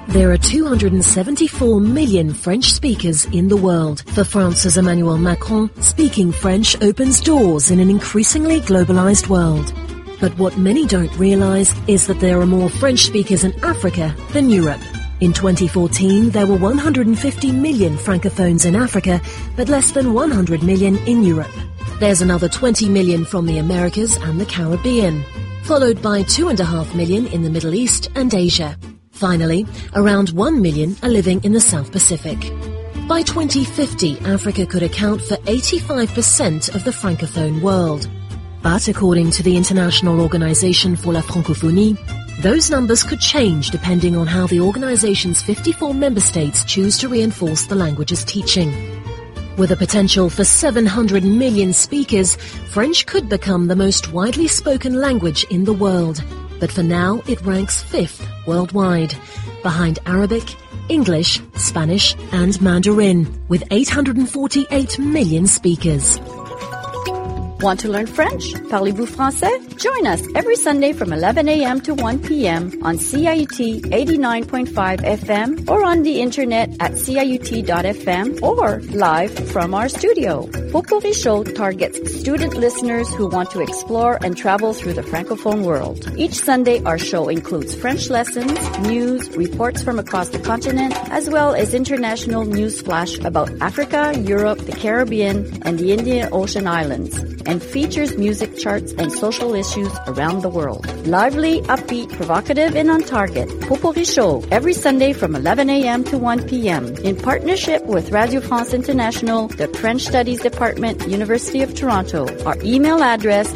There are 274 million French speakers in the world. For France's Emmanuel Macron, speaking French opens doors in an increasingly globalized world. But what many don't realize is that there are more French speakers in Africa than Europe. In 2014, there were 150 million francophones in Africa, but less than 100 million in Europe. There's another 20 million from the Americas and the Caribbean, followed by 2.5 million in the Middle East and Asia. Finally, around 1 million are living in the South Pacific. By 2050, Africa could account for 85% of the francophone world. But according to the International Organization for la Francophonie, those numbers could change depending on how the organization's 54 member states choose to reinforce the language's teaching. With a potential for 700 million speakers, French could become the most widely spoken language in the world. But for now, it ranks 5th worldwide, behind Arabic, English, Spanish, and Mandarin, with 848 million speakers. Want to learn French? Parlez-vous français? Join us every Sunday from 11 a.m. to 1 p.m. on CIUT 89.5 FM or on the internet at ciut.fm or live from our studio. Potpourri Show targets student listeners who want to explore and travel through the Francophone world. Each Sunday, our show includes French lessons, news, reports from across the continent, as well as international news flash about Africa, Europe, the Caribbean, and the Indian Ocean Islands, and features music charts and social issues around the world. Lively, upbeat, provocative, and on target. Potpourri Show, every Sunday from 11 a.m. to 1 p.m. in partnership with Radio France International, the French Studies Department, University of Toronto. Our email address,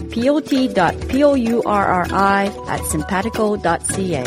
pot.pourri@simpatico.ca.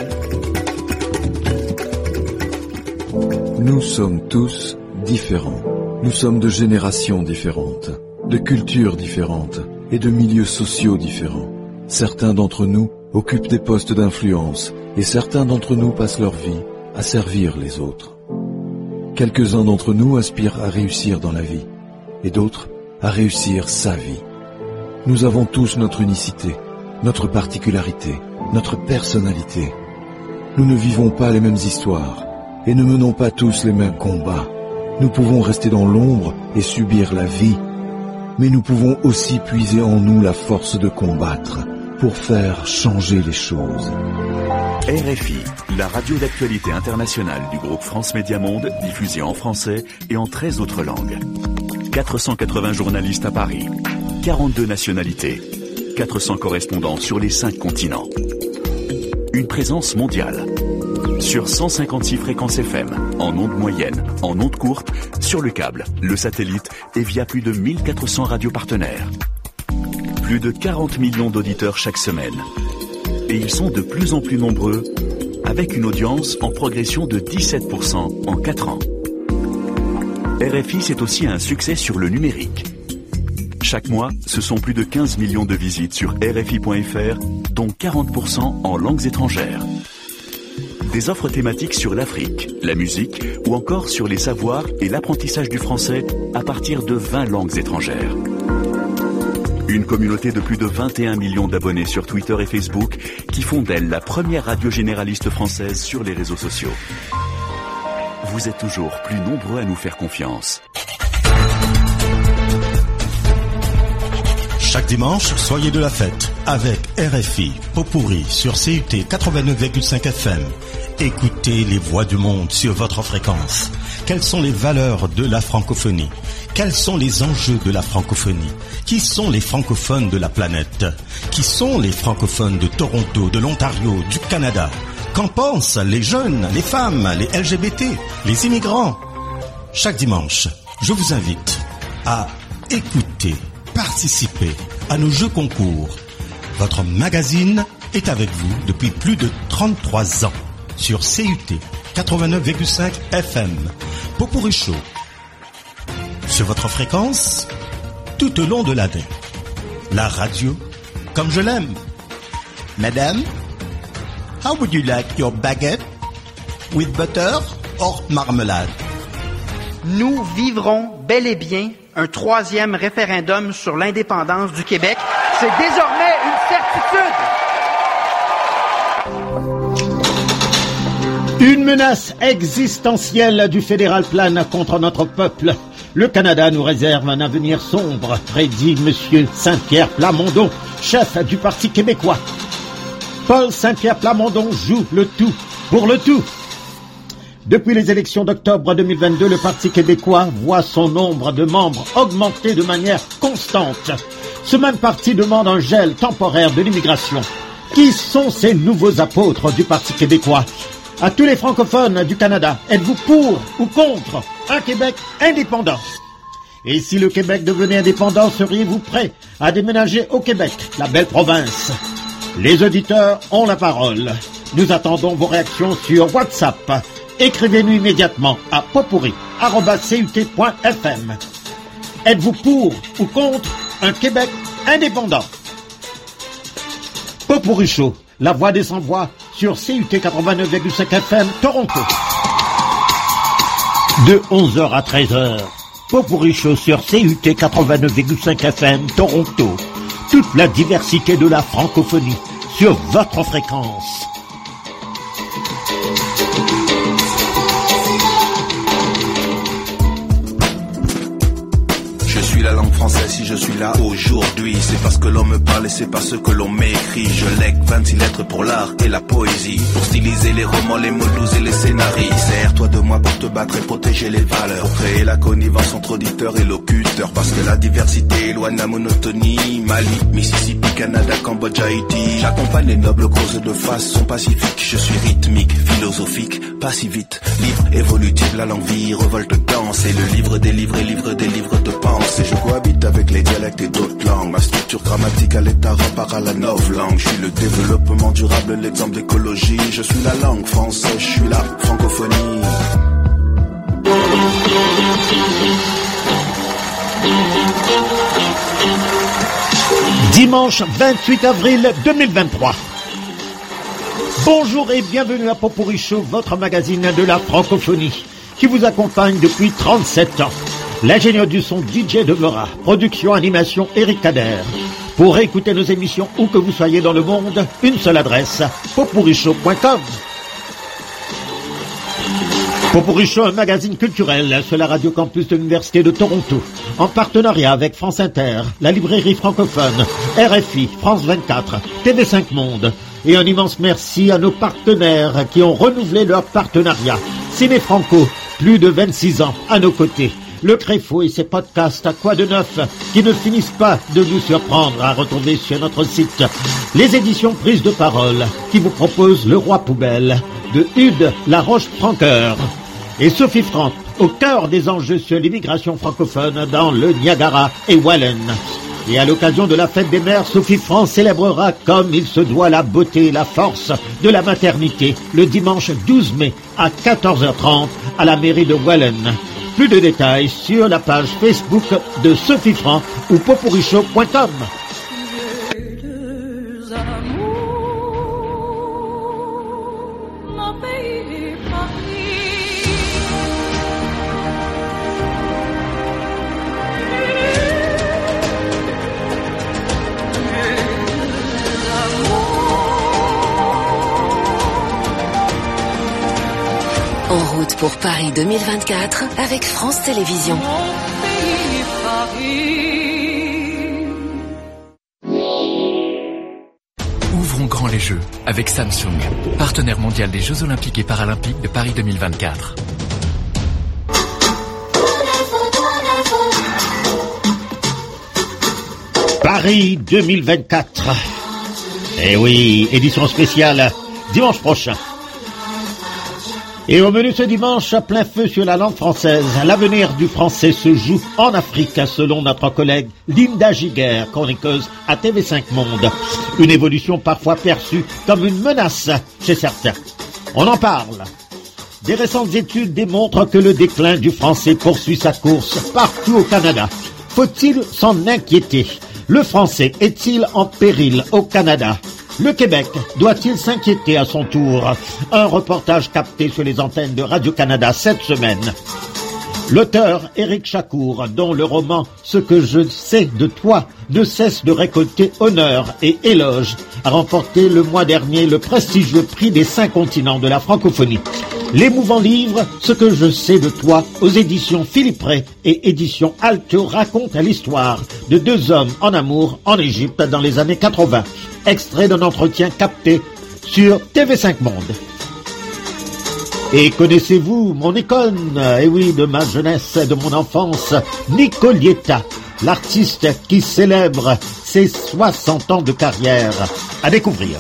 Nous sommes tous différents. Nous sommes de générations différentes, de cultures différentes et de milieux sociaux différents. Certains d'entre nous occupent des postes d'influence et certains d'entre nous passent leur vie à servir les autres. Quelques-uns d'entre nous aspirent à réussir dans la vie et d'autres à réussir sa vie. Nous avons tous notre unicité, notre particularité, notre personnalité. Nous ne vivons pas les mêmes histoires et ne menons pas tous les mêmes combats. Nous pouvons rester dans l'ombre et subir la vie, mais nous pouvons aussi puiser en nous la force de combattre pour faire changer les choses. RFI, la radio d'actualité internationale du groupe France Média Monde, diffusée en français et en 13 autres langues. 480 journalistes à Paris, 42 nationalités, 400 correspondants sur les 5 continents. Une présence mondiale. Sur 156 fréquences FM, en ondes moyennes, en ondes courtes, sur le câble, le satellite et via plus de 1400 radios partenaires. Plus de 40 millions d'auditeurs chaque semaine. Et ils sont de plus en plus nombreux, avec une audience en progression de 17% en 4 ans. RFI, c'est aussi un succès sur le numérique. Chaque mois, ce sont plus de 15 millions de visites sur RFI.fr, dont 40% en langues étrangères. Des offres thématiques sur l'Afrique, la musique ou encore sur les savoirs et l'apprentissage du français à partir de 20 langues étrangères. Une communauté de plus de 21 millions d'abonnés sur Twitter et Facebook qui font d'elle la première radio généraliste française sur les réseaux sociaux. Vous êtes toujours plus nombreux à nous faire confiance. Chaque dimanche, soyez de la fête avec RFI Potpourri sur CUT 89,5 FM. Écoutez les voix du monde sur votre fréquence. Quelles sont les valeurs de la francophonie? Quels sont les enjeux de la francophonie? Qui sont les francophones de la planète? Qui sont les francophones de Toronto, de l'Ontario, du Canada? Qu'en pensent les jeunes, les femmes, les LGBT, les immigrants? Chaque dimanche, je vous invite à écouter, participer à nos jeux concours. Votre magazine est avec vous depuis plus de 33 ans sur CUT 89,5 FM. Potpourri Show sur votre fréquence tout au long de l'année. La radio comme je l'aime. Madame, how would you like your baguette? With butter or marmelade? Nous vivrons bel et bien un 3e référendum sur l'indépendance du Québec. C'est désormais une certitude. Une menace existentielle du fédéral plane contre notre peuple. Le Canada nous réserve un avenir sombre, prédit M. Saint-Pierre Plamondon, chef du Parti québécois. Paul Saint-Pierre Plamondon joue le tout pour le tout. Depuis les élections d'octobre 2022, le Parti québécois voit son nombre de membres augmenter de manière constante. Ce même parti demande un gel temporaire de l'immigration. Qui sont ces nouveaux apôtres du Parti québécois? À tous les francophones du Canada, êtes-vous pour ou contre un Québec indépendant? Et si le Québec devenait indépendant, seriez-vous prêts à déménager au Québec, la belle province? Les auditeurs ont la parole. Nous attendons vos réactions sur WhatsApp. Écrivez-nous immédiatement à popurri@cut.fm. Êtes-vous pour ou contre un Québec indépendant? Popurri Show, la voix des sans-voix sur CUT 89,5 FM Toronto. De 11h à 13h, Popurri Show sur CUT 89,5 FM Toronto. Toute la diversité de la francophonie sur votre fréquence. La langue française, si je suis là aujourd'hui, c'est parce que l'on me parle et c'est parce que l'on m'écrit. Je lègue 26 lettres pour l'art et la poésie, pour styliser les romans, les mots doux et les scénarios. Sers-toi de moi pour te battre et protéger les valeurs, pour créer la connivence entre auditeurs et locuteurs, parce que la diversité éloigne la monotonie. Mali, Mississippi, Canada, Cambodge, Haïti. J'accompagne les nobles causes de façon pacifique. Je suis rythmique, philosophique, pas si vite. Libre, évolutive, la langue vie, revolte, danse. Et le livre des livres et livre des livres de pensée. Je cohabite avec les dialectes et d'autres langues. Ma structure grammaticale est à repart à la novlangue. Je suis le développement durable, l'exemple d'écologie. Je suis la langue française, je suis la francophonie. Dimanche 28 avril 2023. Bonjour et bienvenue à Popurri Show, votre magazine de la francophonie, qui vous accompagne depuis 37 ans. L'ingénieur du son DJ Devera, production, animation Eric Kader. Pour écouter nos émissions où que vous soyez dans le monde, une seule adresse, popurrishow.com. Popurri Show, un magazine culturel sur la radio campus de l'Université de Toronto, en partenariat avec France Inter, la librairie francophone, RFI, France 24, TV5 Monde. Et un immense merci à nos partenaires qui ont renouvelé leur partenariat. Ciné Franco, plus de 26 ans à nos côtés. Le Créfo et ses podcasts à quoi de neuf qui ne finissent pas de nous surprendre à retrouver sur notre site. Les éditions Prise de Parole qui vous proposent Le Roi Poubelle de Hude Laroche-Francoeur et Sophie Franck au cœur des enjeux sur l'immigration francophone dans le Niagara et Welland. Et à l'occasion de la fête des mères, Sophie Franck célébrera comme il se doit la beauté et la force de la maternité le dimanche 12 mai à 14h30 à la mairie de Welland. Plus de détails sur la page Facebook de Sophie Franck ou popurrishow.com. En route pour Paris 2024 avec France Télévisions. Ouvrons grand les Jeux avec Samsung, partenaire mondial des Jeux Olympiques et Paralympiques de Paris 2024. Paris 2024. Eh oui, édition spéciale dimanche prochain. Et au menu ce dimanche, plein feu sur la langue française. L'avenir du français se joue en Afrique, selon notre collègue Linda Giguère, chroniqueuse à TV5 Monde. Une évolution parfois perçue comme une menace chez certains. On en parle. Des récentes études démontrent que le déclin du français poursuit sa course partout au Canada. Faut-il s'en inquiéter? Le français est-il en péril au Canada? Le Québec doit-il s'inquiéter à son tour? Un reportage capté sur les antennes de Radio-Canada cette semaine. L'auteur Éric Chacour, dont le roman « Ce que je sais de toi » ne cesse de récolter honneur et éloges, a remporté le mois dernier le prestigieux prix des 5 continents de la francophonie. L'émouvant livre « Ce que je sais de toi » aux éditions Philippe Ray et éditions Alto raconte l'histoire de deux hommes en amour en Égypte dans les années 80. Extrait d'un entretien capté sur TV5 Monde. Et connaissez-vous mon icône, eh oui, de ma jeunesse et de mon enfance, Nicolietta, l'artiste qui célèbre ses 60 ans de carrière. À découvrir.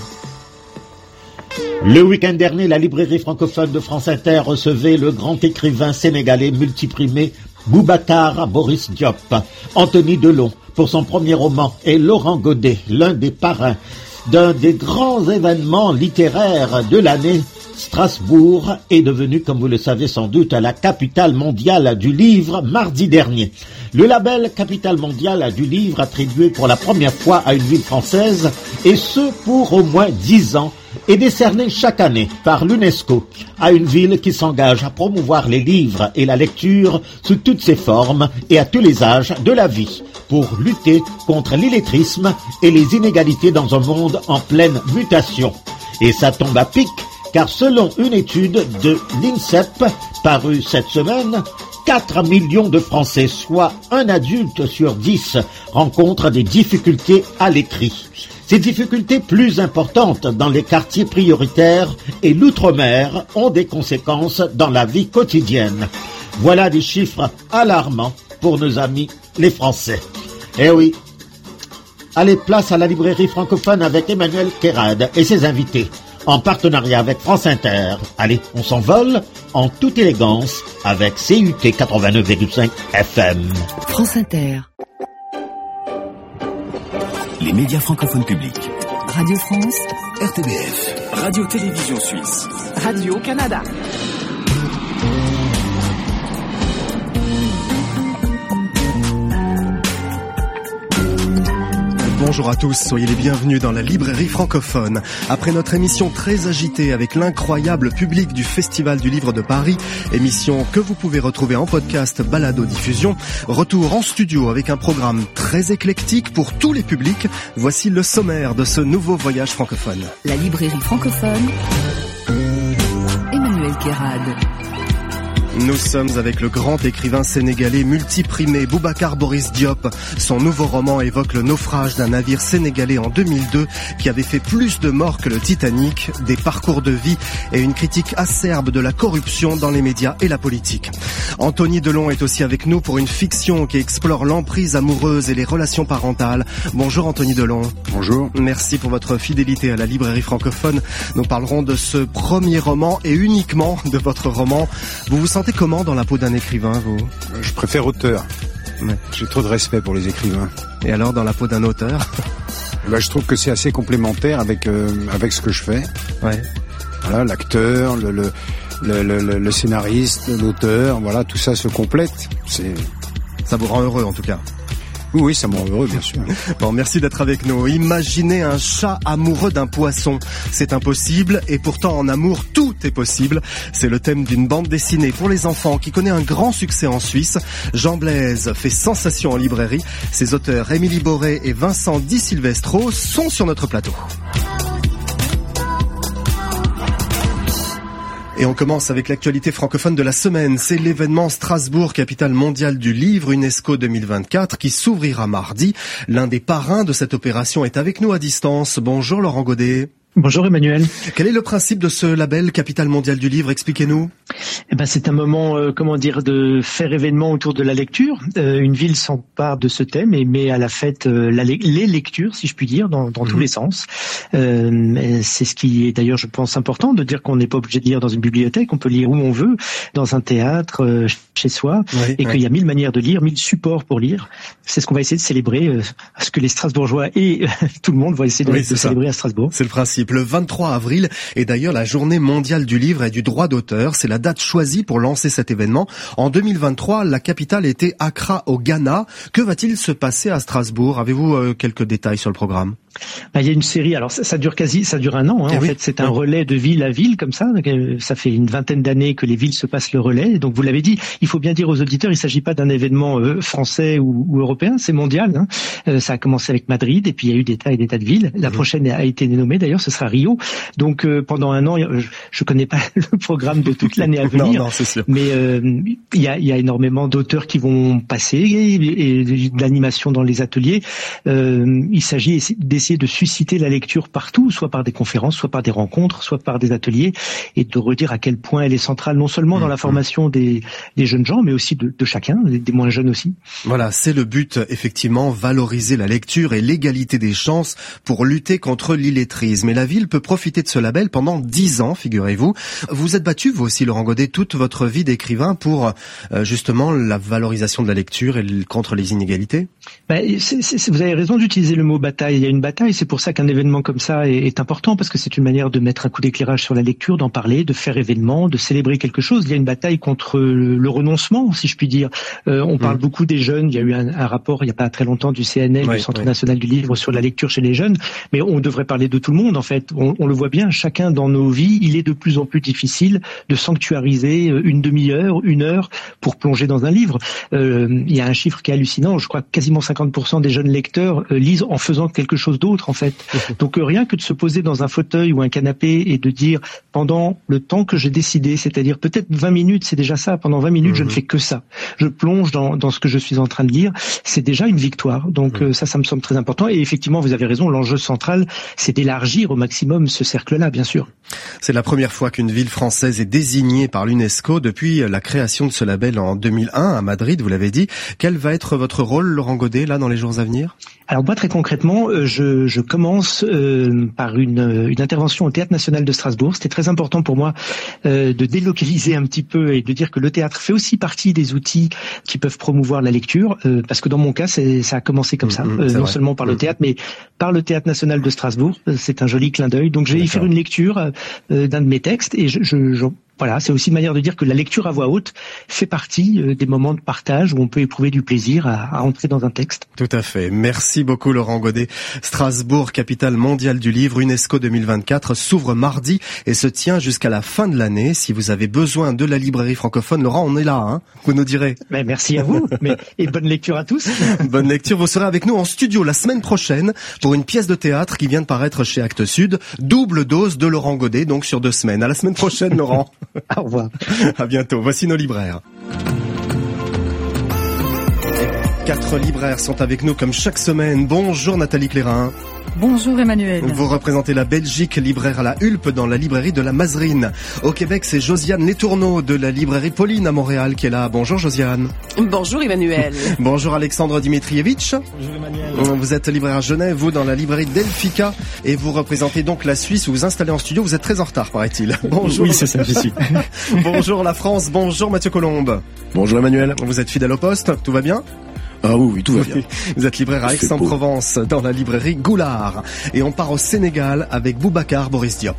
Le week-end dernier, la librairie francophone de France Inter recevait le grand écrivain sénégalais multiprimé Boubacar Boris Diop, Anthony Delon pour son premier roman et Laurent Godet, l'un des parrains d'un des grands événements littéraires de l'année. Strasbourg est devenue, comme vous le savez sans doute, la capitale mondiale du livre mardi dernier. Le label Capitale mondiale du livre attribué pour la première fois à une ville française, et ce pour au moins 10 ans, est décerné chaque année par l'UNESCO à une ville qui s'engage à promouvoir les livres et la lecture sous toutes ses formes et à tous les âges de la vie, pour lutter contre l'illettrisme et les inégalités dans un monde en pleine mutation. Et ça tombe à pic, car selon une étude de l'INSEP parue cette semaine, 4 millions de Français, soit un adulte sur 10, rencontrent des difficultés à l'écrit. Ces difficultés plus importantes dans les quartiers prioritaires et l'outre-mer ont des conséquences dans la vie quotidienne. Voilà des chiffres alarmants pour nos amis les Français. Eh oui. Allez, place à la librairie francophone avec Emmanuel Kérad et ses invités, en partenariat avec France Inter. Allez, on s'envole en toute élégance avec CUT 89,5 FM. France Inter. Les médias francophones publics. Radio France. RTBF. Radio-Télévision Suisse. Radio-Canada. Bonjour à tous, soyez les bienvenus dans la librairie francophone. Après notre émission très agitée avec l'incroyable public du Festival du Livre de Paris, émission que vous pouvez retrouver en podcast balado-diffusion, retour en studio avec un programme très éclectique pour tous les publics. Voici le sommaire de ce nouveau voyage francophone. La librairie francophone, Emmanuel Kérad. Nous sommes avec le grand écrivain sénégalais multiprimé Boubacar Boris Diop. Son nouveau roman évoque le naufrage d'un navire sénégalais en 2002 qui avait fait plus de morts que le Titanic, des parcours de vie et une critique acerbe de la corruption dans les médias et la politique. Anthony Delon est aussi avec nous pour une fiction qui explore l'emprise amoureuse et les relations parentales. Bonjour Anthony Delon. Bonjour. Merci pour votre fidélité à la librairie francophone. Nous parlerons de ce premier roman et uniquement de votre roman. Vous vous sentez comment dans la peau d'un écrivain, vous ? Je préfère auteur. Ouais. J'ai trop de respect pour les écrivains. Et alors, dans la peau d'un auteur ? Je trouve que c'est assez complémentaire avec ce que je fais. Ouais. Voilà, l'acteur, le scénariste, l'auteur, voilà, tout ça se complète. Ça vous rend heureux, en tout cas. Oui, ça me rend heureux, bien sûr. Bon, merci d'être avec nous. Imaginez un chat amoureux d'un poisson. C'est impossible, et pourtant en amour, tout est possible. C'est le thème d'une bande dessinée pour les enfants qui connaît un grand succès en Suisse. Jean Blaise fait sensation en librairie. Ses auteurs Émilie Boré et Vincent Di Silvestro sont sur notre plateau. Et on commence avec l'actualité francophone de la semaine. C'est l'événement Strasbourg, capitale mondiale du livre, UNESCO 2024, qui s'ouvrira mardi. L'un des parrains de cette opération est avec nous à distance. Bonjour Laurent Godet. Bonjour Emmanuel. Quel est le principe de ce label Capitale mondiale du livre ? Expliquez-nous. C'est un moment, de faire événement autour de la lecture. Une ville s'empare de ce thème et met à la fête les lectures, si je puis dire, dans tous les sens. C'est ce qui est d'ailleurs, je pense, important de dire qu'on n'est pas obligé de lire dans une bibliothèque. On peut lire où on veut, dans un théâtre, chez soi, qu'il y a 1000 manières de lire, 1000 supports pour lire. C'est ce qu'on va essayer de célébrer, ce que les Strasbourgeois et tout le monde va essayer de célébrer à Strasbourg. C'est le principe. Le 23 avril est d'ailleurs la journée mondiale du livre et du droit d'auteur. C'est la date choisie pour lancer cet événement. En 2023, la capitale était Accra au Ghana. Que va-t-il se passer à Strasbourg ? Avez-vous quelques détails sur le programme ? Il y a une série, alors ça dure un an, en fait, c'est un relais de ville à ville comme ça. Ça fait une vingtaine d'années que les villes se passent le relais. Donc vous l'avez dit, il faut bien dire aux auditeurs, il ne s'agit pas d'un événement français ou européen, c'est mondial. Ça a commencé avec Madrid et puis il y a eu des tas et des tas de villes. La prochaine a été dénommée d'ailleurs, ce sera Rio. Donc pendant un an, je connais pas le programme de toute l'année à venir, non, c'est sûr. Mais il y a énormément d'auteurs qui vont passer et de l'animation dans les ateliers. Il s'agit d'essayer de susciter la lecture partout, soit par des conférences, soit par des rencontres, soit par des ateliers, et de redire à quel point elle est centrale, non seulement dans la formation des jeunes gens, mais aussi de chacun, des moins jeunes aussi. Voilà, c'est le but, effectivement, valoriser la lecture et l'égalité des chances pour lutter contre l'illettrisme. Et la ville peut profiter de ce label pendant 10 ans, figurez-vous. Vous êtes battu, vous aussi, Laurent Godet, toute votre vie d'écrivain pour justement la valorisation de la lecture et contre les inégalités. Vous avez raison d'utiliser le mot bataille. Il y a une bataille, c'est pour ça qu'un événement comme ça est important, parce que c'est une manière de mettre un coup d'éclairage sur la lecture, d'en parler, de faire événement, de célébrer quelque chose. Il y a une bataille contre le renoncement, si je puis dire. On parle beaucoup des jeunes. Il y a eu un rapport il n'y a pas très longtemps du CNL, du Centre national du livre, sur la lecture chez les jeunes. Mais on devrait parler de tout le monde, en fait. On le voit bien, chacun dans nos vies, il est de plus en plus difficile de sanctuariser une demi-heure, une heure pour plonger dans un livre. Il y a un chiffre qui est hallucinant. Je crois que quasiment 50% des jeunes lecteurs lisent en faisant quelque chose d'autre, en fait. Donc rien que de se poser dans un fauteuil ou un canapé et de dire pendant le temps que j'ai décidé, c'est-à-dire peut-être 20 minutes, c'est déjà ça. Pendant 20 minutes, je ne fais que ça. Je plonge dans ce que je suis en train de lire. C'est déjà une victoire. Donc ça me semble très important. Et effectivement, vous avez raison, l'enjeu central, c'est d'élargir au maximum ce cercle-là, bien sûr. C'est la première fois qu'une ville française est désignée par l'UNESCO depuis la création de ce label en 2001 à Madrid, vous l'avez dit. Quel va être votre rôle, Laurent Godet, là, dans les jours à venir? Alors moi, très concrètement, je commence par une intervention au Théâtre National de Strasbourg. C'était très important pour moi de délocaliser un petit peu et de dire que le théâtre fait aussi partie des outils qui peuvent promouvoir la lecture, parce que dans mon cas, ça a commencé comme ça, non seulement par le théâtre, mais par le Théâtre National de Strasbourg. C'est un joli clin d'œil. Donc je vais y faire une lecture d'un de mes textes et voilà, c'est aussi une manière de dire que la lecture à voix haute fait partie des moments de partage où on peut éprouver du plaisir à entrer dans un texte. Tout à fait. Merci beaucoup, Laurent Godet. Strasbourg, capitale mondiale du livre, UNESCO 2024, s'ouvre mardi et se tient jusqu'à la fin de l'année. Si vous avez besoin de la librairie francophone, Laurent, on est là, hein. Vous nous direz. Merci à vous. Et bonne lecture à tous. Bonne lecture. Vous serez avec nous en studio la semaine prochaine pour une pièce de théâtre qui vient de paraître chez Actes Sud. Double dose de Laurent Godet, donc sur 2 semaines. À la semaine prochaine, Laurent. Au revoir. À bientôt. Voici nos libraires. 4 libraires sont avec nous comme chaque semaine. Bonjour Nathalie Clérin. Bonjour Emmanuel. Vous représentez la Belgique, libraire à la Hulpe dans la librairie de la Mazerine. Au Québec, c'est Josiane Letourneau de la librairie Pauline à Montréal qui est là. Bonjour Josiane. Bonjour Emmanuel. Bonjour Alexandre Dimitrievitch. Bonjour Emmanuel. Vous êtes libraire à Genève, vous dans la librairie Delphica et vous représentez donc la Suisse. Vous vous installez en studio, vous êtes très en retard paraît-il. Bonjour. Oui, c'est ça, je suis. Bonjour la France, bonjour Mathieu Colombe. Bonjour Emmanuel. Vous êtes fidèle au poste, tout va bien ? Ah oui, tout va bien. Vous êtes libraire à Aix-en-Provence, dans la librairie Goulard. Et on part au Sénégal avec Boubacar Boris Diop.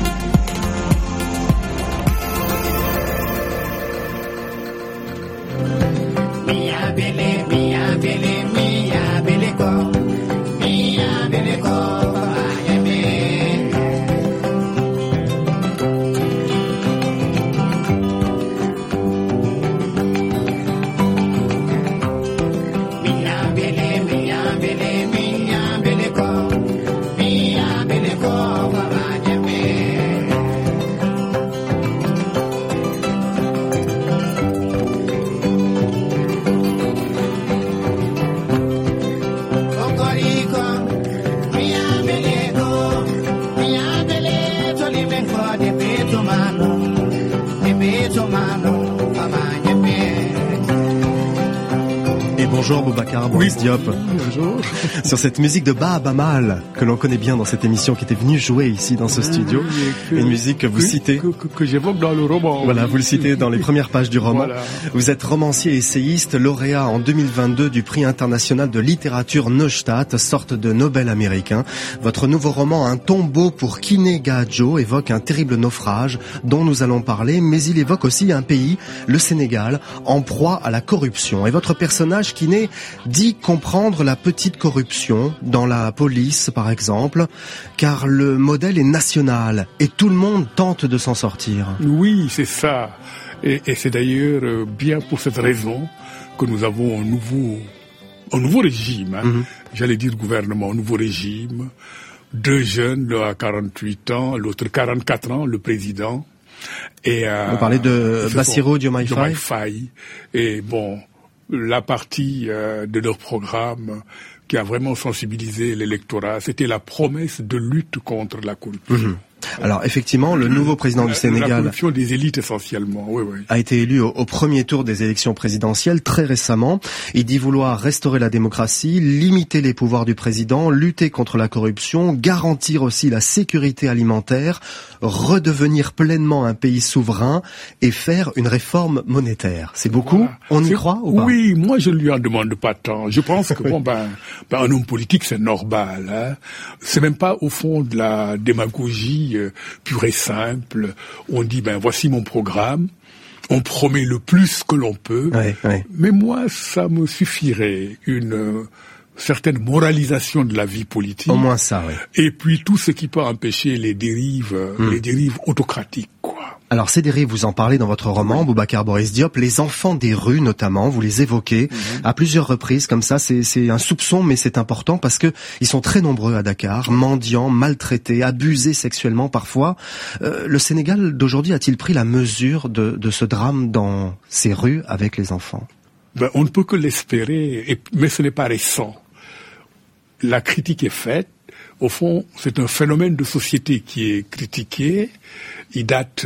Bonjour Boubacar Boris Diop. Bonjour. Sur cette musique de Baaba Mal que l'on connaît bien dans cette émission qui était venue jouer ici dans ce studio. Une musique que vous citez. Que j'évoque dans le roman. Voilà, vous le citez dans les premières pages du roman. Voilà. Vous êtes romancier et essayiste, lauréat en 2022 du prix international de littérature Neustadt, sorte de Nobel américain. Votre nouveau roman, Un tombeau pour Kiné-Gadjo, évoque un terrible naufrage dont nous allons parler, mais il évoque aussi un pays, le Sénégal, en proie à la corruption. Et votre personnage Kiné dit comprendre la petite corruption dans la police, par exemple, car le modèle est national et tout le monde tente de s'en sortir. Oui, c'est ça. Et c'est d'ailleurs bien pour cette raison que nous avons un nouveau régime. J'allais dire gouvernement, un nouveau régime. 2 jeunes, l'un à 48 ans, l'autre 44 ans, le président. Et vous parlez de Bassirou Diomaye Faye. Et bon, la partie de leur programme qui a vraiment sensibilisé l'électorat, c'était la promesse de lutte contre la corruption. Alors effectivement, le nouveau président du Sénégal, la corruption des élites essentiellement, a été élu au premier tour des élections présidentielles très récemment. Il dit vouloir restaurer la démocratie, limiter les pouvoirs du président, lutter contre la corruption, garantir aussi la sécurité alimentaire, redevenir pleinement un pays souverain et faire une réforme monétaire. C'est beaucoup? On y croit ou pas? Oui, moi je ne lui en demande pas tant. Je pense que un homme politique c'est normal. Hein. C'est même pas au fond de la démagogie pure et simple. On dit voici mon programme, on promet le plus que l'on peut, mais moi ça me suffirait une certaine moralisation de la vie politique. Au moins ça, oui. Et puis tout ce qui peut empêcher les dérives autocratiques, quoi. Alors ces dérives, vous en parlez dans votre roman, Boubacar Boris Diop, les enfants des rues notamment, vous les évoquez à plusieurs reprises comme ça, c'est un soupçon mais c'est important parce que ils sont très nombreux à Dakar, mendiants, maltraités, abusés sexuellement parfois. Le Sénégal d'aujourd'hui a-t-il pris la mesure de ce drame dans ces rues avec les enfants? On ne peut que l'espérer, mais ce n'est pas récent. La critique est faite. Au fond, c'est un phénomène de société qui est critiqué. Il date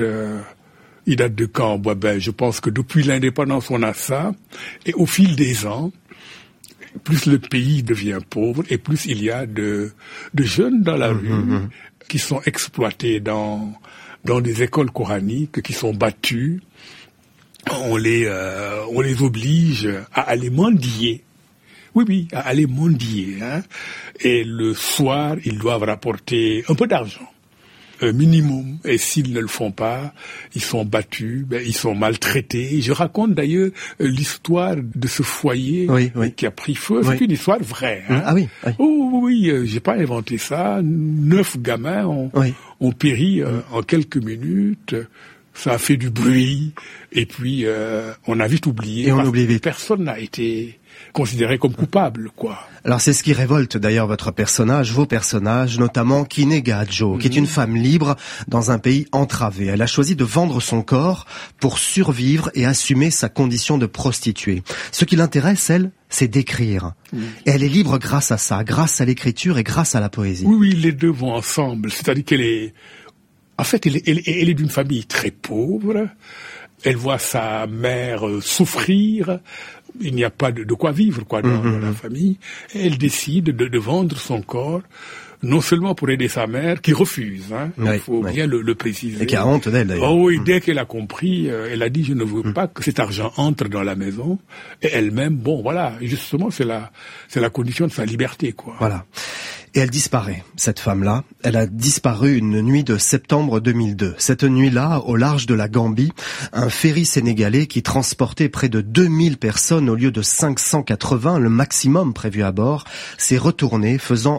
de quand? Je pense que depuis l'indépendance, on a ça. Et au fil des ans, plus le pays devient pauvre et plus il y a de jeunes dans la rue qui sont exploités dans des écoles coraniques, qui sont battus. On les oblige à aller mendier. Oui, à aller mendier. Hein. Et le soir, ils doivent rapporter un peu d'argent, un minimum. Et s'ils ne le font pas, ils sont battus, ils sont maltraités. Je raconte d'ailleurs l'histoire de ce foyer qui a pris feu. C'est une histoire vraie. Hein. Ah oui. Oui, j'ai pas inventé ça. 9 gamins ont péri en quelques minutes. Ça a fait du bruit. Et puis, on a vite oublié. Et on oublie vite. Personne n'a été considéré comme coupable, quoi. Alors c'est ce qui révolte d'ailleurs vos personnages, notamment Kiné Gaadjo, qui est une femme libre dans un pays entravé. Elle a choisi de vendre son corps pour survivre et assumer sa condition de prostituée. Ce qui l'intéresse, elle, c'est d'écrire. Et elle est libre grâce à ça, grâce à l'écriture et grâce à la poésie. Oui, les deux vont ensemble. C'est-à-dire qu'elle est... En fait, elle est d'une famille très pauvre. Elle voit sa mère souffrir. Il n'y a pas de quoi vivre, dans la famille. Elle décide de vendre son corps, non seulement pour aider sa mère, qui refuse, il faut bien le préciser. Et qui a honte d'elle, d'ailleurs. Oh oui, dès qu'elle a compris, elle a dit, je ne veux pas que cet argent entre dans la maison. Et elle-même, justement, c'est la condition de sa liberté, quoi. Voilà. Et elle disparaît, cette femme-là. Elle a disparu une nuit de septembre 2002. Cette nuit-là, au large de la Gambie, un ferry sénégalais qui transportait près de 2000 personnes au lieu de 580, le maximum prévu à bord, s'est retourné, faisant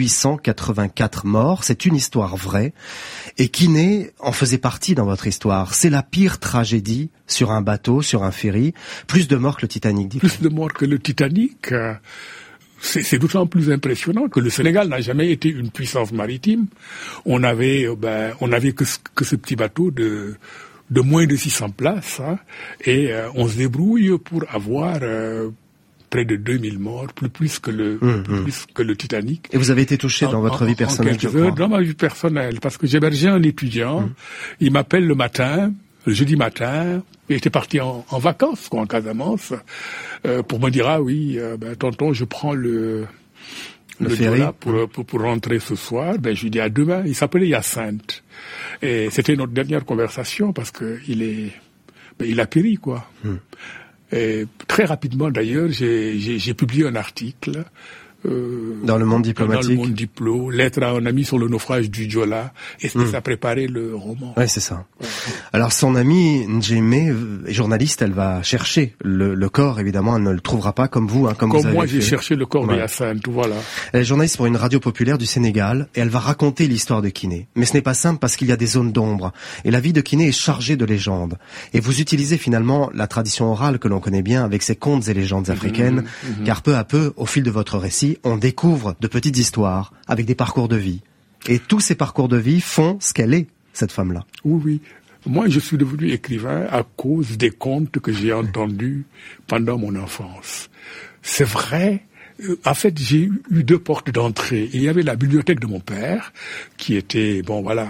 1884 morts. C'est une histoire vraie. Et Kiné en faisait partie dans votre histoire. C'est la pire tragédie sur un bateau, sur un ferry. Plus de morts que le Titanic, dit. Plus de morts que le Titanic. C'est d'autant plus impressionnant que le Sénégal n'a jamais été une puissance maritime. On avait que ce petit bateau de moins de 600 places, et on se débrouille pour avoir près de 2000 morts, plus que le Titanic. Et vous avez été touché dans votre vie personnelle, je crois. Dans ma vie personnelle, parce que j'hébergeais un étudiant, il m'appelle le jeudi matin, il était parti en vacances, en Casamance, pour me dire, tonton, je prends le ferry pour rentrer ce soir. Je lui dis à demain. Il s'appelait Hyacinthe. Et c'était notre dernière conversation parce que il a péri, quoi. Et très rapidement, d'ailleurs, j'ai publié un article dans le monde diplomatique. Dans le monde diplo, lettre à un ami sur le naufrage du Joola, et ça préparait le roman. Oui, c'est ça. Ouais. Alors son amie Njeme, journaliste, elle va chercher le corps, évidemment, elle ne le trouvera pas comme vous, comme vous avez moi, j'ai fait. cherché le corps de Hyacinthe, voilà. Elle est journaliste pour une radio populaire du Sénégal, et elle va raconter l'histoire de Kiné. Mais ce n'est pas simple parce qu'il y a des zones d'ombre, et la vie de Kiné est chargée de légendes. Et vous utilisez finalement la tradition orale que l'on connaît bien avec ses contes et légendes africaines, car peu à peu, au fil de votre récit, on découvre de petites histoires avec des parcours de vie. Et tous ces parcours de vie font ce qu'elle est, cette femme-là. Oui. Moi, je suis devenu écrivain à cause des contes que j'ai entendus pendant mon enfance. C'est vrai. En fait, j'ai eu deux portes d'entrée. Il y avait la bibliothèque de mon père, qui était,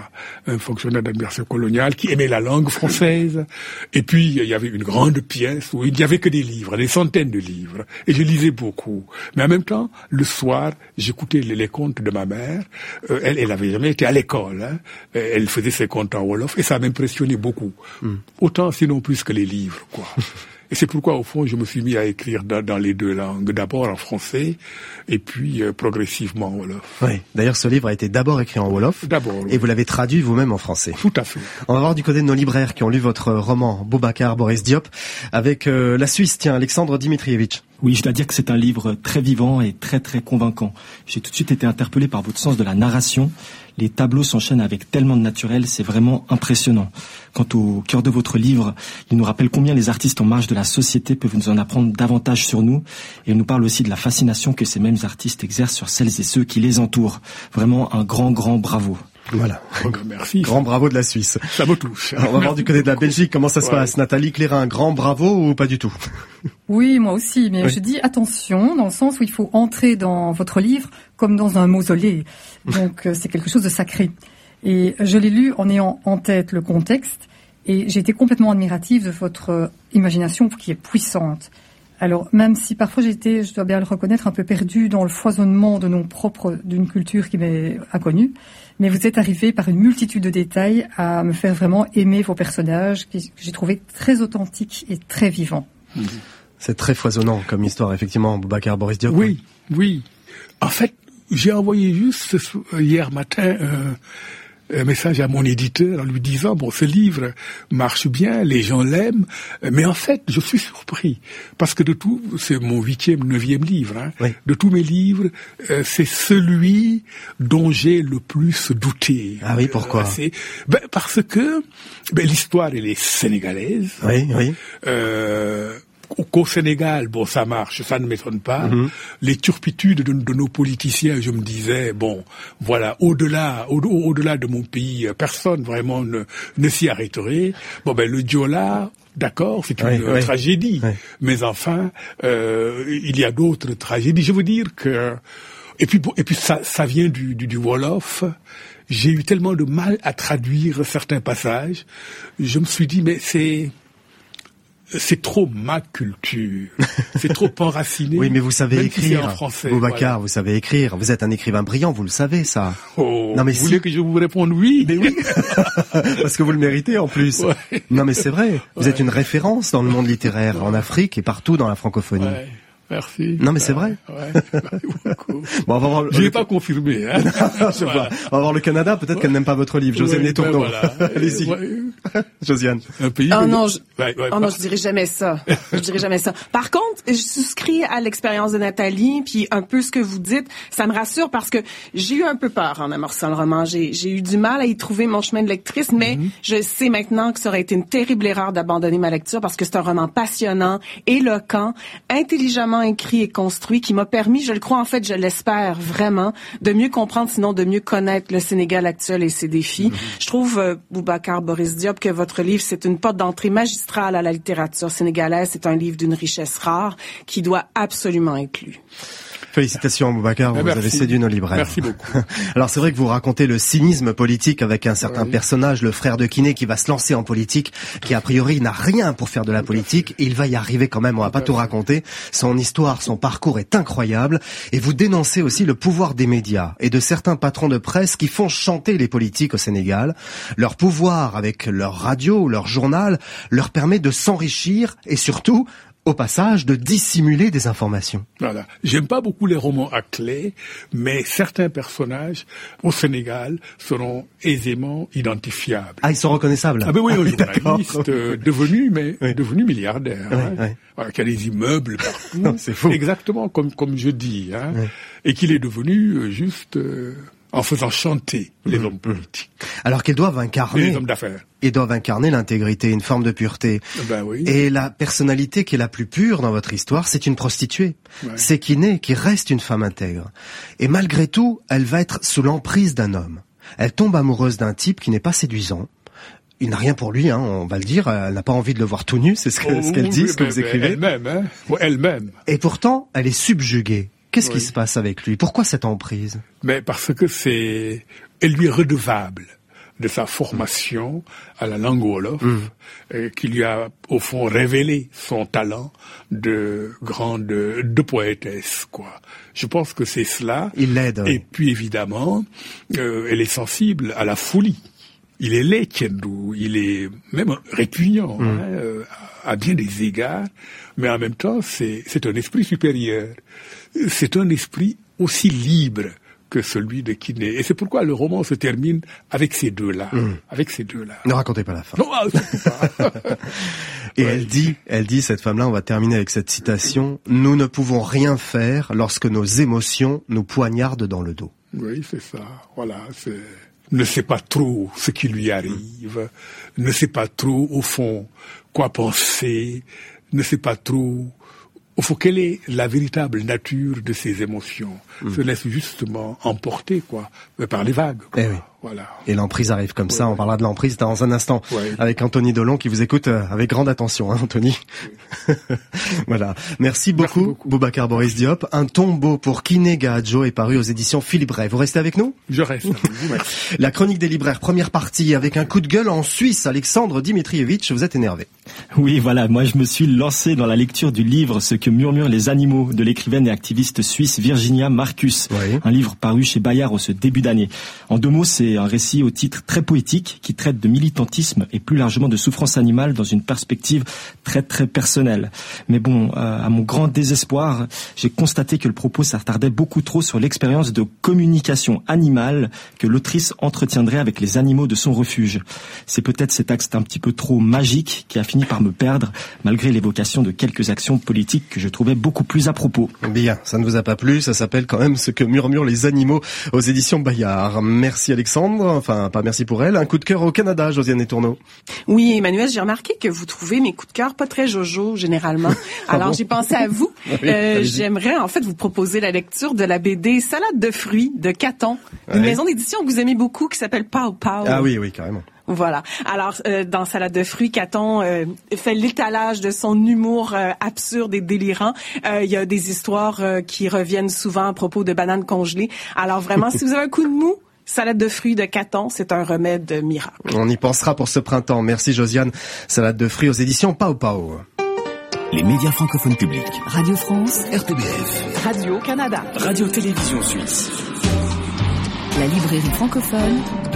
un fonctionnaire d'administration coloniale, qui aimait la langue française. Et puis, il y avait une grande pièce où il n'y avait que des livres, des centaines de livres. Et je lisais beaucoup. Mais en même temps, le soir, j'écoutais les contes de ma mère. Elle avait jamais été à l'école, hein. Elle faisait ses contes en Wolof, et ça m'impressionnait beaucoup. Autant, sinon plus que les livres, quoi. Et c'est pourquoi, au fond, je me suis mis à écrire dans les deux langues. D'abord en français, et puis progressivement en Wolof. Oui. D'ailleurs, ce livre a été d'abord écrit en Wolof. D'abord. Et vous l'avez traduit vous-même en français. Tout à fait. On va voir du côté de nos libraires qui ont lu votre roman Boubacar Boris Diop avec la Suisse. Tiens, Alexandre Dimitrievitch. Oui, je dois dire que c'est un livre très vivant et très très convaincant. J'ai tout de suite été interpellé par votre sens de la narration. Les tableaux s'enchaînent avec tellement de naturel, c'est vraiment impressionnant. Quant au cœur de votre livre, il nous rappelle combien les artistes en marge de la société peuvent nous en apprendre davantage sur nous. Et il nous parle aussi de la fascination que ces mêmes artistes exercent sur celles et ceux qui les entourent. Vraiment un grand bravo. Voilà. Merci. Grand bravo de la Suisse. Ça me touche. Alors, on va voir du côté de la Belgique comment ça se passe. Nathalie Clérin, grand bravo ou pas du tout? Oui, moi aussi, mais je dis attention, dans le sens où il faut entrer dans votre livre comme dans un mausolée. Donc c'est quelque chose de sacré. Et je l'ai lu en ayant en tête le contexte, et j'ai été complètement admirative de votre imagination qui est puissante. Alors, même si parfois j'étais, je dois bien le reconnaître, un peu perdue dans le foisonnement de noms propres d'une culture qui m'est inconnue, mais vous êtes arrivé par une multitude de détails à me faire vraiment aimer vos personnages, que j'ai trouvé très authentiques et très vivants. C'est très foisonnant comme histoire, effectivement, Boubacar Boris Diop. Oui. En fait, j'ai envoyé juste hier matin un message à mon éditeur en lui disant, ce livre marche bien, les gens l'aiment, mais en fait, je suis surpris. Parce que c'est mon 8e, 9e livre, hein. Oui. De tous mes livres, c'est celui dont j'ai le plus douté. Ah oui, pourquoi? Parce que, l'histoire, elle est sénégalaise. Oui. Qu'au Sénégal, ça marche, ça ne m'étonne pas. Les turpitudes de nos politiciens, je me disais, au-delà de mon pays, personne vraiment ne s'y arrêterait. Le Joola, d'accord, c'est une tragédie. Oui. Mais enfin, il y a d'autres tragédies. Je veux dire que, et puis ça vient du Wolof. J'ai eu tellement de mal à traduire certains passages. Je me suis dit, mais c'est trop ma culture. C'est trop enraciné. Oui, mais vous savez écrire. En français, Boubacar, vous savez écrire. Vous êtes un écrivain brillant, vous le savez, ça. Oh, non, mais vous voulez que je vous réponde oui? Mais oui. Parce que vous le méritez, en plus. Ouais. Non, mais c'est vrai. Vous êtes une référence dans le monde littéraire, en Afrique et partout dans la francophonie. Ouais. Merci. Non, mais c'est vrai. Merci beaucoup. On va voir. Je l'ai pas confirmé, hein. Je vois. On va voir le Canada. Peut-être qu'elle n'aime pas votre livre. Josiane Létourneau. Voilà. Allez-y. Josiane. Un pays. Non, je dirais jamais ça. Par contre, je souscris à l'expérience de Nathalie, puis un peu ce que vous dites. Ça me rassure parce que j'ai eu un peu peur en amorçant le roman. J'ai eu du mal à y trouver mon chemin de lectrice, mais je sais maintenant que ça aurait été une terrible erreur d'abandonner ma lecture parce que c'est un roman passionnant, éloquent, intelligemment écrit et construit qui m'a permis, je le crois en fait, je l'espère vraiment, de mieux comprendre, sinon de mieux connaître le Sénégal actuel et ses défis. Je trouve, Boubacar Boris Diop, que votre livre, c'est une porte d'entrée magistrale à la littérature sénégalaise. C'est un livre d'une richesse rare qui doit absolument être lu. Félicitations, Boubacar, vous avez séduit nos libraires. Merci beaucoup. Alors c'est vrai que vous racontez le cynisme politique avec un certain personnage, le frère de Kiné, qui va se lancer en politique, qui a priori n'a rien pour faire de la politique, et il va y arriver quand même, on va pas tout raconter. Son histoire, son parcours est incroyable, et vous dénoncez aussi le pouvoir des médias et de certains patrons de presse qui font chanter les politiques au Sénégal. Leur pouvoir avec leur radio, leur journal, leur permet de s'enrichir et surtout au passage, de dissimuler des informations. Voilà. J'aime pas beaucoup les romans à clé, mais certains personnages au Sénégal seront aisément identifiables. Ah, ils sont reconnaissables. Ah ben oui, un journaliste devenu milliardaire, voilà, qui a des immeubles partout. Non, c'est fou. Exactement comme je dis, et qu'il est devenu juste en faisant chanter les hommes politiques. Alors qu'ils doivent incarner... les hommes d'affaires. Ils doivent incarner l'intégrité, une forme de pureté. Ben oui. Et la personnalité qui est la plus pure dans votre histoire, c'est une prostituée. Ouais. C'est qui reste une femme intègre. Et malgré tout, elle va être sous l'emprise d'un homme. Elle tombe amoureuse d'un type qui n'est pas séduisant. Il n'a rien pour lui, on va le dire. Elle n'a pas envie de le voir tout nu, c'est ce qu'elle dit, ce que vous écrivez. Elle-même. Et pourtant, elle est subjuguée. Qu'est-ce qui se passe avec lui? Pourquoi cette emprise? Mais parce que elle lui est redevable de sa formation à la langue wolof, qui lui a, au fond, révélé son talent de poétesse, quoi. Je pense que c'est cela. Il l'aide. Et puis, évidemment, elle est sensible à la folie. Il est laid, Tiendou. Il est même répugnant, à bien des égards. Mais en même temps, c'est un esprit supérieur. C'est un esprit aussi libre que celui de Kiné. Et c'est pourquoi le roman se termine avec ces deux-là. Ne racontez pas la fin. Non, surtout pas. Et elle dit, cette femme-là, on va terminer avec cette citation, « Nous ne pouvons rien faire lorsque nos émotions nous poignardent dans le dos. » Oui, c'est ça. Voilà, ne sait pas trop ce qui lui arrive, ne sait pas trop, au fond, quoi penser, ne sait pas trop, au fond, quelle est la véritable nature de ses émotions. Se laisse justement emporter, par les vagues. Eh oui. Voilà. Et l'emprise arrive comme ça. On parlera de l'emprise dans un instant avec Anthony Delon qui vous écoute avec grande attention, Anthony. Voilà. Merci beaucoup, Boubacar Boris Diop. Un tombeau pour Kiné Gaadjo est paru aux éditions Philippe Ray. Vous restez avec nous? Je reste. La chronique des libraires, première partie, avec un coup de gueule en Suisse. Alexandre Dimitrievitch, vous êtes énervé. Oui, voilà. Moi, je me suis lancé dans la lecture du livre Ce que murmurent les animaux de l'écrivaine et activiste suisse Virginia Marcus. Un livre paru chez Bayard ce début d'année. En 2 mots, c'est un récit au titre très poétique qui traite de militantisme et plus largement de souffrance animale dans une perspective très très personnelle. Mais bon, à mon grand désespoir, j'ai constaté que le propos s'attardait beaucoup trop sur l'expérience de communication animale que l'autrice entretiendrait avec les animaux de son refuge. C'est peut-être cet axe un petit peu trop magique qui a fini par me perdre, malgré l'évocation de quelques actions politiques que je trouvais beaucoup plus à propos. Bien, ça ne vous a pas plu, ça s'appelle quand même Ce que murmurent les animaux aux éditions Bayard. Merci Alexandre. Enfin, pas merci pour elle. Un coup de cœur au Canada, Josiane Tourneau. Oui, Emmanuel, j'ai remarqué que vous trouvez mes coups de cœur pas très jojo, généralement. Alors, j'ai pensé à vous. J'aimerais, en fait, vous proposer la lecture de la BD Salade de fruits de Caton, une maison d'édition que vous aimez beaucoup, qui s'appelle Pow Pow. Ah oui, carrément. Voilà. Alors, dans Salade de fruits, Caton fait l'étalage de son humour absurde et délirant. Il y a des histoires qui reviennent souvent à propos de bananes congelées. Alors, vraiment, si vous avez un coup de mou, Salade de fruits de Caton, c'est un remède miracle. On y pensera pour ce printemps. Merci Josiane. Salade de fruits aux éditions Pow Pow. Les médias francophones publics. Radio France. RTBF. Radio-Canada. Radio-Télévision Suisse. La librairie francophone.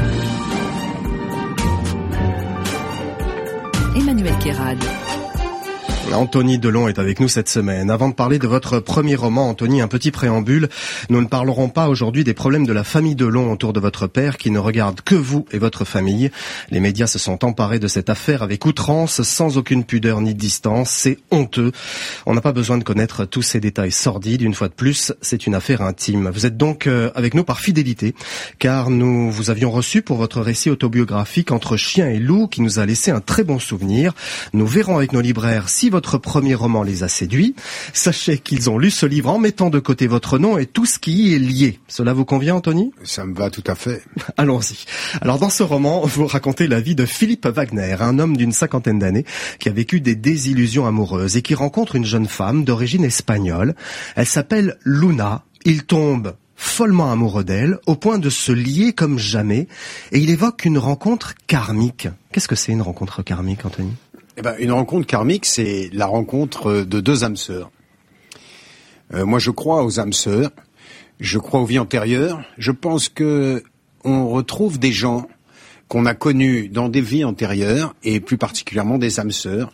Emmanuel Kérad. Anthony Delon est avec nous cette semaine. Avant de parler de votre premier roman, Anthony, un petit préambule. Nous ne parlerons pas aujourd'hui des problèmes de la famille Delon autour de votre père qui ne regarde que vous et votre famille. Les médias se sont emparés de cette affaire avec outrance, sans aucune pudeur ni distance. C'est honteux. On n'a pas besoin de connaître tous ces détails sordides. Une fois de plus, c'est une affaire intime. Vous êtes donc avec nous par fidélité, car nous vous avions reçu pour votre récit autobiographique Entre chien et loup, qui nous a laissé un très bon souvenir. Nous verrons avec nos libraires si votre premier roman les a séduits. Sachez qu'ils ont lu ce livre en mettant de côté votre nom et tout ce qui y est lié. Cela vous convient, Anthony? Ça me va tout à fait. Allons-y. Alors, dans ce roman, vous racontez la vie de Philippe Wagner, un homme d'une 50aine d'années qui a vécu des désillusions amoureuses et qui rencontre une jeune femme d'origine espagnole. Elle s'appelle Luna. Il tombe follement amoureux d'elle, au point de se lier comme jamais, et il évoque une rencontre karmique. Qu'est-ce que c'est une rencontre karmique, Anthony? Une rencontre karmique, c'est la rencontre de 2 âmes sœurs. Moi, je crois aux âmes sœurs. Je crois aux vies antérieures. Je pense que on retrouve des gens qu'on a connus dans des vies antérieures, et plus particulièrement des âmes sœurs,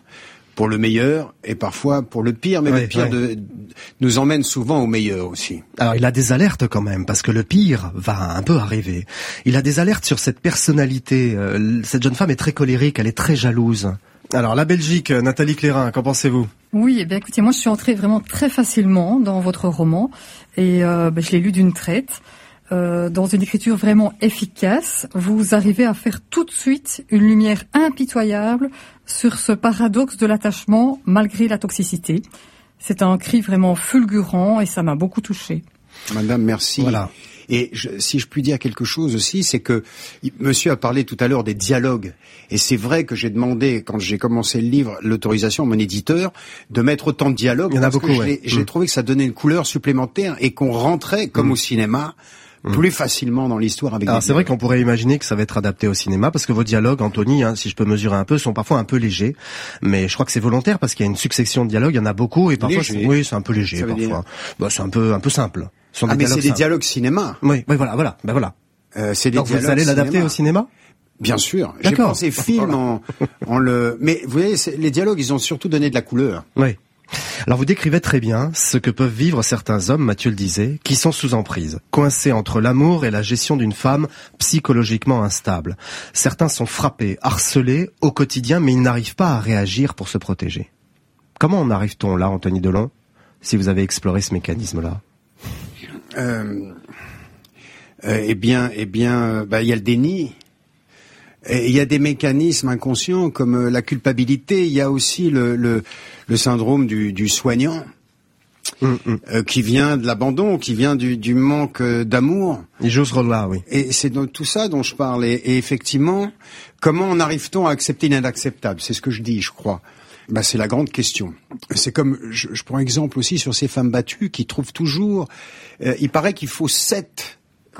pour le meilleur et parfois pour le pire, mais le pire nous emmène souvent au meilleur aussi. Alors il a des alertes quand même, parce que le pire va un peu arriver. Il a des alertes sur cette personnalité. Cette jeune femme est très colérique, elle est très jalouse. Alors la Belgique, Nathalie Clérin, qu'en pensez-vous ? Oui, eh bien, écoutez, moi je suis entrée vraiment très facilement dans votre roman et je l'ai lu d'une traite. Dans une écriture vraiment efficace, vous arrivez à faire tout de suite une lumière impitoyable sur ce paradoxe de l'attachement malgré la toxicité. C'est un cri vraiment fulgurant et ça m'a beaucoup touchée. Madame, merci. Voilà. Et si je puis dire quelque chose aussi, c'est que monsieur a parlé tout à l'heure des dialogues. Et c'est vrai que j'ai demandé, quand j'ai commencé le livre, l'autorisation à mon éditeur de mettre autant de dialogues. Il y en a beaucoup, j'ai trouvé que ça donnait une couleur supplémentaire et qu'on rentrait, comme au cinéma, plus facilement dans l'histoire avec Alors c'est vrai qu'on pourrait imaginer que ça va être adapté au cinéma, parce que vos dialogues, Anthony, si je peux mesurer un peu, sont parfois un peu légers. Mais je crois que c'est volontaire, parce qu'il y a une succession de dialogues, il y en a beaucoup, et parfois c'est un peu léger parfois. C'est un peu simple. Mais c'est des dialogues cinéma. Oui, voilà. C'est des Donc vous allez l'adapter au cinéma ? Bien sûr. J'ai pensé film en le. Mais vous voyez, les dialogues, ils ont surtout donné de la couleur. Oui. Alors vous décrivez très bien ce que peuvent vivre certains hommes, Mathieu le disait, qui sont sous emprise, coincés entre l'amour et la gestion d'une femme psychologiquement instable. Certains sont frappés, harcelés au quotidien, mais ils n'arrivent pas à réagir pour se protéger. Comment en arrive-t-on là, Anthony Delon, si vous avez exploré ce mécanisme-là ? Il y a le déni. Et il y a des mécanismes inconscients comme la culpabilité. Il y a aussi le syndrome du soignant qui vient de l'abandon, qui vient du manque d'amour. Il joue ce rôle-là, oui. Et c'est donc tout ça dont je parle. Et effectivement, comment en arrive-t-on à accepter l'inacceptable ? C'est ce que je dis, je crois. C'est la grande question. C'est comme, je prends exemple aussi sur ces femmes battues qui trouvent toujours, il paraît qu'il faut 7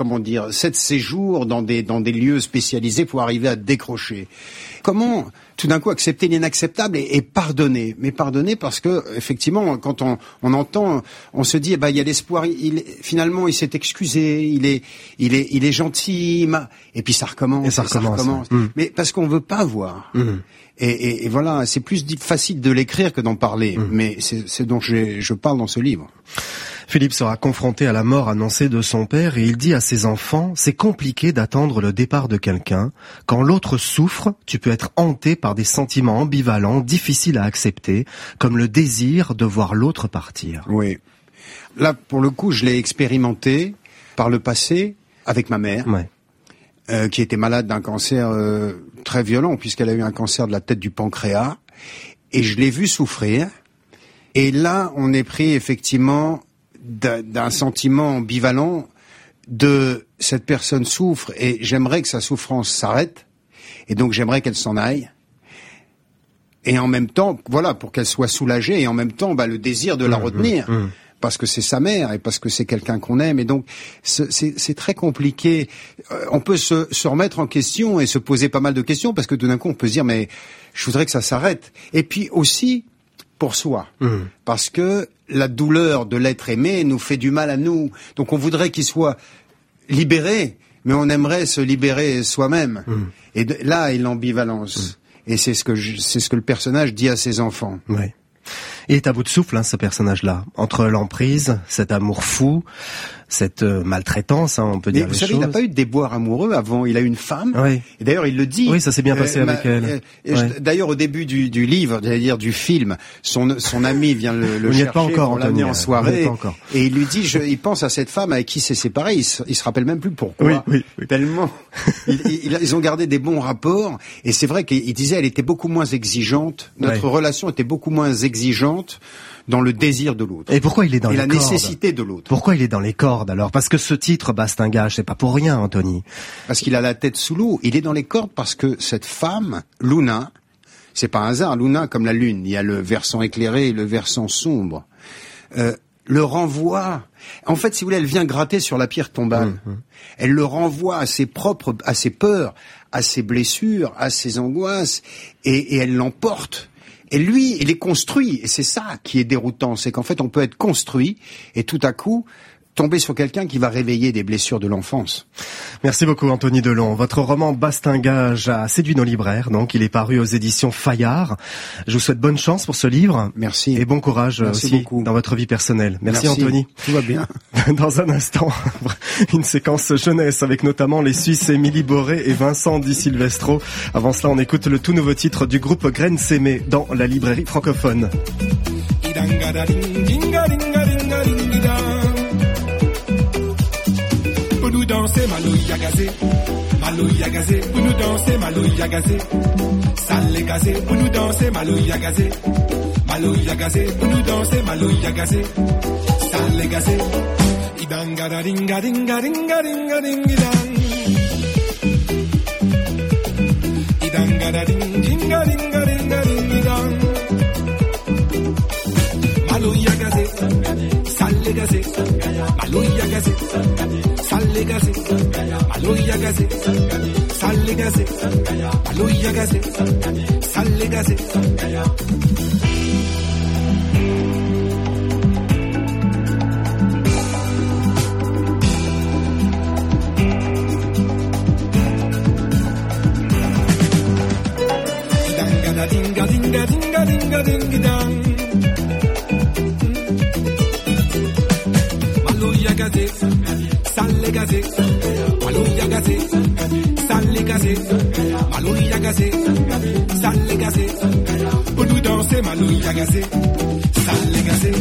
séjours dans des lieux spécialisés pour arriver à décrocher. Comment tout d'un coup accepter l'inacceptable et pardonner ? Mais pardonner parce que effectivement, quand on entend, on se dit, il y a l'espoir. Finalement, il s'est excusé. Il est gentil. Et puis ça recommence. Et ça recommence. Mais parce qu'on veut pas voir. Et voilà, c'est plus facile de l'écrire que d'en parler. Mais c'est dont je parle dans ce livre. Philippe sera confronté à la mort annoncée de son père et il dit à ses enfants, c'est compliqué d'attendre le départ de quelqu'un. Quand l'autre souffre, tu peux être hanté par des sentiments ambivalents, difficiles à accepter, comme le désir de voir l'autre partir. Oui. Là, pour le coup, je l'ai expérimenté par le passé avec ma mère, qui était malade d'un cancer très violent, puisqu'elle a eu un cancer de la tête du pancréas. Et je l'ai vue souffrir. Et là, on est pris effectivement d'un sentiment ambivalent de cette personne souffre et j'aimerais que sa souffrance s'arrête et donc j'aimerais qu'elle s'en aille et en même temps pour qu'elle soit soulagée et en même temps le désir de la retenir parce que c'est sa mère et parce que c'est quelqu'un qu'on aime et donc c'est très compliqué. On peut se remettre en question et se poser pas mal de questions parce que tout d'un coup on peut se dire mais je voudrais que ça s'arrête et puis aussi pour soi parce que la douleur de l'être aimé nous fait du mal à nous. Donc on voudrait qu'il soit libéré, mais on aimerait se libérer soi-même. Et là est l'ambivalence. Et c'est ce que le personnage dit à ses enfants. Ouais. Il est à bout de souffle, ce personnage-là, entre l'emprise, cet amour fou, cette maltraitance, on peut dire les choses. Vous savez, il n'a pas eu de déboire amoureux avant. Il a eu une femme. Oui. Et d'ailleurs, il le dit. Oui, ça s'est bien passé avec elle. D'ailleurs, au début du livre, j'allais dire du film, son ami vient le chercher pas encore, pour l'amener en soirée. Et il lui dit, il pense à cette femme avec qui s'est séparé. Il se rappelle même plus pourquoi. Oui. Tellement. Ils ont gardé des bons rapports. Et c'est vrai qu'il disait, elle était beaucoup moins exigeante. Notre relation était beaucoup moins exigeante dans le désir de l'autre. Et pourquoi il est dans les cordes ? Et la nécessité de l'autre. Pourquoi il est dans les cordes alors ? Parce que ce titre, Bastingage, c'est pas pour rien, Anthony. Parce qu'il a la tête sous l'eau. Il est dans les cordes parce que cette femme, Luna, c'est pas un hasard, Luna comme la lune, il y a le versant éclairé et le versant sombre, le renvoie. En fait, si vous voulez, elle vient gratter sur la pierre tombale. Elle le renvoie à ses peurs, à ses blessures, à ses angoisses, et elle l'emporte. Et lui, il est construit, et c'est ça qui est déroutant, c'est qu'en fait, on peut être construit, et tout à coup, tomber sur quelqu'un qui va réveiller des blessures de l'enfance. Merci beaucoup Anthony Delon. Votre roman Bastingage a séduit nos libraires, donc il est paru aux éditions Fayard. Je vous souhaite bonne chance pour ce livre. Merci. Et bon courage Merci aussi beaucoup. Dans votre vie personnelle. Merci Anthony. Tout va bien. Dans un instant, une séquence jeunesse avec notamment les Suisses Émilie Boré et Vincent Di Silvestro. Avant cela, on écoute le tout nouveau titre du groupe Graines Sémées dans la librairie francophone. Pour nous danser, Malouya gazé, pour nous danser, Malouya gazé, salé gazé, pour nous danser, Malouya gazé, pour nous danser, Malouya gazé, salé gazé, idanga dinga dinga dinga dinga dingidang, idanga dinga dinga dinga dingidang, Malouya gazé, salé gazé, Malouya gazé. Salé gazé, Malouya gazé, salé gazé, Malouya gazé, salé gazé. Dinga dinga dinga dinga dinga dang. Malouya gazé. Salé gazé, Malouya gazé, salé gazé, Malouya gazé, salé gazé, pour nous danser, Malouya gazé, salé gazé.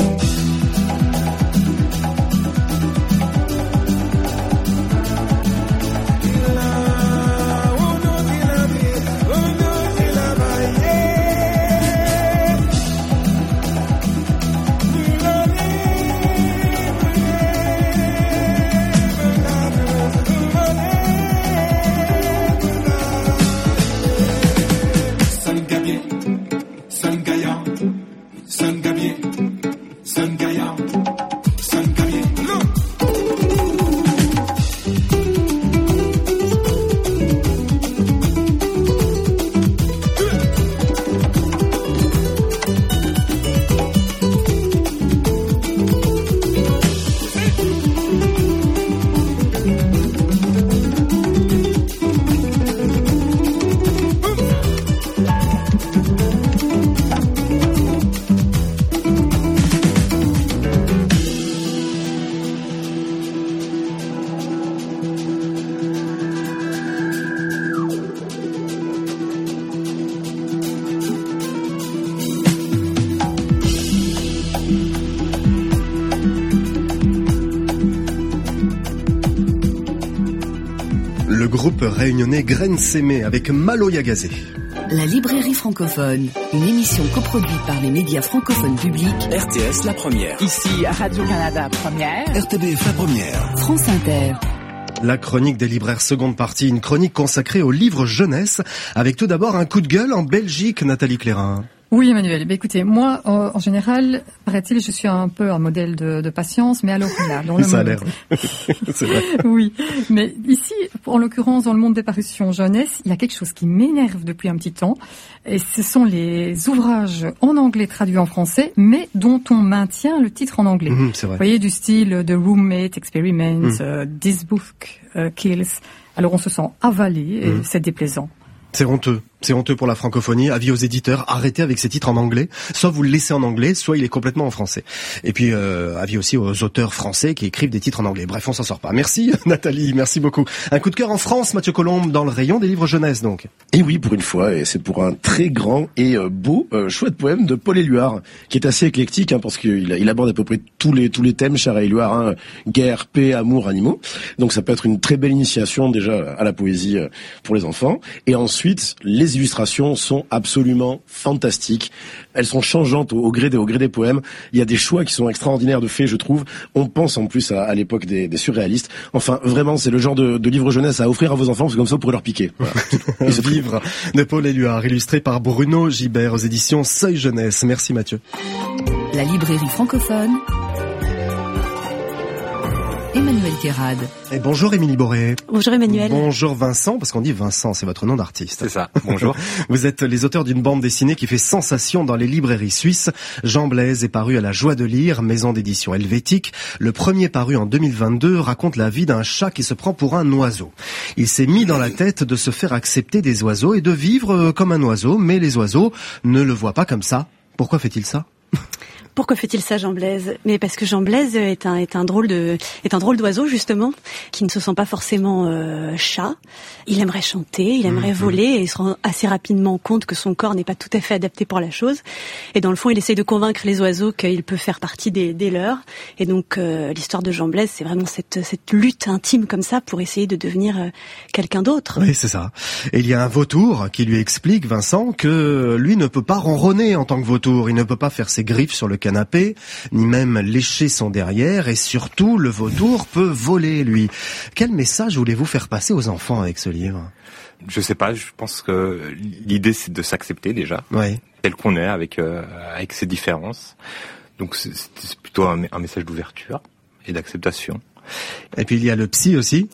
Groupe réunionnais Graines Sémées avec Malouya gazé. La librairie francophone, une émission coproduite par les médias francophones publics. RTS La Première. Ici Radio-Canada Première. RTBF La Première. France Inter. La chronique des libraires seconde partie, une chronique consacrée aux livres jeunesse, avec tout d'abord un coup de gueule en Belgique, Nathalie Clérin. Oui, Emmanuel. Écoutez, moi, en général, paraît-il, je suis un peu un modèle de patience, mais alors là, dans le ça monde... a l'air. C'est vrai. Oui, mais ici, en l'occurrence, dans le monde des parutions jeunesse, il y a quelque chose qui m'énerve depuis un petit temps, et ce sont les ouvrages en anglais traduits en français, mais dont on maintient le titre en anglais. C'est vrai. Vous voyez, du style The Roommate Experiment, This Book Kills. Alors on se sent avalé, et c'est déplaisant. C'est honteux. C'est honteux pour la francophonie. Avis aux éditeurs, arrêtez avec ces titres en anglais. Soit vous le laissez en anglais, soit il est complètement en français. Et puis, avis aussi aux auteurs français qui écrivent des titres en anglais. Bref, on s'en sort pas. Merci Nathalie, merci beaucoup. Un coup de cœur en France, Mathieu Colombe, dans le rayon des livres jeunesse donc. Et oui, pour une fois, et c'est pour un très grand et beau, chouette poème de Paul Éluard, qui est assez éclectique, hein, parce qu'il aborde à peu près tous les thèmes, cher à Éluard, hein, guerre, paix, amour, animaux. Donc ça peut être une très belle initiation déjà à la poésie pour les enfants. Et ensuite, les illustrations sont absolument fantastiques. Elles sont changeantes au gré des poèmes. Il y a des choix qui sont extraordinaires de faits, je trouve. On pense en plus à l'époque des surréalistes. Enfin, vraiment, c'est le genre de livre jeunesse à offrir à vos enfants, parce que comme ça, vous pourrez leur piquer. Voilà. Vivre de Paul Éluard, illustré par Bruno Gibert aux éditions Seuil Jeunesse. Merci Mathieu. La librairie francophone, Emmanuel Thérade. Et bonjour Émilie Boré. Bonjour Emmanuel. Bonjour Vincent, parce qu'on dit Vincent, c'est votre nom d'artiste. C'est ça, bonjour. Vous êtes les auteurs d'une bande dessinée qui fait sensation dans les librairies suisses. Jean Blaise est paru à La Joie de lire, maison d'édition helvétique. Le premier paru en 2022 raconte la vie d'un chat qui se prend pour un oiseau. Il s'est mis dans la tête de se faire accepter des oiseaux et de vivre comme un oiseau, mais les oiseaux ne le voient pas comme ça. Pourquoi fait-il ça ? Pourquoi fait-il ça, Jean Blaise ? Mais parce que Jean Blaise est un drôle d'oiseau, justement, qui ne se sent pas forcément chat. Il aimerait chanter, il aimerait voler, et il se rend assez rapidement compte que son corps n'est pas tout à fait adapté pour la chose. Et dans le fond, il essaye de convaincre les oiseaux qu'il peut faire partie des leurs. Et donc, l'histoire de Jean Blaise, c'est vraiment cette lutte intime comme ça pour essayer de devenir quelqu'un d'autre. Oui, c'est ça. Et il y a un vautour qui lui explique, Vincent, que lui ne peut pas ronronner en tant que vautour. Il ne peut pas faire ses griffes sur le canapé, ni même lécher son derrière, et surtout, le vautour peut voler, lui. Quel message voulez-vous faire passer aux enfants avec ce livre ? Je sais pas, je pense que l'idée c'est de s'accepter déjà, tel qu'on est, avec ses différences. Donc c'est plutôt un message d'ouverture et d'acceptation. Et puis il y a le psy aussi,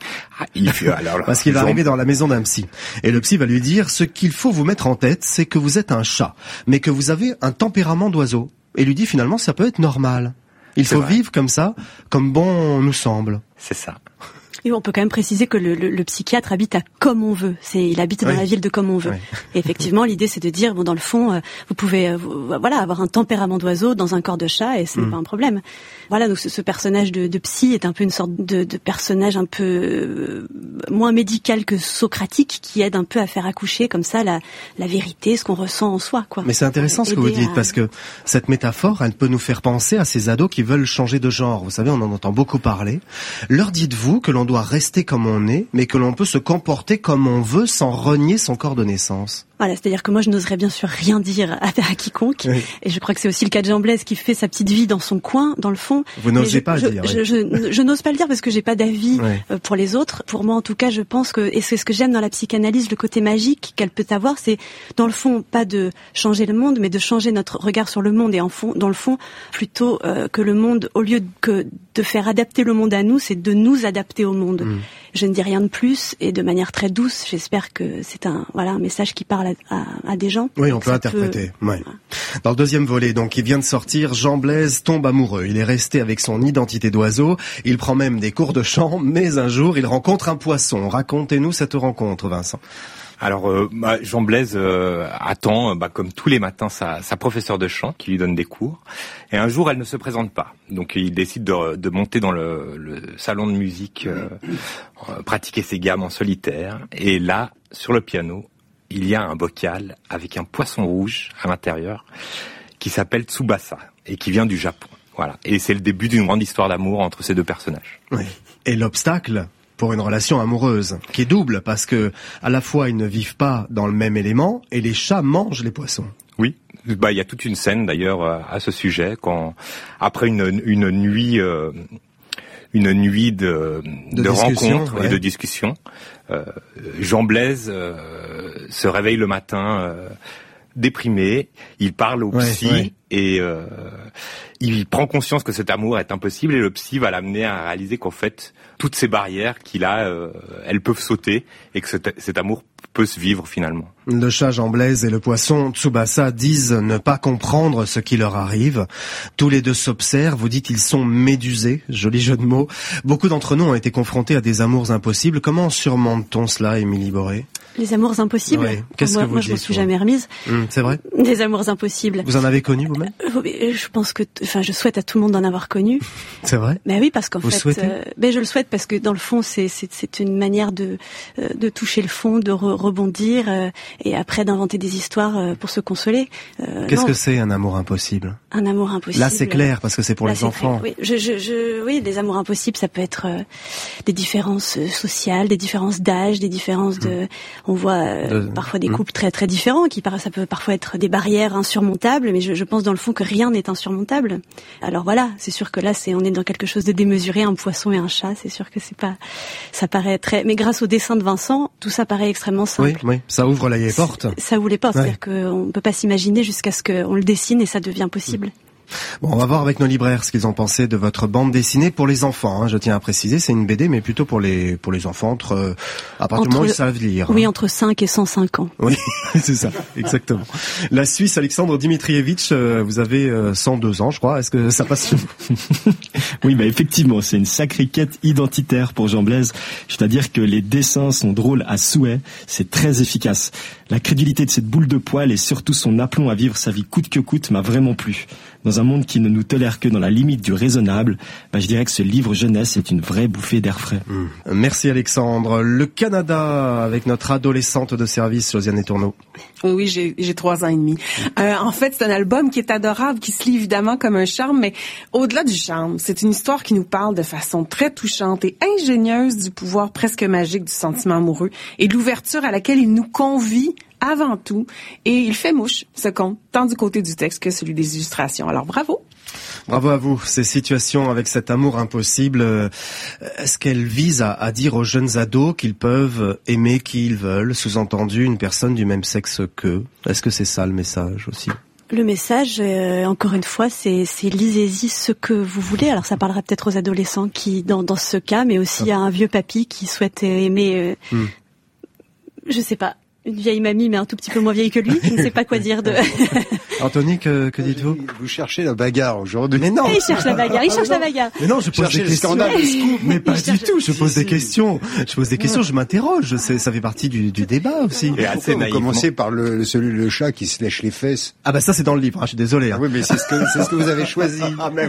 parce qu'il va arriver dans la maison d'un psy. Et le psy va lui dire, ce qu'il faut vous mettre en tête, c'est que vous êtes un chat, mais que vous avez un tempérament d'oiseau. Et lui dit finalement, ça peut être normal. Il faut vivre comme ça, comme bon nous semble. C'est ça. Et on peut quand même préciser que le psychiatre habite à Comme on veut. Il habite dans la ville de Comme on veut. Et effectivement, l'idée c'est de dire, bon, dans le fond, vous pouvez, avoir un tempérament d'oiseau dans un corps de chat, et ce n'est pas un problème. Voilà, donc ce personnage de psy est un peu une sorte de personnage un peu moins médical que socratique, qui aide un peu à faire accoucher comme ça la vérité, ce qu'on ressent en soi, quoi. Mais c'est intéressant ce que vous dites, parce que cette métaphore, elle peut nous faire penser à ces ados qui veulent changer de genre. Vous savez, on en entend beaucoup parler. Leur dites-vous que l'on doit rester comme on est, mais que l'on peut se comporter comme on veut sans renier son corps de naissance. Voilà, c'est-à-dire que moi je n'oserais bien sûr rien dire à quiconque, et je crois que c'est aussi le cas de Jean Blaise qui fait sa petite vie dans son coin, dans le fond. Vous n'osez pas le dire. Je n'ose pas le dire parce que j'ai pas d'avis pour les autres. Pour moi en tout cas, je pense que, et c'est ce que j'aime dans la psychanalyse, le côté magique qu'elle peut avoir, c'est dans le fond pas de changer le monde, mais de changer notre regard sur le monde, et dans le fond plutôt que le monde, au lieu que de faire adapter le monde à nous, c'est de nous adapter au monde. Je ne dis rien de plus, et de manière très douce, j'espère que c'est un message qui parle à des gens. Oui, on peut interpréter. Dans le deuxième volet, donc, qui vient de sortir, Jean Blaise tombe amoureux. Il est resté avec son identité d'oiseau. Il prend même des cours de chant, mais un jour, il rencontre un poisson. Racontez-nous cette rencontre, Vincent. Alors, Jean Blaise attend, comme tous les matins, sa professeure de chant qui lui donne des cours. Et un jour, elle ne se présente pas. Donc, il décide de monter dans le salon de musique, pratiquer ses gammes en solitaire. Et là, sur le piano, il y a un bocal avec un poisson rouge à l'intérieur qui s'appelle Tsubasa et qui vient du Japon. Voilà. Et c'est le début d'une grande histoire d'amour entre ces deux personnages. Oui. Et l'obstacle pour une relation amoureuse, qui est double, parce que à la fois ils ne vivent pas dans le même élément, et les chats mangent les poissons. Oui, il y a toute une scène d'ailleurs à ce sujet, quand après une nuit de rencontres et de discussions, Jean Blaise se réveille le matin déprimé, il parle au psy et il prend conscience que cet amour est impossible, et le psy va l'amener à réaliser qu'en fait toutes ces barrières qu'il a, elles peuvent sauter, et que cet amour peut se vivre finalement. Le chat Jean Blaise et le poisson Tsubasa disent ne pas comprendre ce qui leur arrive. Tous les deux s'observent, vous dites ils sont médusés, joli jeu de mots. Beaucoup d'entre nous ont été confrontés à des amours impossibles. Comment surmonte-t-on cela, Émilie Boré ? Les amours impossibles. Qu'est-ce que vous dites ? Je m'en suis jamais remise. C'est vrai ? Des amours impossibles. Vous en avez connu vous-même ? Je pense que, je souhaite à tout le monde d'en avoir connu. C'est vrai ? Ben oui, parce qu'en vous fait, souhaitez ? je le souhaite parce que dans le fond, c'est une manière de toucher le fond, de rebondir, et après d'inventer des histoires pour se consoler. Qu'est-ce que c'est un amour impossible ? Un amour impossible. Là, c'est clair parce que c'est pour les enfants. Oui, oui, des amours impossibles, ça peut être des différences sociales, des différences d'âge, des différences on voit parfois des couples très très différents ça peut parfois être des barrières insurmontables, mais je pense dans le fond que rien n'est insurmontable. Alors voilà, c'est sûr que là on est dans quelque chose de démesuré, un poisson et un chat, c'est sûr que ça paraît très, mais grâce au dessin de Vincent, tout ça paraît extrêmement simple. Oui, ça ouvre les portes. Ça ouvre les portes, c'est-à-dire qu'on peut pas s'imaginer jusqu'à ce qu'on le dessine et ça devient possible. Bon, on va voir avec nos libraires ce qu'ils ont pensé de votre bande dessinée pour les enfants. Je tiens à préciser, c'est une BD, mais plutôt pour les enfants à partir du moment où ils savent lire. Oui, entre 5 et 105 ans. Oui, c'est ça, exactement. La Suisse, Alexandre Dimitrievitch, vous avez 102 ans, je crois. Est-ce que ça passe sur vous? Oui, effectivement, c'est une sacrée quête identitaire pour Jean Blaise. C'est-à-dire que les dessins sont drôles à souhait, c'est très efficace. La crédulité de cette boule de poil et surtout son aplomb à vivre sa vie coûte que coûte m'a vraiment plu. Dans un monde qui ne nous tolère que dans la limite du raisonnable, je dirais que ce livre jeunesse est une vraie bouffée d'air frais. Merci Alexandre. Le Canada avec notre adolescente de service, Josiane Etourneau. Oui, j'ai 3 ans et demi. En fait, c'est un album qui est adorable, qui se lit évidemment comme un charme, mais au-delà du charme, c'est une histoire qui nous parle de façon très touchante et ingénieuse du pouvoir presque magique du sentiment amoureux et de l'ouverture à laquelle il nous convie avant tout, et il fait mouche, ce conte, tant du côté du texte que celui des illustrations. Alors bravo! Bravo à vous. Ces situations avec cet amour impossible, est-ce qu'elles visent à dire aux jeunes ados qu'ils peuvent aimer qui ils veulent, sous-entendu une personne du même sexe qu'eux? Est-ce que c'est ça le message aussi? Le message, encore une fois, c'est lisez-y ce que vous voulez. Alors ça parlera peut-être aux adolescents qui, dans ce cas, mais aussi à un vieux papy qui souhaite aimer, je sais pas, une vieille mamie, mais un tout petit peu moins vieille que lui. Je ne sais pas quoi dire de... Anthony, que dites-vous? Vous cherchez la bagarre aujourd'hui. Mais non. Il cherche la bagarre, Mais non, je pose des questions. Mais pas du tout, je pose des questions. Je m'interroge. Ça fait partie du débat aussi. Et assez naïvement. Vous commencez par le chat qui se lèche les fesses. Ah ça c'est dans le livre, je suis désolé. Oui, mais c'est ce que vous avez choisi.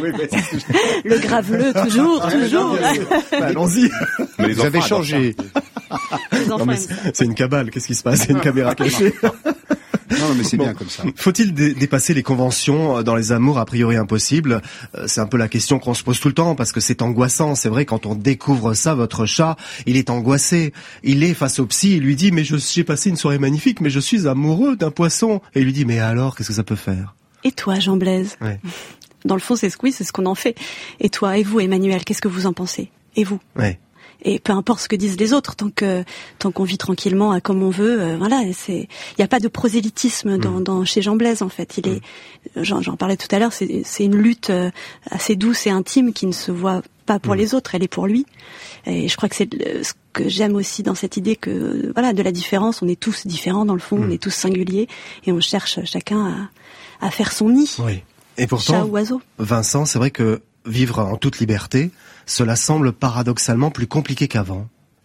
Le graveleux, toujours. Allons-y. Mais vous avez changé. Non, mais c'est une cabale, qu'est-ce qui se passe? C'est une caméra cachée. Non, mais c'est bien comme ça. Faut-il dépasser les conventions dans les amours a priori impossibles? C'est un peu la question qu'on se pose tout le temps, parce que c'est angoissant. C'est vrai, quand on découvre ça, votre chat, il est angoissé. Il est face au psy, il lui dit, mais j'ai passé une soirée magnifique, mais je suis amoureux d'un poisson. Et il lui dit, mais alors, qu'est-ce que ça peut faire? Et toi, Jean Blaise? Ouais. Dans le fond, c'est ce qu'on en fait. Et toi, et vous, Emmanuel, qu'est-ce que vous en pensez? Et vous? Ouais. Et peu importe ce que disent les autres, tant qu'on vit tranquillement comme on veut, voilà, il n'y a pas de prosélytisme chez Jean Blaise en fait. J'en parlais tout à l'heure, c'est une lutte assez douce et intime qui ne se voit pas pour les autres, elle est pour lui. Et je crois que c'est ce que j'aime aussi dans cette idée que voilà, de la différence, on est tous différents dans le fond, on est tous singuliers et on cherche chacun à faire son nid. Oui. Et pourtant, chat ou oiseau. Vincent, c'est vrai que vivre en toute liberté, cela semble paradoxalement plus compliqué qu'avant.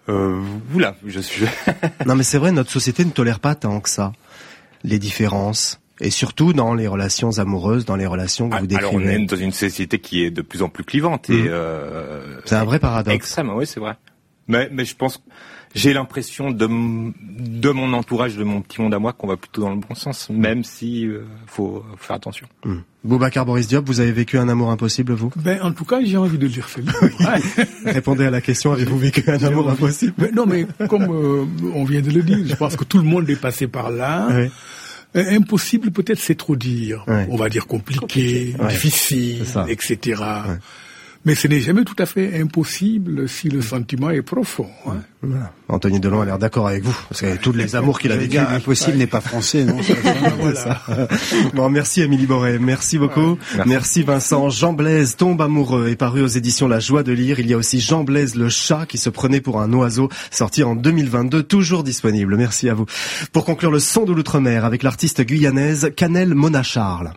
Oula, je suis... Non mais c'est vrai, notre société ne tolère pas tant que ça les différences. Et surtout dans les relations amoureuses, dans les relations que vous décrivez. Alors on est dans une société qui est de plus en plus clivante. Et c'est un vrai paradoxe. Extrême, oui c'est vrai. Mais je pense... J'ai l'impression de mon entourage, de mon petit monde à moi, qu'on va plutôt dans le bon sens, même si faut faire attention. Boubacar Boris Diop, vous avez vécu un amour impossible, vous? En tout cas, j'ai envie de lire ce livre. Répondez à la question, avez-vous vécu un amour impossible? Non, mais comme on vient de le dire, je pense que tout le monde est passé par là. Oui. Impossible, peut-être, c'est trop dire. Ouais. On va dire compliqué. Difficile, etc. Ouais. Mais ce n'est jamais tout à fait impossible si le sentiment est profond. Hein. Voilà. Anthony Delon a l'air d'accord avec vous, parce que tous les amours qu'il a vécu. Impossible n'est pas français, non? Voilà. Bon, merci Émilie Boré, merci beaucoup. Merci Vincent. Jean Blaise tombe amoureux est paru aux éditions La Joie de lire. Il y a aussi Jean Blaise le chat qui se prenait pour un oiseau, sorti en 2022, toujours disponible. Merci à vous. Pour conclure le son de l'outre-mer avec l'artiste guyanaise Canel Mona Charles.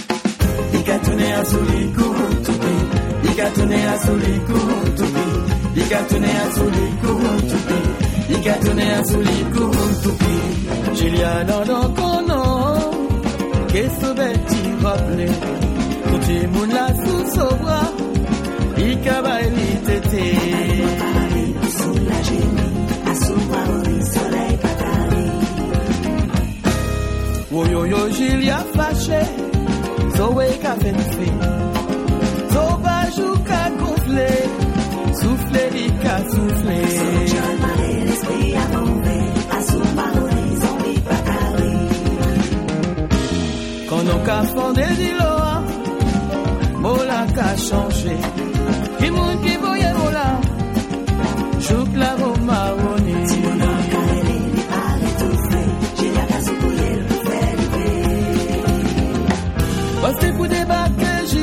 Juliana dans kono que sobeti rappelé tout moun la sous sobra ikabali tete sous la génie assouvra au soleil patali yo yo Julia fâché zoé ka fenfi zo bajou ka gonflé soufflé lika soufflé John Marie l'esprit a tombé assouvra non ka fondé di loa mola ka changé qui moun qui voyait mola jouk la romaroni mola ka rele li pare tout fait j'ai la ka soupouye le fait lever parce que pour débarquer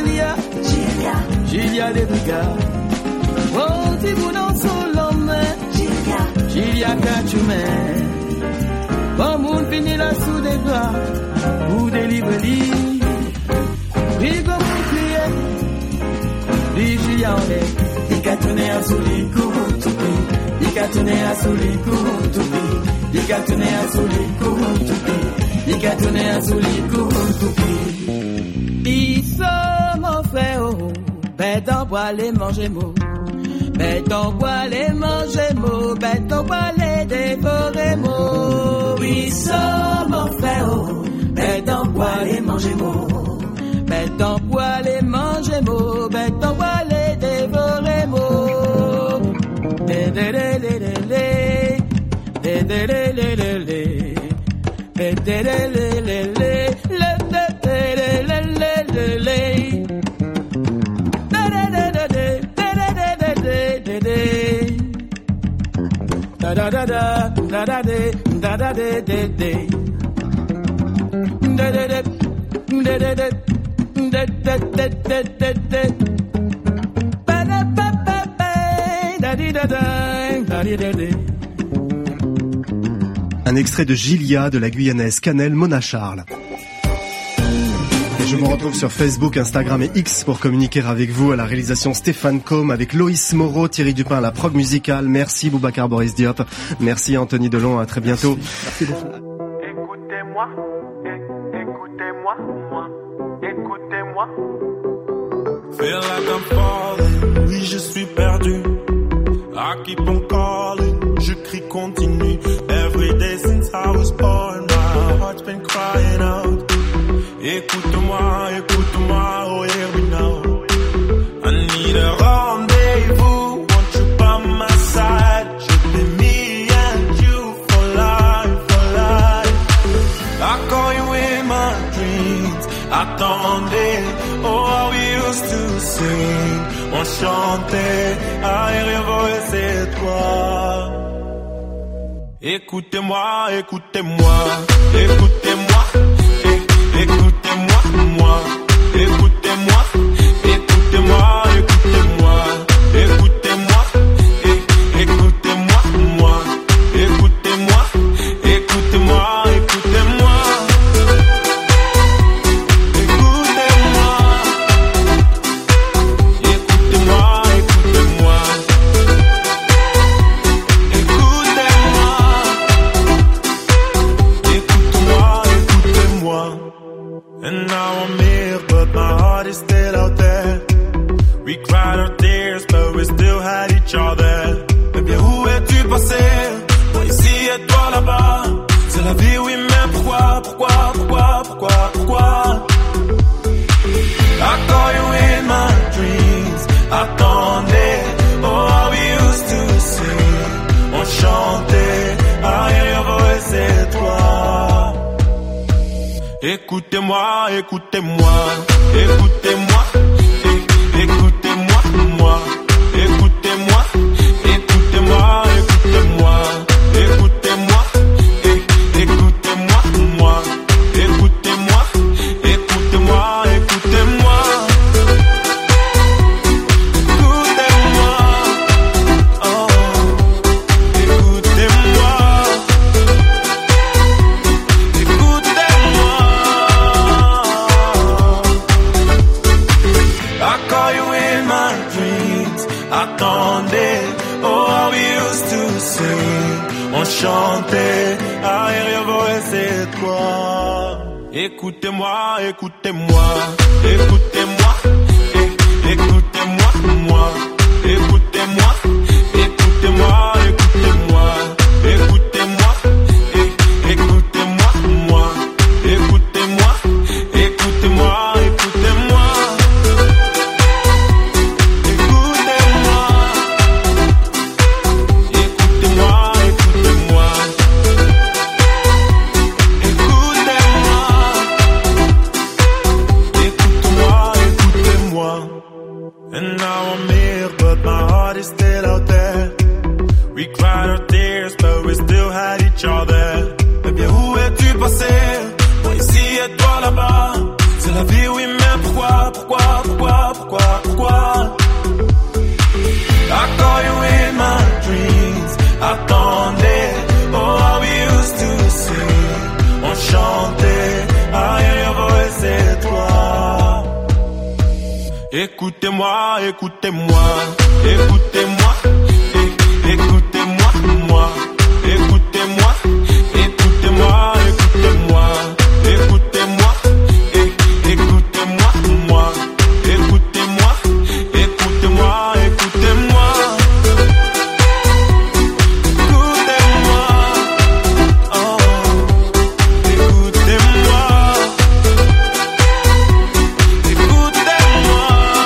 Julia de Briga. Oh, Tiburon Solomon, Julia Kachoumen. Bon, moun fini la sous des bras, ou des livres-lits. Rigo moun crié, di Julia en est. Il tourné à Souli, Kourountoupi. Il tourné à Souli, Kourountoupi. Il tourné à Souli, Kourountoupi. Il tourné à Souli, Kourountoupi. Ils sont mon frère, oh. Bête en bois les manger mots, bête en bois les manger mots, bête en bois les dévorer mots. Oui, ça mon frère, oh. Bête en bois les manger mots, bête en bois les manger mots, bête en bois les dévorer mots. De de de de de de de de de de de de de de de da da da da da da de da da de de de da da de da da de da da de de de de ba da ba ba ba da di da da di da de. Un extrait de Gilia de la Guyanaise Canel Mona Charles. Je me retrouve sur Facebook, Instagram et X pour communiquer avec vous. À la réalisation Stéphane Combe, avec Loïs Moreau, Thierry Dupin à la prog musicale. Merci Boubacar Boris Diop. Merci Anthony Delon. À très bientôt. Merci. Écoutez-moi, écoutez-moi, écoutez-moi. Feel like I'm falling, oui je suis perdu. I keep on calling, je crie continue. Every day since I was born, my heart's been crying out. Écoute-moi, écoute-moi, oh here we know. I need a rendezvous, want you by my side. Should be me and you for life, for life. I call you in my dreams, attendez, oh how we used to sing. On chantait, aérien voix c'est toi. Écoutez-moi, écoutez-moi, écoutez-moi. Écoutez-moi, moi, écoutez-moi, écoutez-moi, écoutez-moi, écoutez-moi, écoutez-moi, moi, écoutez-moi, écoutez-moi, écoutez-moi, écoutez-moi, écoutez-moi, écoutez-moi, écoutez-moi, écoutez-moi. And now I'm here, but my heart is still out there. We cried our tears, but we still had each other. Eh bien, où es-tu passé? Moi ici et toi là-bas. C'est la vie, oui, mais pourquoi? I call you in my dreams. Attendez, oh, how we used to sing. On chantait, I hear your voice, c'est toi. Écoutez-moi, écoutez-moi, écoutez-moi, écoutez-moi, moi, écoutez-moi, écoutez-moi, écoutez-moi, écoutez-moi, écoutez-moi, moi, écoutez-moi, écoutez-moi, écoutez-moi. Attendez, oh how we used to sing. On chantait, aérien voix c'est toi. Écoutez-moi, écoutez-moi, écoutez-moi, écoutez-moi, moi, écoutez-moi, écoutez-moi, écoutez-moi, écoutez-moi, écoutez-moi, moi, écoutez-moi, écoutez-moi, écoutez-moi. And now I'm here, but my heart is still out there. We cried our tears, but we still had each other. Eh bien, où es-tu passé? Moi ici et toi là-bas. C'est la vie, oui, même pourquoi I call you in my dreams. Attendez, oh how we used to sing. On chantait, I hear your voice, c'est toi. Écoutez-moi, écoutez-moi, écoutez-moi, écoutez-moi, moi. Écoutez-moi, écoutez-moi, écoutez-moi, écoutez-moi, écoutez-moi, moi. Écoutez-moi, écoutez-moi, écoutez-moi. Écoutez-moi, oh, écoutez-moi. Écoutez-moi.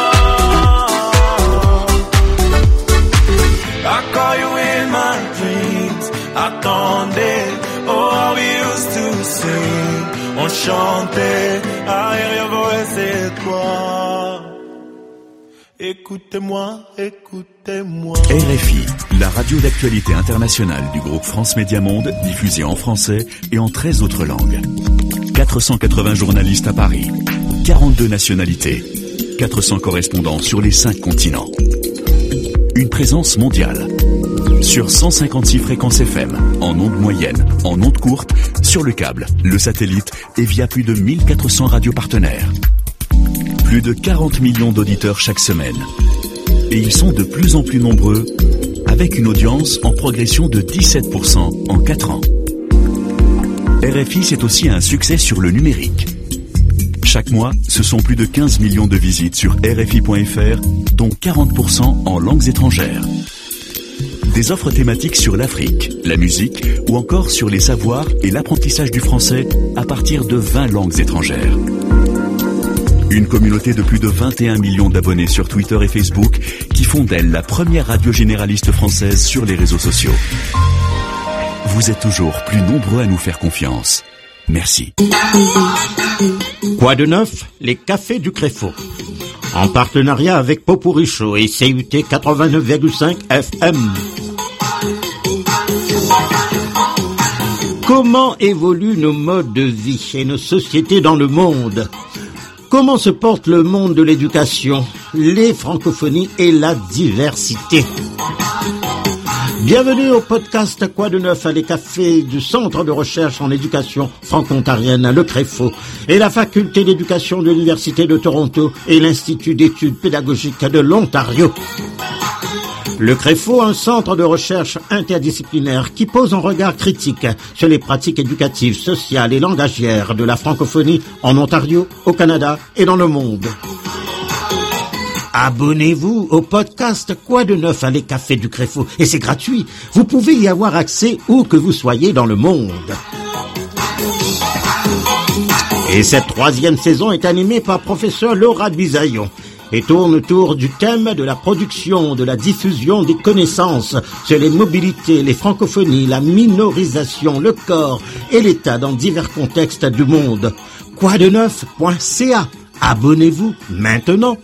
I call you in my dreams. Attendez, oh how we used to sing. On chantait, I hear your voice, c'est toi. Écoutez-moi, écoutez-moi. RFI, la radio d'actualité internationale du groupe France Média Monde, diffusée en français et en 13 autres langues. 480 journalistes à Paris, 42 nationalités, 400 correspondants sur les 5 continents. Une présence mondiale. Sur 156 fréquences FM, en ondes moyennes, en ondes courtes, sur le câble, le satellite et via plus de 1400 radios partenaires. Plus de 40 millions d'auditeurs chaque semaine. Et ils sont de plus en plus nombreux, avec une audience en progression de 17% en 4 ans. RFI, c'est aussi un succès sur le numérique. Chaque mois, ce sont plus de 15 millions de visites sur RFI.fr, dont 40% en langues étrangères. Des offres thématiques sur l'Afrique, la musique ou encore sur les savoirs et l'apprentissage du français à partir de 20 langues étrangères. Une communauté de plus de 21 millions d'abonnés sur Twitter et Facebook qui font d'elle la première radio généraliste française sur les réseaux sociaux. Vous êtes toujours plus nombreux à nous faire confiance. Merci. Quoi de neuf? Les cafés du Créfo. En partenariat avec Popurrí Show et CUT 89,5 FM. Comment évoluent nos modes de vie et nos sociétés dans le monde? Comment se porte le monde de l'éducation, les francophonies et la diversité? Bienvenue au podcast Quoi de neuf à les cafés du Centre de recherche en éducation franco-ontarienne, le Créfo, et la faculté d'éducation de l'Université de Toronto et l'Institut d'études pédagogiques de l'Ontario. Le Créfo, un centre de recherche interdisciplinaire qui pose un regard critique sur les pratiques éducatives, sociales et langagières de la francophonie en Ontario, au Canada et dans le monde. Abonnez-vous au podcast Quoi de neuf à les cafés du Créfo et c'est gratuit. Vous pouvez y avoir accès où que vous soyez dans le monde. Et cette 3e saison est animée par professeur Laura Bisaillon et tourne autour du thème de la production, de la diffusion des connaissances sur les mobilités, les francophonies, la minorisation, le corps et l'État dans divers contextes du monde. Quoideneuf.ca. Abonnez-vous maintenant.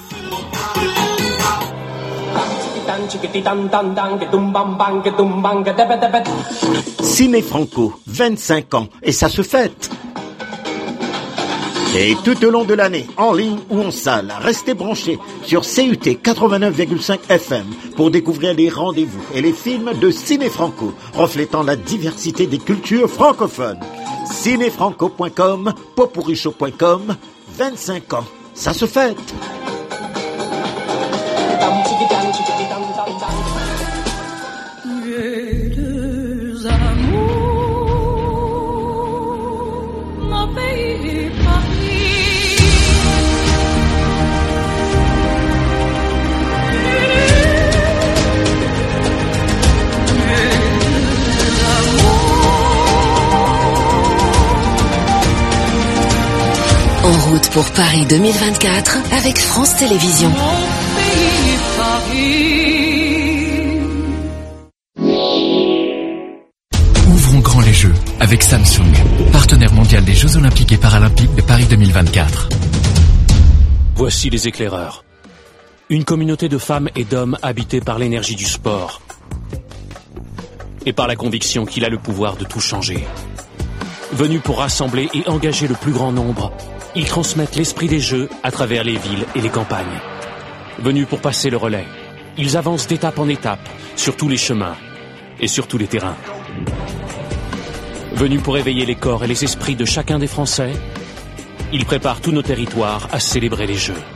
Ciné Franco, 25 ans, et ça se fête. Et tout au long de l'année, en ligne ou en salle, restez branchés sur CUT 89,5 FM pour découvrir les rendez-vous et les films de Ciné Franco, reflétant la diversité des cultures francophones. Cinéfranco.com, popurrishow.com, 25 ans, ça se fête. En route pour Paris 2024 avec France Télévisions. Ouvrons grand les Jeux avec Samsung, partenaire mondial des Jeux Olympiques et Paralympiques de Paris 2024. Voici les éclaireurs. Une communauté de femmes et d'hommes habités par l'énergie du sport et par la conviction qu'il a le pouvoir de tout changer. Venus pour rassembler et engager le plus grand nombre ils transmettent l'esprit des jeux à travers les villes et les campagnes. Venus pour passer le relais, ils avancent d'étape en étape sur tous les chemins et sur tous les terrains. Venus pour éveiller les corps et les esprits de chacun des Français, ils préparent tous nos territoires à célébrer les Jeux.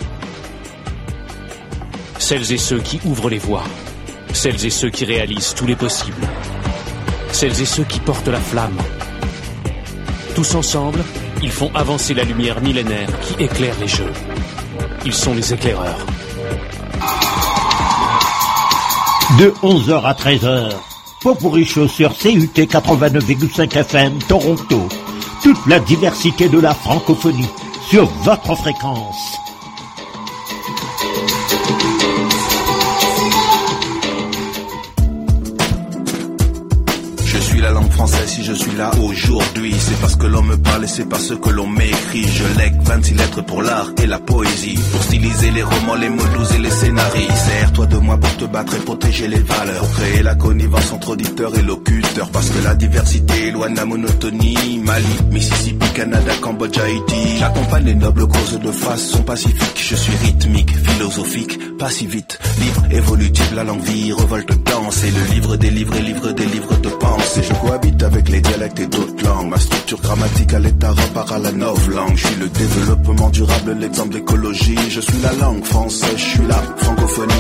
Celles et ceux qui ouvrent les voies, celles et ceux qui réalisent tous les possibles, celles et ceux qui portent la flamme. Tous ensemble, ils font avancer la lumière millénaire qui éclaire les Jeux. Ils sont les éclaireurs. De 11h à 13h, Popurrí Show sur CUT 89,5 FM Toronto. Toute la diversité de la francophonie sur votre fréquence. La langue française, si je suis là aujourd'hui, c'est parce que l'on me parle et c'est parce que l'on m'écrit. Je lègue 26 lettres pour l'art et la poésie, pour styliser les romans, les mots doux et les scénarios. Sers-toi de moi pour te battre et protéger les valeurs, pour créer la connivence entre auditeurs et locuteurs, parce que la diversité éloigne la monotonie. Mali, Mississippi, Canada, Cambodge, Haïti. J'accompagne les nobles causes de façon pacifique. Je suis rythmique, philosophique, pas si vite, libre, évolutive, la langue vie, revolte, danse. Et le livre des livres et livre des livres de pensée. Je cohabite avec les dialectes et d'autres langues. Ma structure grammaticale est à repart à la novlangue. Je suis le développement durable, l'exemple d'écologie. Je suis la langue française, je suis la francophonie.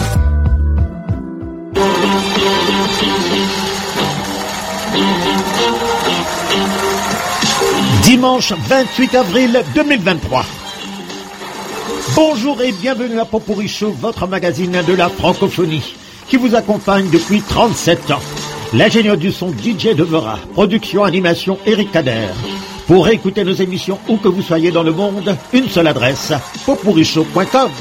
Dimanche 28 avril 2023. Bonjour et bienvenue à Popurrí Show, votre magazine de la francophonie, qui vous accompagne depuis 37 ans. L'ingénieur du son DJ Devera, production, animation Eric Kader. Pour écouter nos émissions où que vous soyez dans le monde, une seule adresse, popurrishow.com.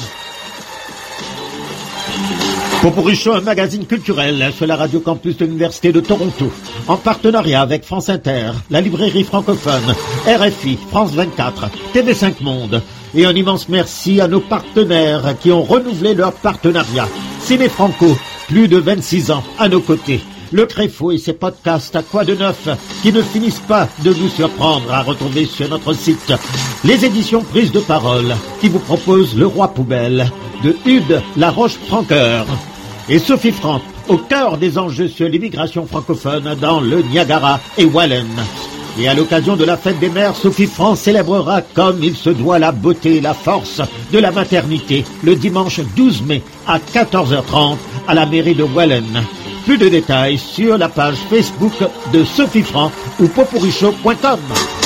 Popurrí Show, un magazine culturel sur la radio campus de l'Université de Toronto, en partenariat avec France Inter, la librairie francophone, RFI, France 24, TV5 Monde. Et un immense merci à nos partenaires qui ont renouvelé leur partenariat. Ciné Franco, plus de 26 ans à nos côtés. Le Créfo et ses podcasts à quoi de neuf qui ne finissent pas de nous surprendre à retrouver sur notre site. Les éditions Prise de Parole qui vous proposent Le Roi Poubelle de Hugues Laroche-Francoeur. Et Sophie Franck au cœur des enjeux sur l'immigration francophone dans le Niagara et Welland. Et à l'occasion de la fête des mères, Sophie Franck célébrera comme il se doit la beauté et la force de la maternité le dimanche 12 mai à 14h30 à la mairie de Welland. Plus de détails sur la page Facebook de Sophie Franck ou popurrishow.com.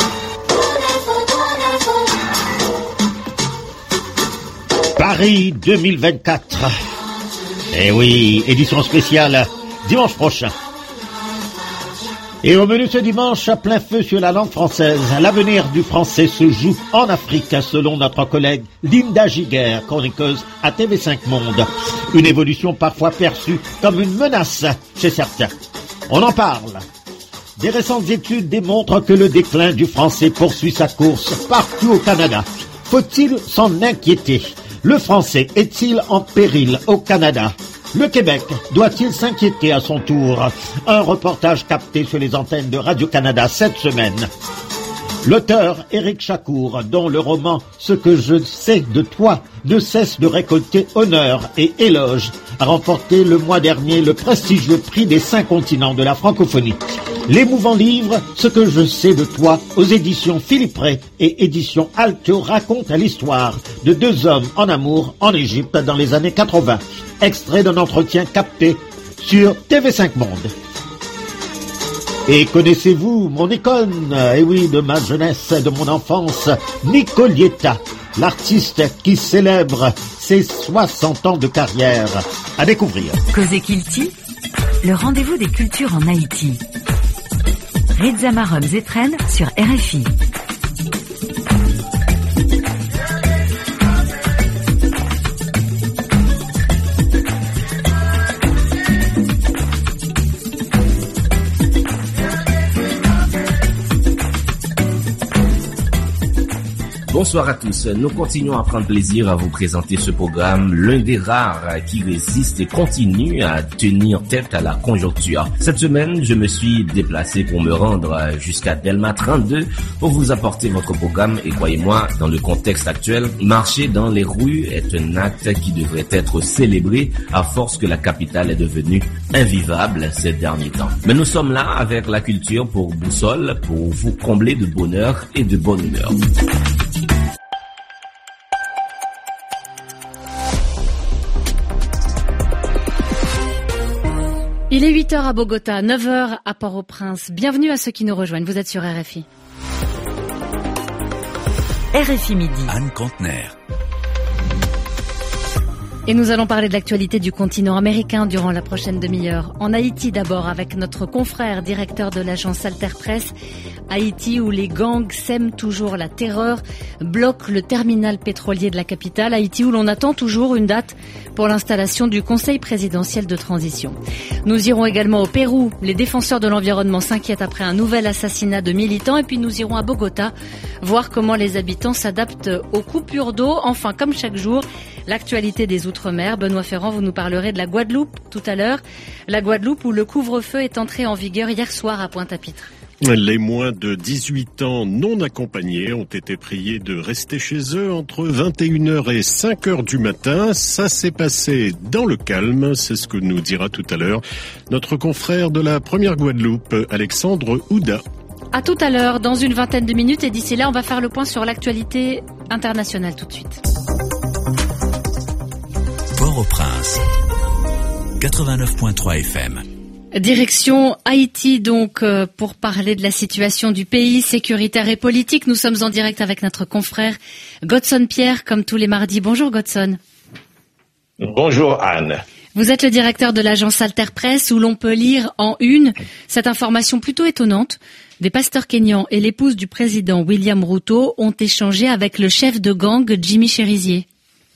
Paris 2024. Eh oui, édition spéciale dimanche prochain. Et au menu ce dimanche, à plein feu sur la langue française, l'avenir du français se joue en Afrique, selon notre collègue Linda Giguère, chroniqueuse à TV5 Monde. Une évolution parfois perçue comme une menace chez certains. On en parle. Des récentes études démontrent que le déclin du français poursuit sa course partout au Canada. Faut-il s'en inquiéter? Le français est-il en péril au Canada? Le Québec doit-il s'inquiéter à son tour? Un reportage capté sur les antennes de Radio-Canada cette semaine. L'auteur Éric Chacour, dont le roman « Ce que je sais de toi » ne cesse de récolter honneur et éloges, a remporté le mois dernier le prestigieux prix des 5 continents de la francophonie. L'émouvant livre « Ce que je sais de toi » aux éditions Philippe Ray et éditions Alto raconte l'histoire de 2 hommes en amour en Égypte dans les années 80. Extrait d'un entretien capté sur TV5 Monde. Et connaissez-vous mon icône, oui, de ma jeunesse, de mon enfance, Nicolietta, l'artiste qui célèbre ses 60 ans de carrière. À découvrir. Causez Kilti, le rendez-vous des cultures en Haïti. Reza Marom Zetren sur RFI. Bonsoir à tous. Nous continuons à prendre plaisir à vous présenter ce programme, l'un des rares qui résiste et continue à tenir tête à la conjoncture. Cette semaine, je me suis déplacé pour me rendre jusqu'à Delma 32 pour vous apporter votre programme et croyez-moi, dans le contexte actuel, marcher dans les rues est un acte qui devrait être célébré à force que la capitale est devenue invivable ces derniers temps. Mais nous sommes là avec la culture pour boussole pour vous combler de bonheur et de bonne humeur. Il est 8h à Bogota, 9h à Port-au-Prince. Bienvenue à ceux qui nous rejoignent. Vous êtes sur RFI. RFI Midi. Anne Contener. Et nous allons parler de l'actualité du continent américain durant la prochaine demi-heure. En Haïti d'abord avec notre confrère directeur de l'agence Alter Press. Haïti où les gangs sèment toujours la terreur, bloquent le terminal pétrolier de la capitale. Haïti où l'on attend toujours une date pour l'installation du Conseil présidentiel de transition. Nous irons également au Pérou. Les défenseurs de l'environnement s'inquiètent après un nouvel assassinat de militants. Et puis nous irons à Bogota voir comment les habitants s'adaptent aux coupures d'eau. Enfin, comme chaque jour, l'actualité des Outre-mer. Benoît Ferrand, vous nous parlerez de la Guadeloupe tout à l'heure. La Guadeloupe où le couvre-feu est entré en vigueur hier soir à Pointe-à-Pitre. Les moins de 18 ans non accompagnés ont été priés de rester chez eux entre 21h et 5h du matin. Ça s'est passé dans le calme, c'est ce que nous dira tout à l'heure notre confrère de la première Guadeloupe, Alexandre Ouda. À tout à l'heure, dans une vingtaine de minutes, et d'ici là, on va faire le point sur l'actualité internationale tout de suite. Port-au-Prince, 89.3 FM. Direction Haïti donc pour parler de la situation du pays sécuritaire et politique. Nous sommes en direct avec notre confrère Godson Pierre comme tous les mardis. Bonjour Godson. Bonjour Anne. Vous êtes le directeur de l'agence Alter Press où l'on peut lire en une cette information plutôt étonnante. Des pasteurs kényans et l'épouse du président William Ruto ont échangé avec le chef de gang Jimmy Cherizier.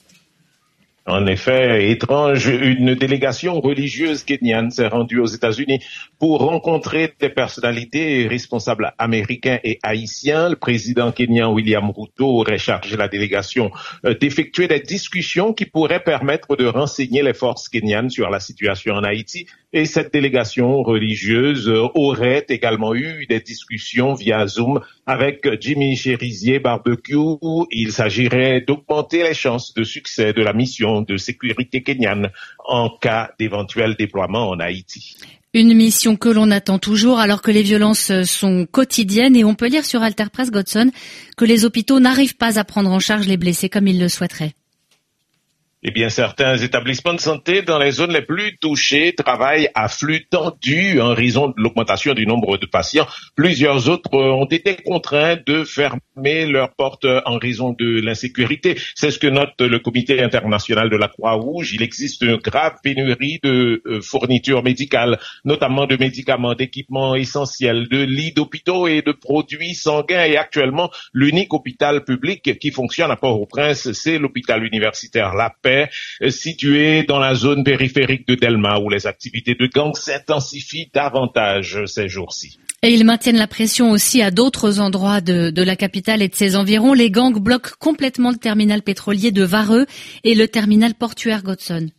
En effet, étrange, une délégation religieuse kenyane s'est rendue aux États-Unis pour rencontrer des personnalités responsables américains et haïtiens. Le président kenyan William Ruto aurait chargé la délégation d'effectuer des discussions qui pourraient permettre de renseigner les forces kenyanes sur la situation en Haïti. Et cette délégation religieuse aurait également eu des discussions via Zoom avec Jimmy Cherizier Barbecue. Il s'agirait d'augmenter les chances de succès de la mission de sécurité kenyane en cas d'éventuel déploiement en Haïti. Une mission que l'on attend toujours alors que les violences sont quotidiennes et on peut lire sur Alter Press Godson que les hôpitaux n'arrivent pas à prendre en charge les blessés comme ils le souhaiteraient. Eh bien, certains établissements de santé dans les zones les plus touchées travaillent à flux tendu en raison de l'augmentation du nombre de patients. Plusieurs autres ont été contraints de fermer leurs portes en raison de l'insécurité. C'est ce que note le Comité international de la Croix-Rouge. Il existe une grave pénurie de fournitures médicales, notamment de médicaments, d'équipements essentiels, de lits d'hôpitaux et de produits sanguins. Et actuellement, l'unique hôpital public qui fonctionne à Port-au-Prince, c'est l'hôpital universitaire La Paix, situé dans la zone périphérique de Delma où les activités de gang s'intensifient davantage ces jours-ci. Et ils maintiennent la pression aussi à d'autres endroits de la capitale et de ses environs. Les gangs bloquent complètement le terminal pétrolier de Vareux et le terminal portuaire Godson.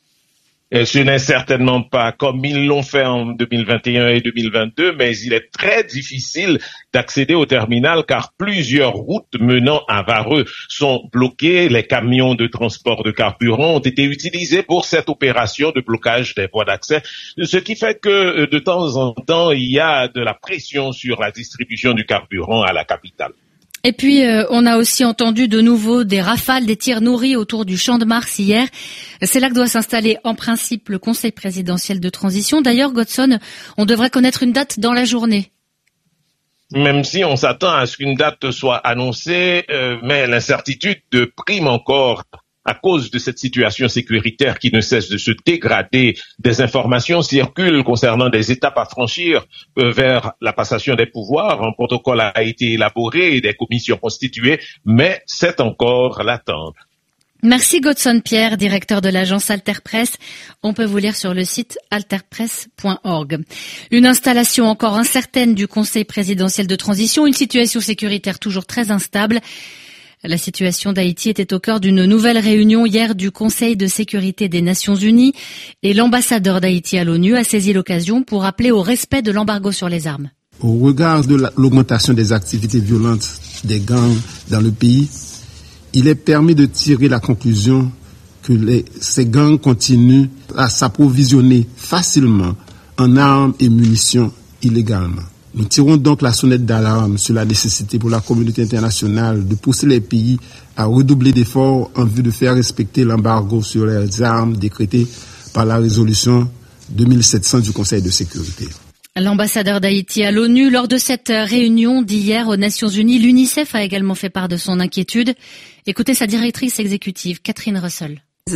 Ce n'est certainement pas comme ils l'ont fait en 2021 et 2022, mais il est très difficile d'accéder au terminal car plusieurs routes menant à Vareux sont bloquées. Les camions de transport de carburant ont été utilisés pour cette opération de blocage des voies d'accès, ce qui fait que de temps en temps, il y a de la pression sur la distribution du carburant à la capitale. Et puis, on a aussi entendu de nouveau des rafales, des tirs nourris autour du Champ de Mars hier. C'est là que doit s'installer en principe le Conseil présidentiel de transition. D'ailleurs, Godson, on devrait connaître une date dans la journée. Même si on s'attend à ce qu'une date soit annoncée, mais l'incertitude prime encore à cause de cette situation sécuritaire qui ne cesse de se dégrader. Des informations circulent concernant des étapes à franchir vers la passation des pouvoirs. Un protocole a été élaboré et des commissions constituées, mais c'est encore l'attente. Merci Godson Pierre, directeur de l'agence Alter Press. On peut vous lire sur le site alterpress.org. Une installation encore incertaine du Conseil présidentiel de transition, une situation sécuritaire toujours très instable. La situation d'Haïti était au cœur d'une nouvelle réunion hier du Conseil de sécurité des Nations Unies et l'ambassadeur d'Haïti à l'ONU a saisi l'occasion pour appeler au respect de l'embargo sur les armes. Au regard de l'augmentation des activités violentes des gangs dans le pays, il est permis de tirer la conclusion que ces gangs continuent à s'approvisionner facilement en armes et munitions illégalement. Nous tirons donc la sonnette d'alarme sur la nécessité pour la communauté internationale de pousser les pays à redoubler d'efforts en vue de faire respecter l'embargo sur les armes décrété par la résolution 2700 du Conseil de sécurité. L'ambassadeur d'Haïti à l'ONU, lors de cette réunion d'hier aux Nations Unies, l'UNICEF a également fait part de son inquiétude. Écoutez sa directrice exécutive, Catherine Russell. La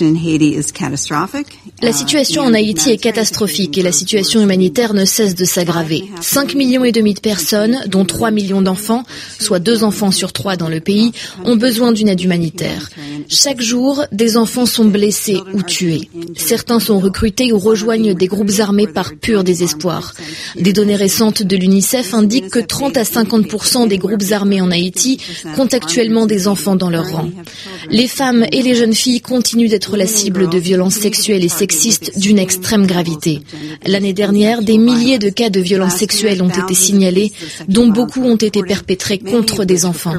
situation en Haïti est catastrophique et la situation humanitaire ne cesse de s'aggraver. 5,5 millions de personnes, dont 3 millions d'enfants, soit 2 enfants sur 3 dans le pays, ont besoin d'une aide humanitaire. Chaque jour, des enfants sont blessés ou tués. Certains sont recrutés ou rejoignent des groupes armés par pur désespoir. Des données récentes de l'UNICEF indiquent que 30 à 50% des groupes armés en Haïti comptent actuellement des enfants dans leur rang. Les femmes et les jeunes filles continuent d'être la cible de violences sexuelles et sexistes d'une extrême gravité. L'année dernière, des milliers de cas de violences sexuelles ont été signalés, dont beaucoup ont été perpétrés contre des enfants.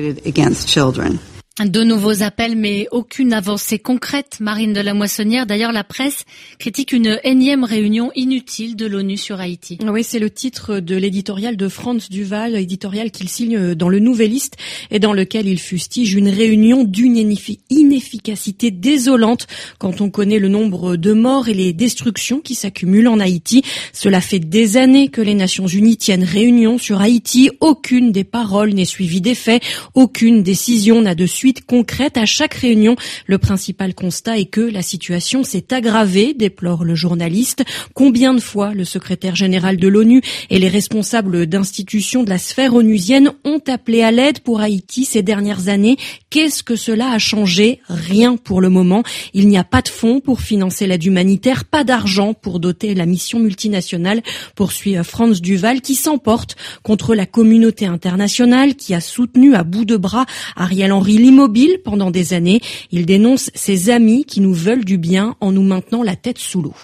De nouveaux appels, mais aucune avancée concrète, Marine de la Moissonnière. D'ailleurs, la presse critique une énième réunion inutile de l'ONU sur Haïti. Oui, c'est le titre de l'éditorial de Franz Duval, éditorial qu'il signe dans le Nouvelliste et dans lequel il fustige une réunion d'une inefficacité désolante quand on connaît le nombre de morts et les destructions qui s'accumulent en Haïti. Cela fait des années que les Nations Unies tiennent réunion sur Haïti. Aucune des paroles n'est suivie des faits. Aucune décision n'a de suite concrète à chaque réunion. Le principal constat est que la situation s'est aggravée, déplore le journaliste. Combien de fois le secrétaire général de l'ONU et les responsables d'institutions de la sphère onusienne ont appelé à l'aide pour Haïti ces dernières années? Qu'est-ce que cela a changé? Rien pour le moment. Il n'y a pas de fonds pour financer l'aide humanitaire, pas d'argent pour doter la mission multinationale, poursuit Franz Duval, qui s'emporte contre la communauté internationale qui a soutenu à bout de bras Ariel Henry Immobile pendant des années. Il dénonce ses amis qui nous veulent du bien en nous maintenant la tête sous l'eau.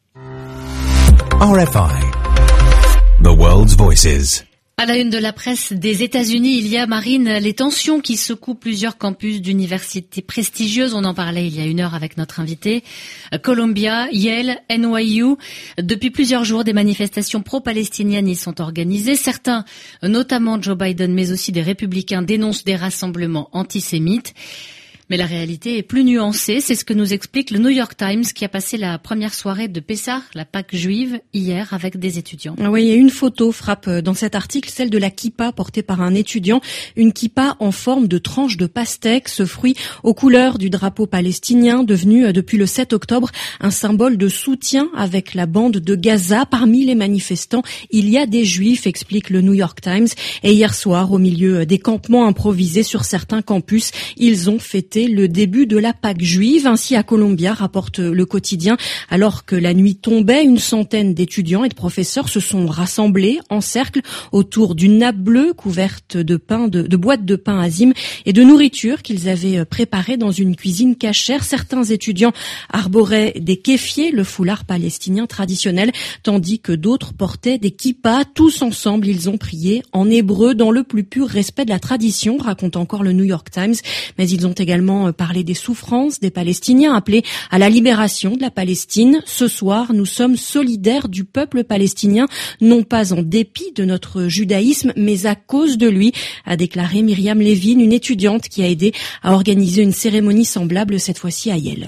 RFI, The World's Voices. À la une de la presse des États-Unis, il y a, Marine, les tensions qui secouent plusieurs campus d'universités prestigieuses. On en parlait il y a une heure avec notre invité. Columbia, Yale, NYU. Depuis plusieurs jours, des manifestations pro-palestiniennes y sont organisées. Certains, notamment Joe Biden, mais aussi des républicains, dénoncent des rassemblements antisémites. Mais la réalité est plus nuancée, c'est ce que nous explique le New York Times qui a passé la première soirée de Pessah, la Pâque juive, hier avec des étudiants. Oui, et une photo frappe dans cet article, celle de la kippa portée par un étudiant, une kippa en forme de tranche de pastèque, ce fruit aux couleurs du drapeau palestinien, devenu depuis le 7 octobre un symbole de soutien avec la bande de Gaza. Parmi les manifestants, il y a des juifs, explique le New York Times, et hier soir, au milieu des campements improvisés sur certains campus, ils ont fêté le début de la Pâque juive. Ainsi à Columbia, rapporte le quotidien, alors que la nuit tombait, une centaine d'étudiants et de professeurs se sont rassemblés en cercle autour d'une nappe bleue couverte de pain, de boîtes de pain azim et de nourriture qu'ils avaient préparées dans une cuisine cachère. Certains étudiants arboraient des kéfiers, le foulard palestinien traditionnel, tandis que d'autres portaient des kippas. Tous ensemble, ils ont prié en hébreu dans le plus pur respect de la tradition, raconte encore le New York Times. Mais ils ont également parlé des souffrances des Palestiniens, appelés à la libération de la Palestine. Ce soir, nous sommes solidaires du peuple palestinien, non pas en dépit de notre judaïsme, mais à cause de lui, a déclaré Myriam Levin, une étudiante qui a aidé à organiser une cérémonie semblable, cette fois-ci à Yale.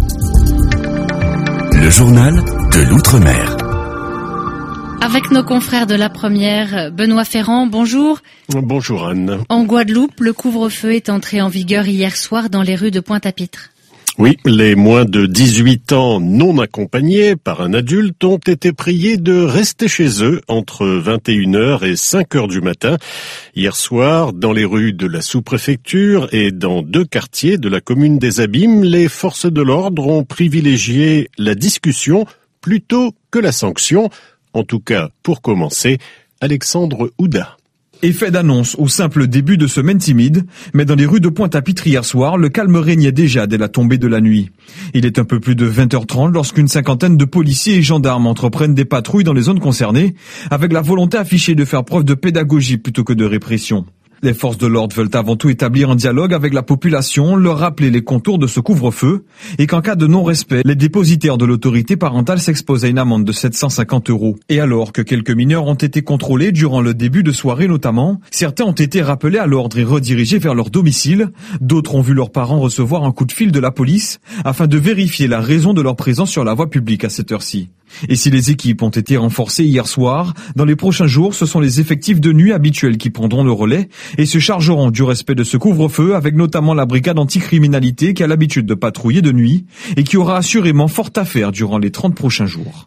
Le journal de l'Outre-mer. Avec nos confrères de la première, Benoît Ferrand, bonjour. Bonjour Anne. En Guadeloupe, le couvre-feu est entré en vigueur hier soir dans les rues de Pointe-à-Pitre. Oui, les moins de 18 ans non accompagnés par un adulte ont été priés de rester chez eux entre 21h et 5h du matin. Hier soir, dans les rues de la sous-préfecture et dans 2 quartiers de la commune des Abîmes, les forces de l'ordre ont privilégié la discussion plutôt que la sanction. En tout cas, pour commencer, Alexandre Houda. Effet d'annonce ou simple début de semaine timide, mais dans les rues de Pointe-à-Pitre hier soir, le calme régnait déjà dès la tombée de la nuit. Il est un peu plus de 20h30 lorsqu'une cinquantaine de policiers et gendarmes entreprennent des patrouilles dans les zones concernées, avec la volonté affichée de faire preuve de pédagogie plutôt que de répression. Les forces de l'ordre veulent avant tout établir un dialogue avec la population, leur rappeler les contours de ce couvre-feu et qu'en cas de non-respect, les dépositaires de l'autorité parentale s'exposent à une amende de 750 €. Et alors que quelques mineurs ont été contrôlés durant le début de soirée notamment, certains ont été rappelés à l'ordre et redirigés vers leur domicile, d'autres ont vu leurs parents recevoir un coup de fil de la police afin de vérifier la raison de leur présence sur la voie publique à cette heure-ci. Et si les équipes ont été renforcées hier soir, dans les prochains jours, ce sont les effectifs de nuit habituels qui prendront le relais et se chargeront du respect de ce couvre-feu avec notamment la brigade anticriminalité qui a l'habitude de patrouiller de nuit et qui aura assurément fort à faire durant les 30 prochains jours.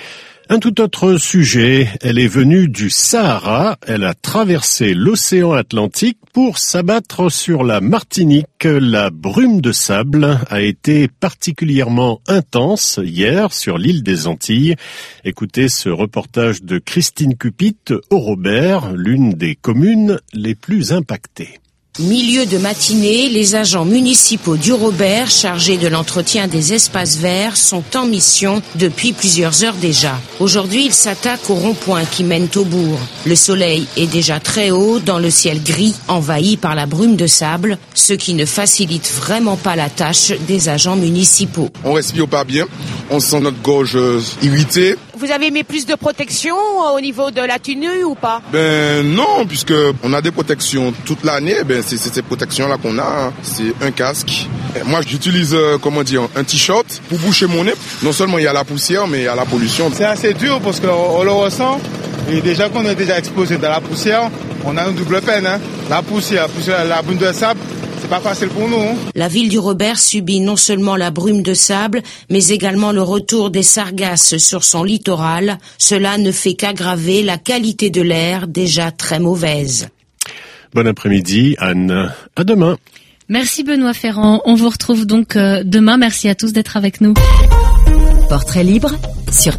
Un tout autre sujet, elle est venue du Sahara, elle a traversé l'océan Atlantique pour s'abattre sur la Martinique. La brume de sable a été particulièrement intense hier sur l'île des Antilles. Écoutez ce reportage de Christine Cupit au Robert, l'une des communes les plus impactées. Milieu de matinée, les agents municipaux du Robert, chargés de l'entretien des espaces verts, sont en mission depuis plusieurs heures déjà. Aujourd'hui, ils s'attaquent au rond-point qui mène au bourg. Le soleil est déjà très haut dans le ciel gris, envahi par la brume de sable, ce qui ne facilite vraiment pas la tâche des agents municipaux. On respire pas bien, on sent notre gorge irritée. Vous avez mis plus de protection au niveau de la tenue ou pas? Non, puisque on a des protections toute l'année. C'est ces protections-là qu'on a. C'est un casque. Moi, j'utilise un t-shirt pour boucher mon nez. Non seulement il y a la poussière, mais il y a la pollution. C'est assez dur parce qu'on le ressent. Et déjà qu'on est déjà exposé dans la poussière, on a une double peine. La poussière, la brume de sable. C'est pas facile pour nous. La ville du Robert subit non seulement la brume de sable, mais également le retour des sargasses sur son littoral. Cela ne fait qu'aggraver la qualité de l'air déjà très mauvaise. Bon après-midi, Anne. À demain. Merci Benoît Ferrand. On vous retrouve donc demain. Merci à tous d'être avec nous. Portrait libre sur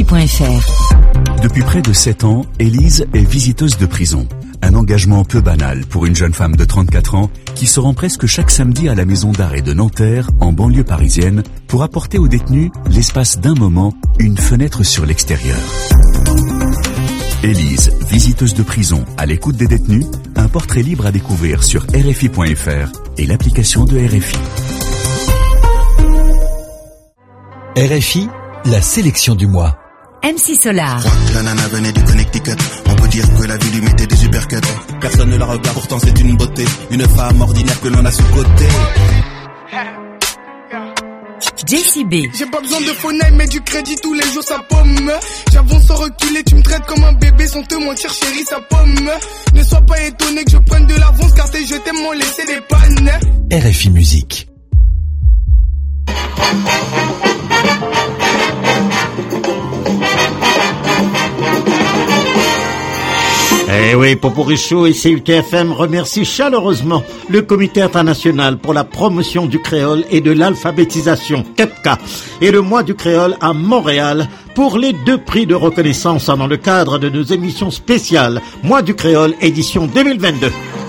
RFI.fr. Depuis près de 7 ans, Élise est visiteuse de prison. Un engagement peu banal pour une jeune femme de 34 ans qui se rend presque chaque samedi à la maison d'arrêt de Nanterre, en banlieue parisienne, pour apporter aux détenus, l'espace d'un moment, une fenêtre sur l'extérieur. Élise, visiteuse de prison à l'écoute des détenus, un portrait libre à découvrir sur RFI.fr et l'application de RFI. RFI, la sélection du mois. MC Solar. La nana venait du Connecticut. On peut dire que la vie lui mettait des uppercuts. Personne ne la regarde, pourtant c'est une beauté. Une femme ordinaire que l'on a sous-côté. JCB. J'ai pas besoin de phonème mais du crédit tous les jours ça pomme. J'avance sans reculer, tu me traites comme un bébé sans te mentir chérie ça pomme. Ne sois pas étonné que je prenne de l'avance car tes je t'aime m'ont laissé des pannes. RFI Musique. Eh oui, Poporichou et CUTFM remercient chaleureusement le Comité international pour la promotion du créole et de l'alphabétisation, KEPCA, et le mois du créole à Montréal pour les 2 prix de reconnaissance dans le cadre de nos émissions spéciales Mois du créole édition 2022.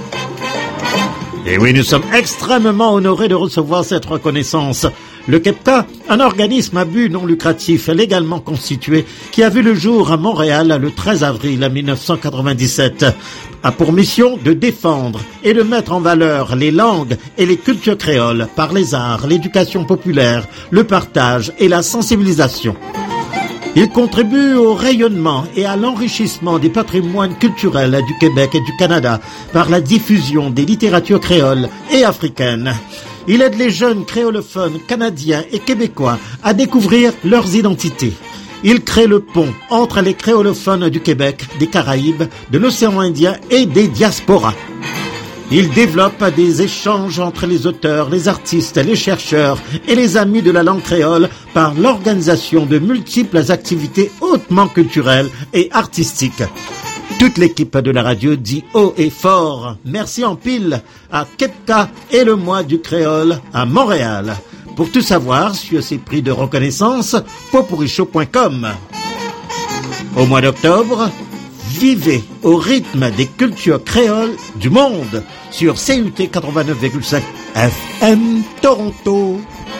Et oui, nous sommes extrêmement honorés de recevoir cette reconnaissance. Le KEPCA, un organisme à but non lucratif légalement constitué qui a vu le jour à Montréal le 13 avril 1997, a pour mission de défendre et de mettre en valeur les langues et les cultures créoles par les arts, l'éducation populaire, le partage et la sensibilisation. Il contribue au rayonnement et à l'enrichissement des patrimoines culturels du Québec et du Canada par la diffusion des littératures créoles et africaines. Il aide les jeunes créolophones canadiens et québécois à découvrir leurs identités. Il crée le pont entre les créolophones du Québec, des Caraïbes, de l'océan Indien et des diasporas. Il développe des échanges entre les auteurs, les artistes, les chercheurs et les amis de la langue créole par l'organisation de multiples activités hautement culturelles et artistiques. Toute l'équipe de la radio dit haut et fort merci en pile à KEPCA et le mois du créole à Montréal. Pour tout savoir sur ces prix de reconnaissance, poporichou.com. Au mois d'octobre, Vivez au rythme des cultures créoles du monde sur CUT 89,5 FM Toronto.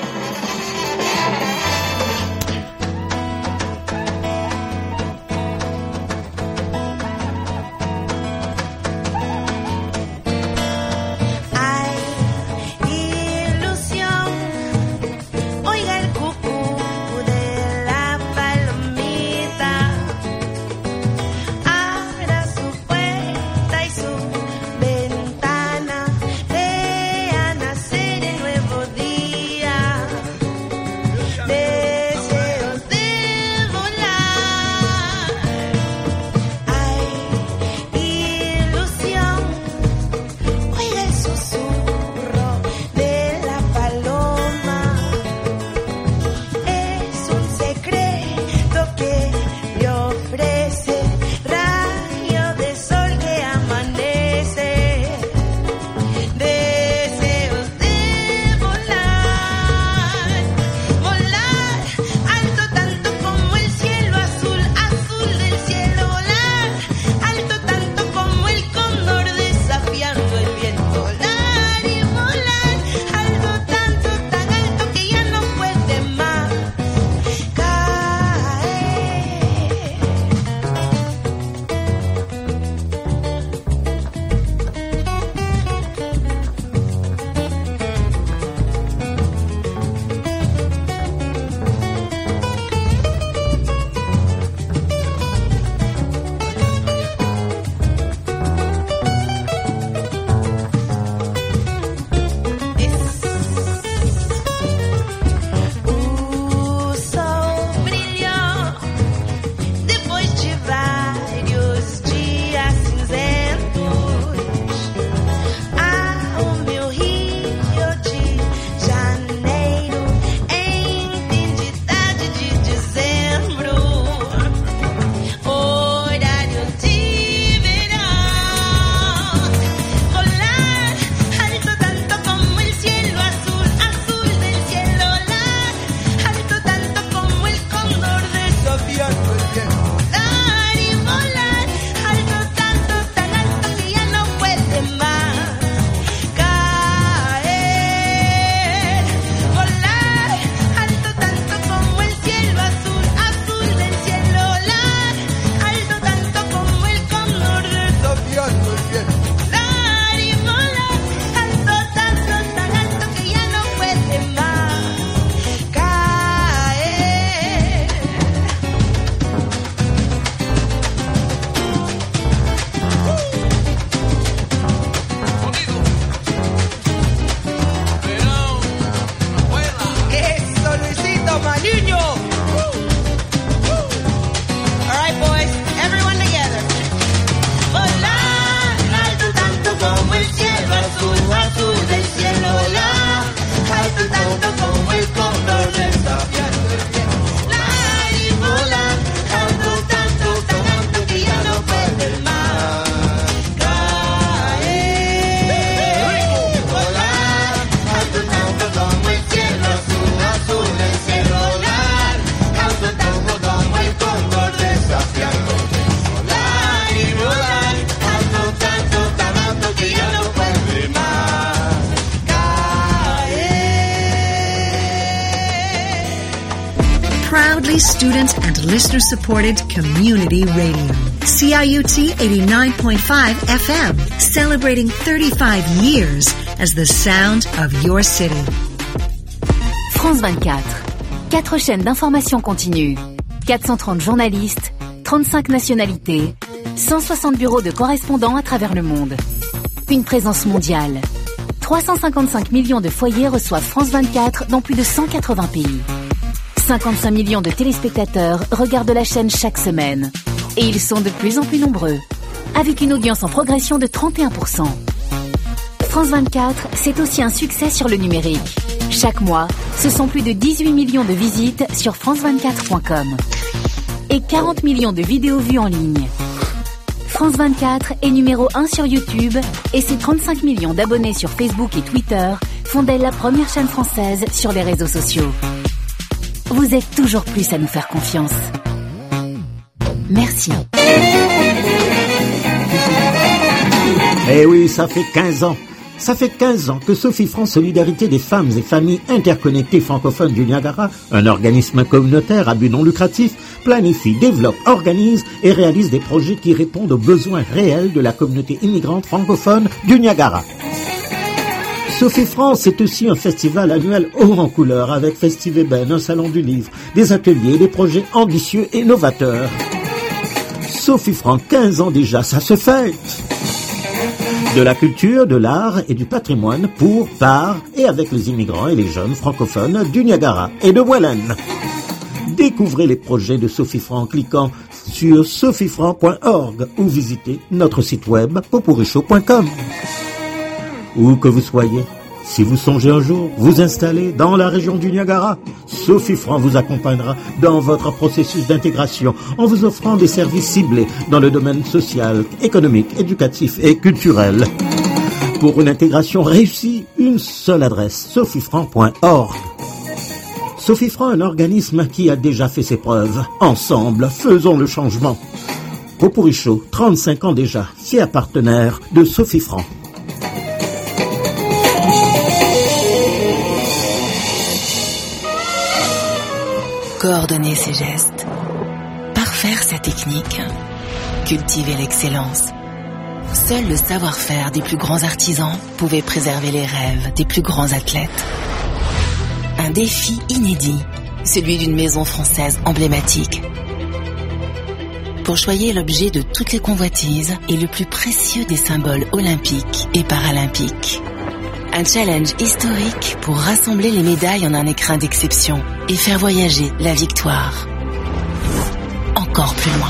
Student and listener-supported community radio. CIUT 89.5 FM, celebrating 35 years as the sound of your city. France 24. 4 chaînes d'information continue. 430 journalistes, 35 nationalités, 160 bureaux de correspondants à travers le monde. Une présence mondiale. 355 millions de foyers reçoivent France 24 dans plus de 180 pays. 55 millions de téléspectateurs regardent la chaîne chaque semaine. Et ils sont de plus en plus nombreux, avec une audience en progression de 31%. France 24, c'est aussi un succès sur le numérique. Chaque mois, ce sont plus de 18 millions de visites sur france24.com. Et 40 millions de vidéos vues en ligne. France 24 est numéro 1 sur YouTube et ses 35 millions d'abonnés sur Facebook et Twitter font d'elle la première chaîne française sur les réseaux sociaux. Vous êtes toujours plus à nous faire confiance. Merci. Eh oui, ça fait 15 ans. Ça fait 15 ans que Sophie France Solidarité des femmes et familles interconnectées francophones du Niagara, un organisme communautaire à but non lucratif, planifie, développe, organise et réalise des projets qui répondent aux besoins réels de la communauté immigrante francophone du Niagara. Sophie France est aussi un festival annuel haut en couleur avec Festiveben, un salon du livre, des ateliers et des projets ambitieux et novateurs. Sophie France, 15 ans déjà, ça se fête. De la culture, de l'art et du patrimoine pour, par et avec les immigrants et les jeunes francophones du Niagara et de Welland. Découvrez les projets de Sophie Franc en cliquant sur sophiefranc.org ou visitez notre site web popurichaud.com. Où que vous soyez, si vous songez un jour vous installer dans la région du Niagara, Sophie Franc vous accompagnera dans votre processus d'intégration en vous offrant des services ciblés dans le domaine social, économique, éducatif et culturel. Pour une intégration réussie, une seule adresse, sophiefranc.org. Sophie Franc, un organisme qui a déjà fait ses preuves. Ensemble, faisons le changement. Popurichaud, 35 ans déjà, fier partenaire de Sophie Franc. Coordonner ses gestes, parfaire sa technique, cultiver l'excellence. Seul le savoir-faire des plus grands artisans pouvait préserver les rêves des plus grands athlètes. Un défi inédit, celui d'une maison française emblématique. Pour choyer l'objet de toutes les convoitises et le plus précieux des symboles olympiques et paralympiques. Un challenge historique pour rassembler les médailles en un écrin d'exception et faire voyager la victoire. Encore plus loin.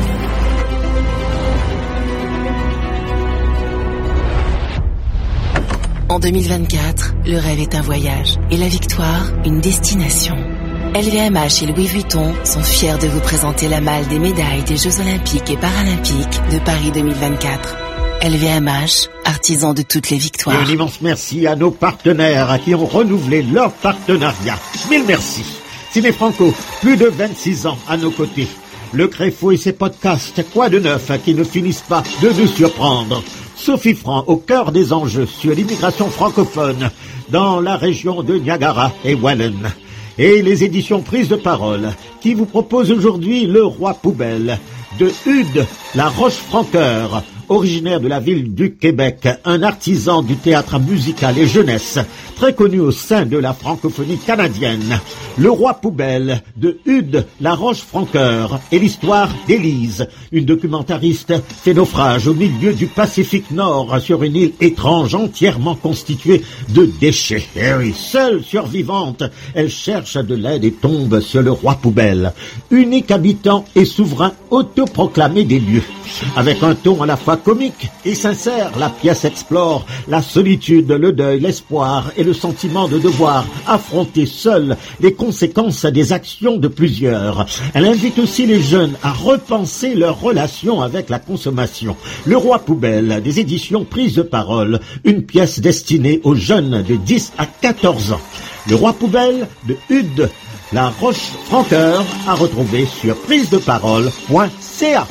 En 2024, le rêve est un voyage et la victoire, une destination. LVMH et Louis Vuitton sont fiers de vous présenter la malle des médailles des Jeux Olympiques et Paralympiques de Paris 2024. LVMH, artisan de toutes les victoires. Et un immense merci à nos partenaires qui ont renouvelé leur partenariat. Mille merci. Ciné Franco, plus de 26 ans à nos côtés. Le Créfo et ses podcasts, quoi de neuf qui ne finissent pas de nous surprendre. Sophie Franc au cœur des enjeux sur l'immigration francophone dans la région de Niagara et Welland. Et les éditions Prise de Parole qui vous proposent aujourd'hui Le Roi Poubelle de Hude La Rochefranqueur, originaire de la ville du Québec, un artisan du théâtre musical et jeunesse, très connu au sein de la francophonie canadienne. Le Roi Poubelle de Hude La Rochefranqueur et l'histoire d'Élise, une documentariste fait naufrage au milieu du Pacifique Nord sur une île étrange entièrement constituée de déchets. Et oui, seule survivante, elle cherche de l'aide et tombe sur le Roi Poubelle, unique habitant et souverain autoproclamé des lieux. Avec un ton à la fois comique et sincère, la pièce explore la solitude, le deuil, l'espoir et le sentiment de devoir affronter seul les conséquences des actions de plusieurs. Elle invite aussi les jeunes à repenser leur relation avec la consommation. Le Roi Poubelle, des éditions Prise de Parole, une pièce destinée aux jeunes de 10 à 14 ans. Le Roi Poubelle de Hude La Rochefranqueur à retrouver sur prisedeparole.ca.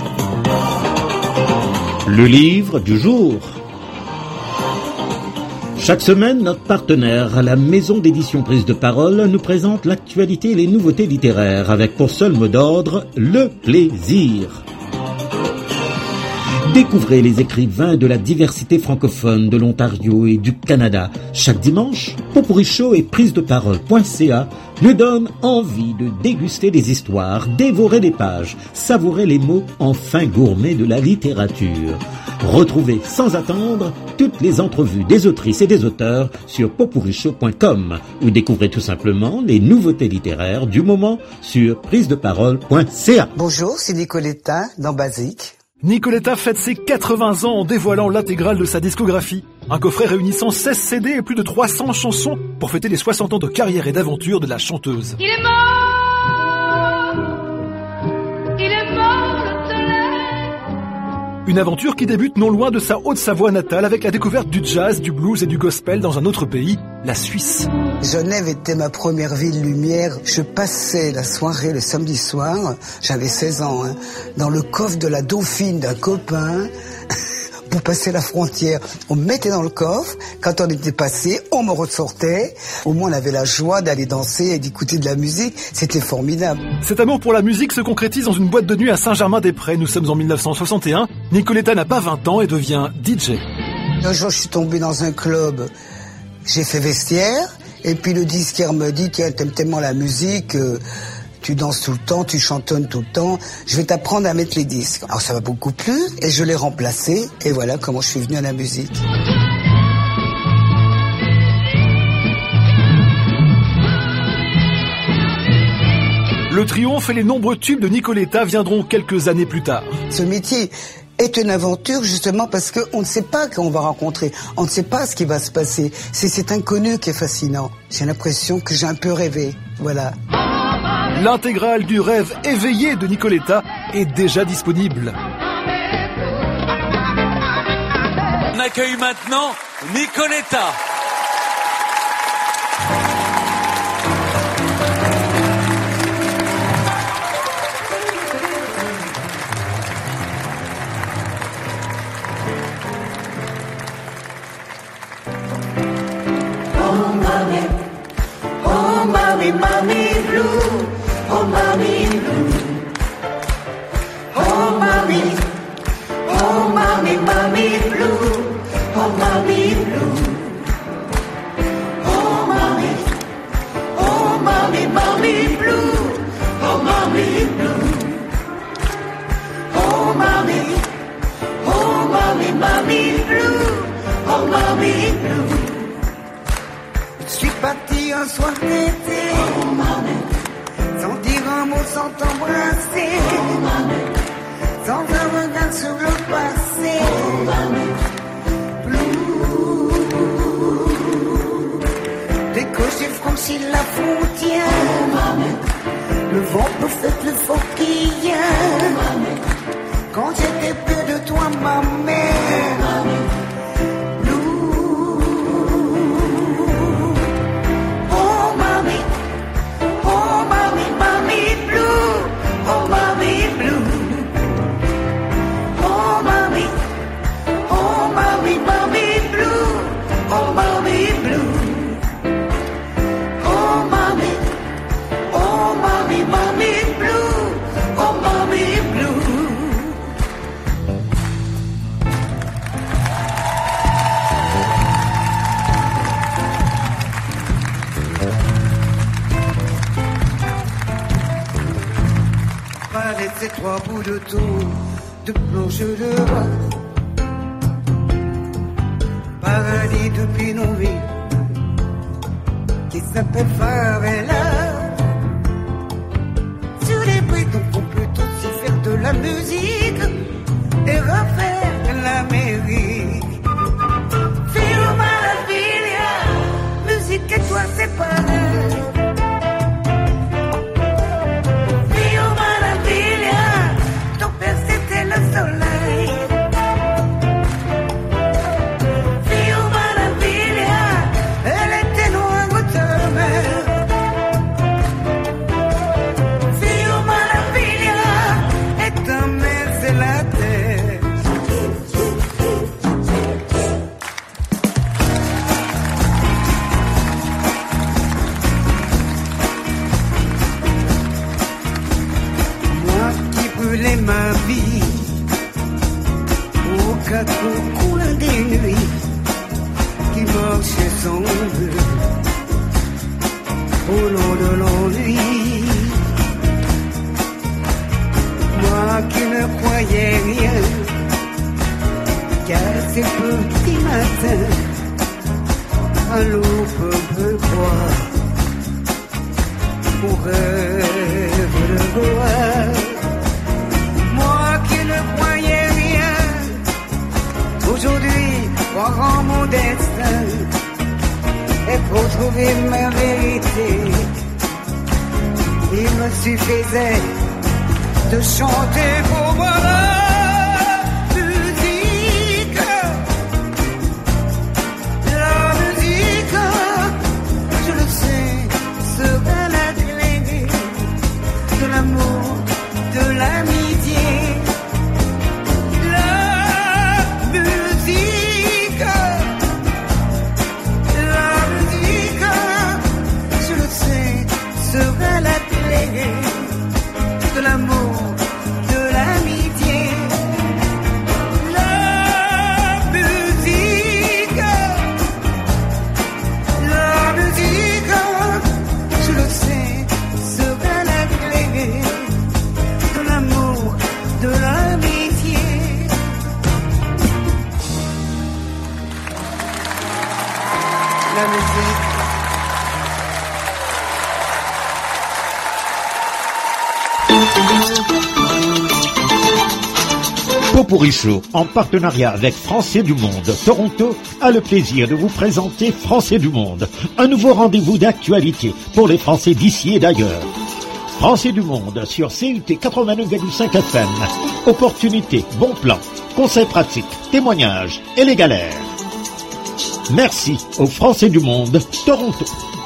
Le livre du jour. Chaque semaine, notre partenaire, la maison d'édition Prise de Parole, nous présente l'actualité et les nouveautés littéraires avec pour seul mot d'ordre le plaisir. Découvrez les écrivains de la diversité francophone de l'Ontario et du Canada. Chaque dimanche, Popurichaud et prisedeparole.ca nous donnent envie de déguster des histoires, dévorer des pages, savourer les mots en fin gourmet de la littérature. Retrouvez sans attendre toutes les entrevues des autrices et des auteurs sur popurichaud.com ou découvrez tout simplement les nouveautés littéraires du moment sur prisedeparole.ca. Bonjour, c'est Nicoletta dans Basique. Nicoletta fête ses 80 ans en dévoilant l'intégrale de sa discographie. Un coffret réunissant 16 CD et plus de 300 chansons pour fêter les 60 ans de carrière et d'aventure de la chanteuse. Il est mort, le soleil. Une aventure qui débute non loin de sa Haute-Savoie natale avec la découverte du jazz, du blues et du gospel dans un autre pays, la Suisse. Genève était ma première ville lumière. Je passais la soirée le samedi soir, j'avais 16 ans, dans le coffre de la Dauphine d'un copain, pour passer la frontière. On me mettait dans le coffre. Quand on était passé, on me ressortait. Au moins, on avait la joie d'aller danser et d'écouter de la musique. C'était formidable. Cet amour pour la musique se concrétise dans une boîte de nuit à Saint-Germain-des-Prés. Nous sommes en 1961. Nicoletta n'a pas 20 ans et devient DJ. Un jour, je suis tombée dans un club. J'ai fait vestiaire. Et puis le disquaire me dit, tiens, t'aimes tellement la musique, tu danses tout le temps, tu chantonnes tout le temps, je vais t'apprendre à mettre les disques. Alors ça m'a beaucoup plu et je l'ai remplacé et voilà comment je suis venu à la musique. Le triomphe et les nombreux tubes de Nicoletta viendront quelques années plus tard. Ce métier est une aventure justement parce qu'on ne sait pas qu'on va rencontrer, on ne sait pas ce qui va se passer. C'est cet inconnu qui est fascinant. J'ai l'impression que j'ai un peu rêvé, voilà. L'intégrale du rêve éveillé de Nicoletta est déjà disponible. On accueille maintenant Nicoletta. Mommy blue, oh mommy blue, oh mommy blue, oh mommy blue, oh mommy blue, oh mommy blue, oh mommy blue, oh mommy blue. Je suis parti un soir d'été, sans dire un mot, sans t'embrasser, sans un regard sur le passé. Dès que j'ai franchi la frontière, le vent peut faire plus fort qu'hier. Quand j'étais près de toi, ma mère. Ces trois bouts de tour de planche de bois, paradis depuis nos vies, qui s'appelle Favela. Sur les britons on peut aussi faire de la musique et refaire l'Amérique. Filo Maravilla, musique et toi c'est pareil. Ma vie aux quatre coins des nuits qui marchaient sans but au long de l'ennui. Moi qui ne croyais rien qu'à ces petits matins à l'aube de bois pour rêve de gloire. Aujourd'hui, croire en mon destin et pour trouver ma vérité, il me suffisait de chanter pour moi la musique. La musique, je le sais, sera la clé de l'amour, de l'amitié. La musique. Pot-pourri Show, en partenariat avec Français du Monde, Toronto, a le plaisir de vous présenter Français du Monde, un nouveau rendez-vous d'actualité pour les Français d'ici et d'ailleurs. Français du Monde sur CUT 89,5 FM. Opportunités, bons plans, conseils pratiques, témoignages et les galères. Merci aux Français du Monde, Toronto.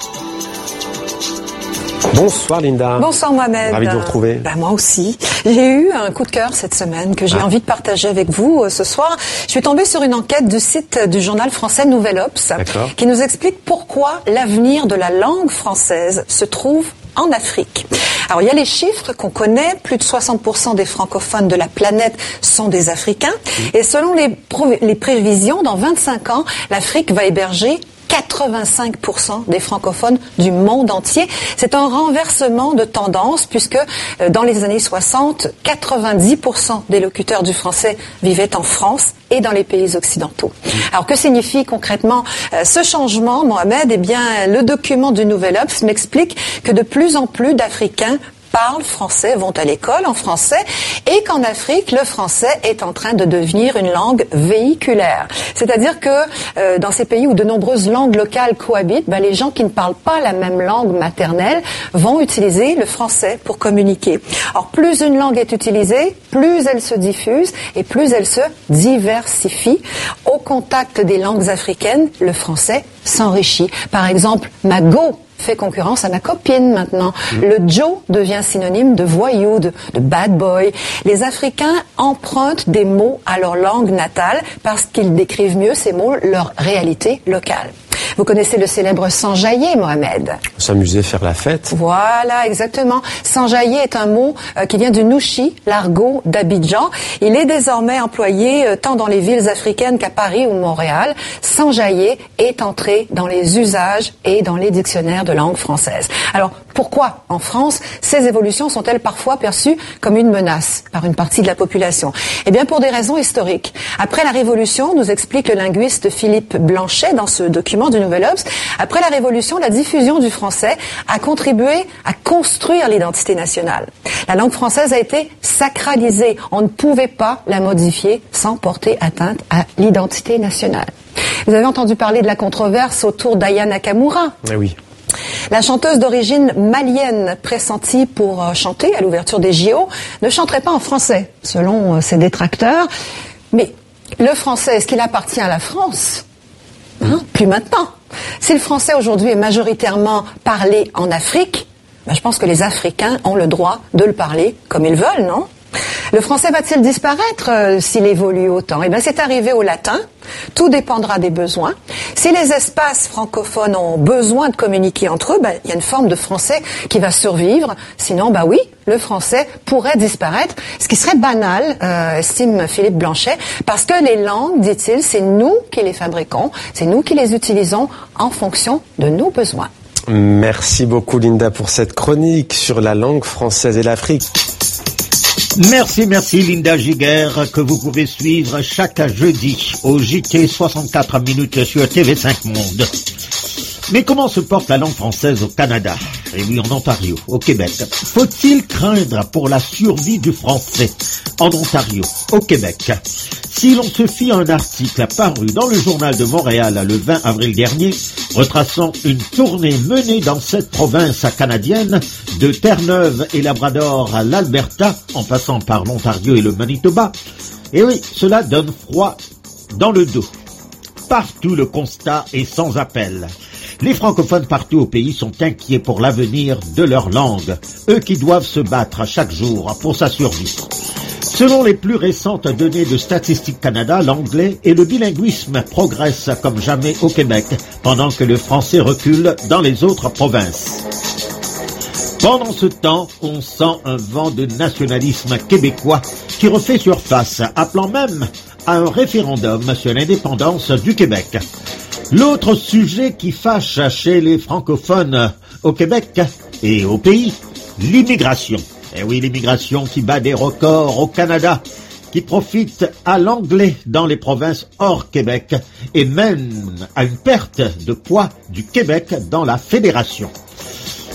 Bonsoir Linda. Bonsoir Mohamed. Ravi de vous retrouver. Moi aussi. J'ai eu un coup de cœur cette semaine que j'ai envie de partager avec vous ce soir. Je suis tombée sur une enquête du site du journal français Nouvel Obs qui nous explique pourquoi l'avenir de la langue française se trouve en Afrique. Alors, il y a les chiffres qu'on connaît. Plus de 60% des francophones de la planète sont des Africains. Et selon les prévisions, dans 25 ans, l'Afrique va héberger 85% des francophones du monde entier. C'est un renversement de tendance puisque dans les années 60, 90% des locuteurs du français vivaient en France et dans les pays occidentaux. Alors que signifie concrètement ce changement, Mohamed? Eh bien, le document du Nouvel Obs m'explique que de plus en plus d'Africains parlent français, vont à l'école en français, et qu'en Afrique, le français est en train de devenir une langue véhiculaire. C'est-à-dire que dans ces pays où de nombreuses langues locales cohabitent, les gens qui ne parlent pas la même langue maternelle vont utiliser le français pour communiquer. Alors, plus une langue est utilisée, plus elle se diffuse et plus elle se diversifie. Au contact des langues africaines, le français s'enrichit. Par exemple, ma go fait concurrence à ma copine maintenant. Le Joe devient synonyme de voyou, de bad boy. Les Africains empruntent des mots à leur langue natale parce qu'ils décrivent mieux ces mots, leur réalité locale. Vous connaissez le célèbre s'enjailler, Mohamed? S'amuser, faire la fête. Voilà, exactement. S'enjailler est un mot qui vient du Nouchi, l'argot d'Abidjan. Il est désormais employé tant dans les villes africaines qu'à Paris ou Montréal. S'enjailler est entré dans les usages et dans les dictionnaires de langue française. Alors, pourquoi, en France, ces évolutions sont-elles parfois perçues comme une menace par une partie de la population? Eh bien, pour des raisons historiques. Après la Révolution, nous explique le linguiste Philippe Blanchet dans ce document du Nouvel Obs, après la Révolution, la diffusion du français a contribué à construire l'identité nationale. La langue française a été sacralisée. On ne pouvait pas la modifier sans porter atteinte à l'identité nationale. Vous avez entendu parler de la controverse autour d'Aya Nakamura? Oui. La chanteuse d'origine malienne pressentie pour chanter à l'ouverture des JO ne chanterait pas en français, selon ses détracteurs. Mais le français, est-ce qu'il appartient à la France? Plus maintenant. Si le français aujourd'hui est majoritairement parlé en Afrique, je pense que les Africains ont le droit de le parler comme ils veulent, non? Le français va-t-il disparaître s'il évolue autant? Eh bien, c'est arrivé au latin. Tout dépendra des besoins. Si les espaces francophones ont besoin de communiquer entre eux, il y a une forme de français qui va survivre. Sinon, oui, le français pourrait disparaître, ce qui serait banal, estime Philippe Blanchet, parce que les langues, dit-il, c'est nous qui les fabriquons, c'est nous qui les utilisons en fonction de nos besoins. Merci beaucoup Linda pour cette chronique sur la langue française et l'Afrique. Merci Linda Giguère, que vous pouvez suivre chaque jeudi au JT 64 minutes sur TV5 Monde. Mais comment se porte la langue française au Canada? Et oui, en Ontario, au Québec. Faut-il craindre pour la survie du français en Ontario, au Québec? Si l'on se fie à un article paru dans le Journal de Montréal le 20 avril dernier, retraçant une tournée menée dans cette province canadienne, de Terre-Neuve et Labrador à l'Alberta, en passant par l'Ontario et le Manitoba, et oui, cela donne froid dans le dos. Partout, le constat est sans appel. Les francophones partout au pays sont inquiets pour l'avenir de leur langue, eux qui doivent se battre chaque jour pour sa survie. Selon les plus récentes données de Statistique Canada, l'anglais et le bilinguisme progressent comme jamais au Québec, pendant que le français recule dans les autres provinces. Pendant ce temps, on sent un vent de nationalisme québécois qui refait surface, appelant même à un référendum sur l'indépendance du Québec. L'autre sujet qui fâche chez les francophones au Québec et au pays, l'immigration. Eh oui, l'immigration qui bat des records au Canada, qui profite à l'anglais dans les provinces hors Québec et mène à une perte de poids du Québec dans la fédération.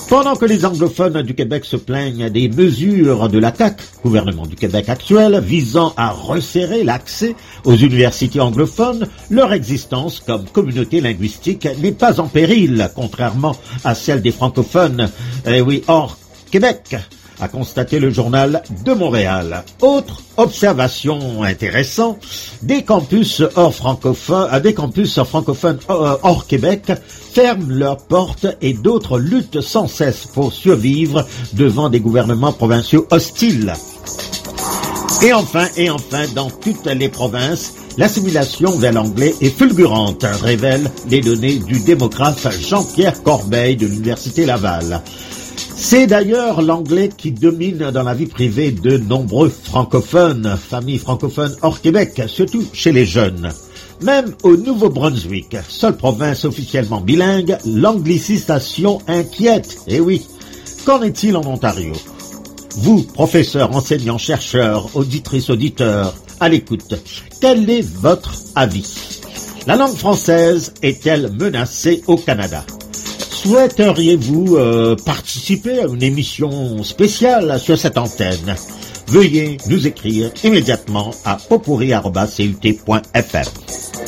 Pendant que les anglophones du Québec se plaignent des mesures de la CAQ, gouvernement du Québec actuel, visant à resserrer l'accès aux universités anglophones, leur existence comme communauté linguistique n'est pas en péril, contrairement à celle des francophones, hors Québec, a constaté le journal de Montréal. Autre observation intéressante, des campus francophones hors Québec ferment leurs portes et d'autres luttent sans cesse pour survivre devant des gouvernements provinciaux hostiles. Et enfin, dans toutes les provinces, l'assimilation vers l'anglais est fulgurante, révèlent les données du démographe Jean-Pierre Corbeil de l'Université Laval. C'est d'ailleurs l'anglais qui domine dans la vie privée de nombreux francophones, familles francophones hors Québec, surtout chez les jeunes. Même au Nouveau-Brunswick, seule province officiellement bilingue, l'anglicisation inquiète. Eh oui, qu'en est-il en Ontario? Vous, professeurs, enseignants, chercheurs, auditrices, auditeurs, à l'écoute, quel est votre avis? La langue française est-elle menacée au Canada? Souhaiteriez-vous participer à une émission spéciale sur cette antenne? Veuillez nous écrire immédiatement à popurri@cut.fm.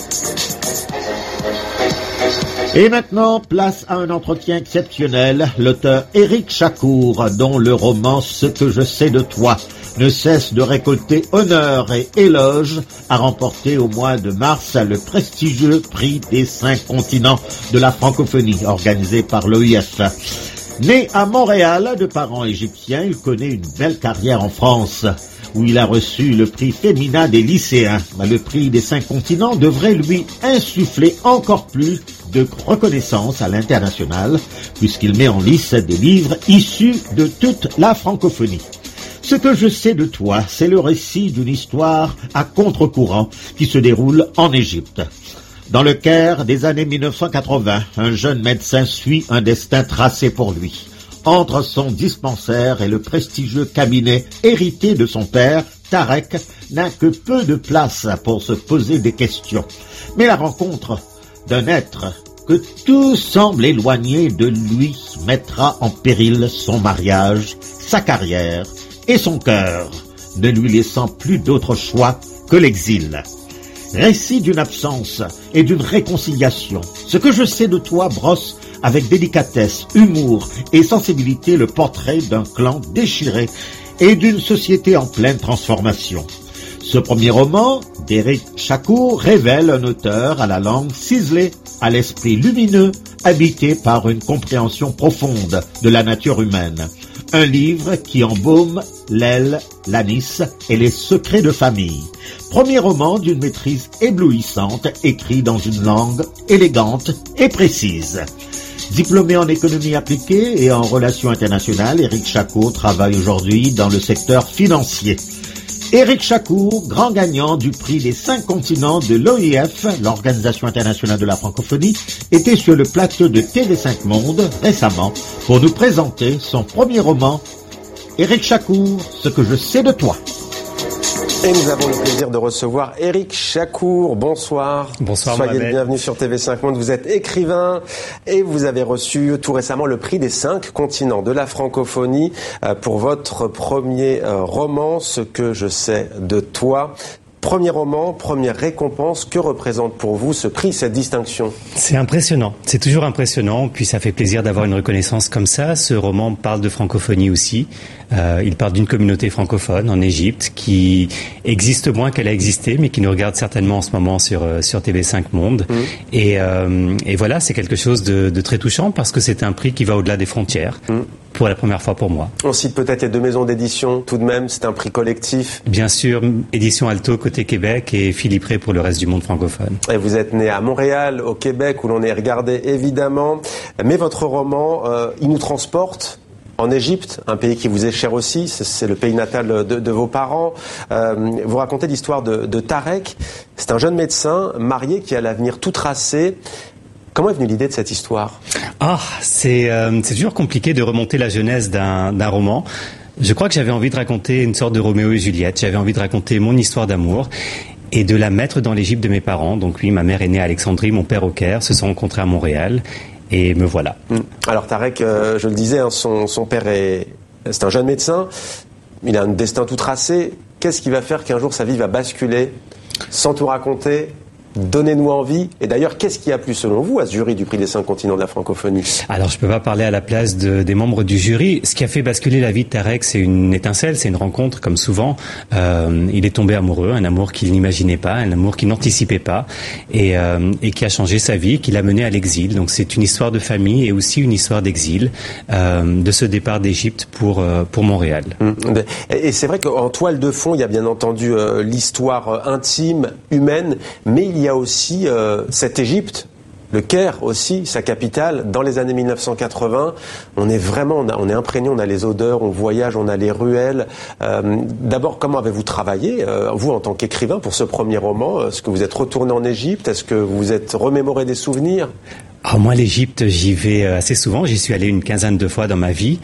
Et maintenant, place à un entretien exceptionnel. L'auteur Éric Chacour, dont le roman « Ce que je sais de toi » ne cesse de récolter honneur et éloges, a remporté au mois de mars le prestigieux prix des 5 continents de la francophonie, organisé par l'OIF. Né à Montréal de parents égyptiens, il connaît une belle carrière en France, où il a reçu le prix féminin des lycéens. Le prix des 5 continents devrait lui insuffler encore plus de reconnaissance à l'international, puisqu'il met en lice des livres issus de toute la francophonie. Ce que je sais de toi, c'est le récit d'une histoire à contre-courant qui se déroule en Égypte. Dans le Caire des années 1980, un jeune médecin suit un destin tracé pour lui. Entre son dispensaire et le prestigieux cabinet hérité de son père, Tarek n'a que peu de place pour se poser des questions. Mais la rencontre d'un être que tout semble éloigné de lui mettra en péril son mariage, sa carrière et son cœur, ne lui laissant plus d'autre choix que l'exil. Récit d'une absence et d'une réconciliation. Ce que je sais de toi brosse avec délicatesse, humour et sensibilité le portrait d'un clan déchiré et d'une société en pleine transformation. Ce premier roman d'Éric Chacour révèle un auteur à la langue ciselée, à l'esprit lumineux, habité par une compréhension profonde de la nature humaine. Un livre qui embaume l'aile, l'anis et les secrets de famille. Premier roman d'une maîtrise éblouissante, écrit dans une langue élégante et précise. Diplômé en économie appliquée et en relations internationales, Éric Chacour travaille aujourd'hui dans le secteur financier. Éric Chacour, grand gagnant du prix des 5 continents de l'OIF, l'Organisation internationale de la francophonie, était sur le plateau de TV5 Monde récemment pour nous présenter son premier roman, Éric Chacour, Ce que je sais de toi. Et nous avons le plaisir de recevoir Éric Chacour. Bonsoir. Bonsoir. Soyez le bienvenu sur TV5 Monde. Vous êtes écrivain et vous avez reçu tout récemment le prix des 5 continents de la francophonie pour votre premier roman, Ce que je sais de toi. Premier roman, première récompense, que représente pour vous ce prix, cette distinction? C'est impressionnant, c'est toujours impressionnant, puis ça fait plaisir d'avoir une reconnaissance comme ça. Ce roman parle de francophonie aussi, il parle d'une communauté francophone en Égypte qui existe moins qu'elle a existé, mais qui nous regarde certainement en ce moment sur TV5 Monde. Et voilà, c'est quelque chose de très touchant parce que c'est un prix qui va au-delà des frontières. Pour la première fois pour moi. On cite peut-être les 2 maisons d'édition, tout de même, c'est un prix collectif. Bien sûr, Édition Alto côté Québec et Philippe Ray pour le reste du monde francophone. Et vous êtes né à Montréal, au Québec, où l'on est regardé évidemment. Mais votre roman, il nous transporte en Égypte, un pays qui vous est cher aussi, c'est le pays natal de vos parents. Vous racontez l'histoire de Tarek, c'est un jeune médecin marié qui a l'avenir tout tracé. Comment est venue l'idée de cette histoire? C'est toujours compliqué de remonter la genèse d'un roman. Je crois que j'avais envie de raconter une sorte de Roméo et Juliette. J'avais envie de raconter mon histoire d'amour et de la mettre dans l'Égypte de mes parents. Donc oui, ma mère est née à Alexandrie, mon père au Caire, se sont rencontrés à Montréal. et me voilà. Alors Tarek, je le disais, hein, son père c'est un jeune médecin, il a un destin tout tracé. Qu'est-ce qui va faire qu'un jour sa vie va basculer sans tout raconter? Donnez-nous envie. Et d'ailleurs, qu'est-ce qui a plu selon vous à ce jury du prix des 5 continents de la francophonie? Alors, je peux pas parler à la place des membres du jury. Ce qui a fait basculer la vie de Tarek, c'est une étincelle, c'est une rencontre, comme souvent. Il est tombé amoureux, un amour qu'il n'imaginait pas, un amour qu'il n'anticipait pas, et qui a changé sa vie, qui l'a mené à l'exil. Donc, c'est une histoire de famille et aussi une histoire d'exil, de ce départ d'Égypte pour Montréal. Et c'est vrai qu'en toile de fond, il y a bien entendu l'histoire intime, humaine, mais il y a aussi cette Égypte, le Caire aussi, sa capitale, dans les années 1980. On est vraiment, on est imprégné, on a les odeurs, on voyage, on a les ruelles. D'abord, comment avez-vous travaillé, vous en tant qu'écrivain, pour ce premier roman? Est-ce que vous êtes retourné en Égypte? Est-ce que vous vous êtes remémoré des souvenirs? Alors moi, l'Égypte, j'y vais assez souvent. J'y suis allé une quinzaine de fois dans ma vie.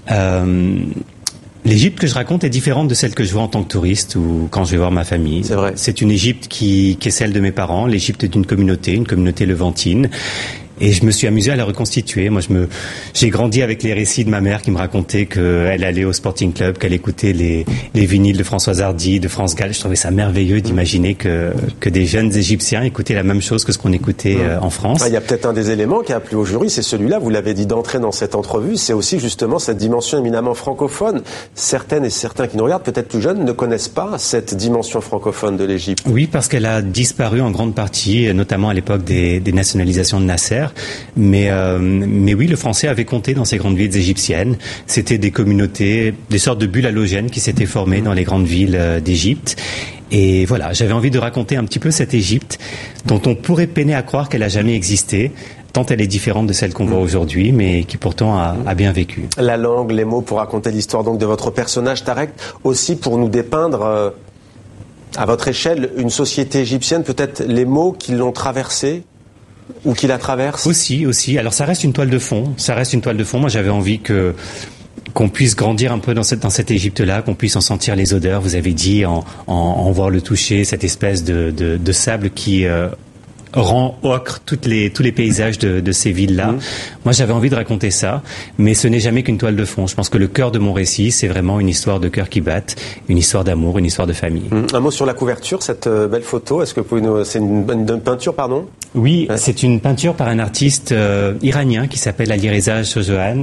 L'Égypte que je raconte est différente de celle que je vois en tant que touriste ou quand je vais voir ma famille. C'est vrai. C'est une Égypte qui est celle de mes parents, l'Égypte d'une communauté, une communauté levantine. Et je me suis amusé à la reconstituer. Moi, j'ai grandi avec les récits de ma mère qui me racontait qu'elle allait au Sporting Club, qu'elle écoutait les vinyles de Françoise Hardy, de France Gall. Je trouvais ça merveilleux d'imaginer que des jeunes Égyptiens écoutaient la même chose que ce qu'on écoutait en France. Il y a peut-être un des éléments qui a plu au jury, c'est celui-là, vous l'avez dit d'entrée dans cette entrevue, c'est aussi justement cette dimension éminemment francophone. Certaines et certains qui nous regardent, peut-être plus jeunes, ne connaissent pas cette dimension francophone de l'Égypte. Oui, parce qu'elle a disparu en grande partie, notamment à l'époque des nationalisations de Nasser. Mais oui, le français avait compté dans ces grandes villes égyptiennes. C'était des communautés, des sortes de bulles halogènes qui s'étaient formées dans les grandes villes d'Égypte. Et voilà, j'avais envie de raconter un petit peu cette Égypte dont on pourrait peiner à croire qu'elle a jamais existé, tant elle est différente de celle qu'on voit aujourd'hui, mais qui pourtant a bien vécu. La langue, les mots pour raconter l'histoire donc de votre personnage, Tarek, aussi pour nous dépeindre à votre échelle une société égyptienne, peut-être les mots qui l'ont traversée ou qui la traverse? Aussi. Alors ça reste une toile de fond. Moi, j'avais envie qu'on puisse grandir un peu dans cette Égypte-là, qu'on puisse en sentir les odeurs. Vous avez dit en voir le toucher, cette espèce de sable qui rend ocre tous les paysages de ces villes-là. Moi, j'avais envie de raconter ça, mais ce n'est jamais qu'une toile de fond. Je pense que le cœur de mon récit, c'est vraiment une histoire de cœur qui batte, une histoire d'amour, une histoire de famille. Un mot sur la couverture, cette belle photo. Est-ce que vous pouvez c'est une peinture, pardon? Oui, c'est une peinture par un artiste iranien qui s'appelle Alireza Shojayan,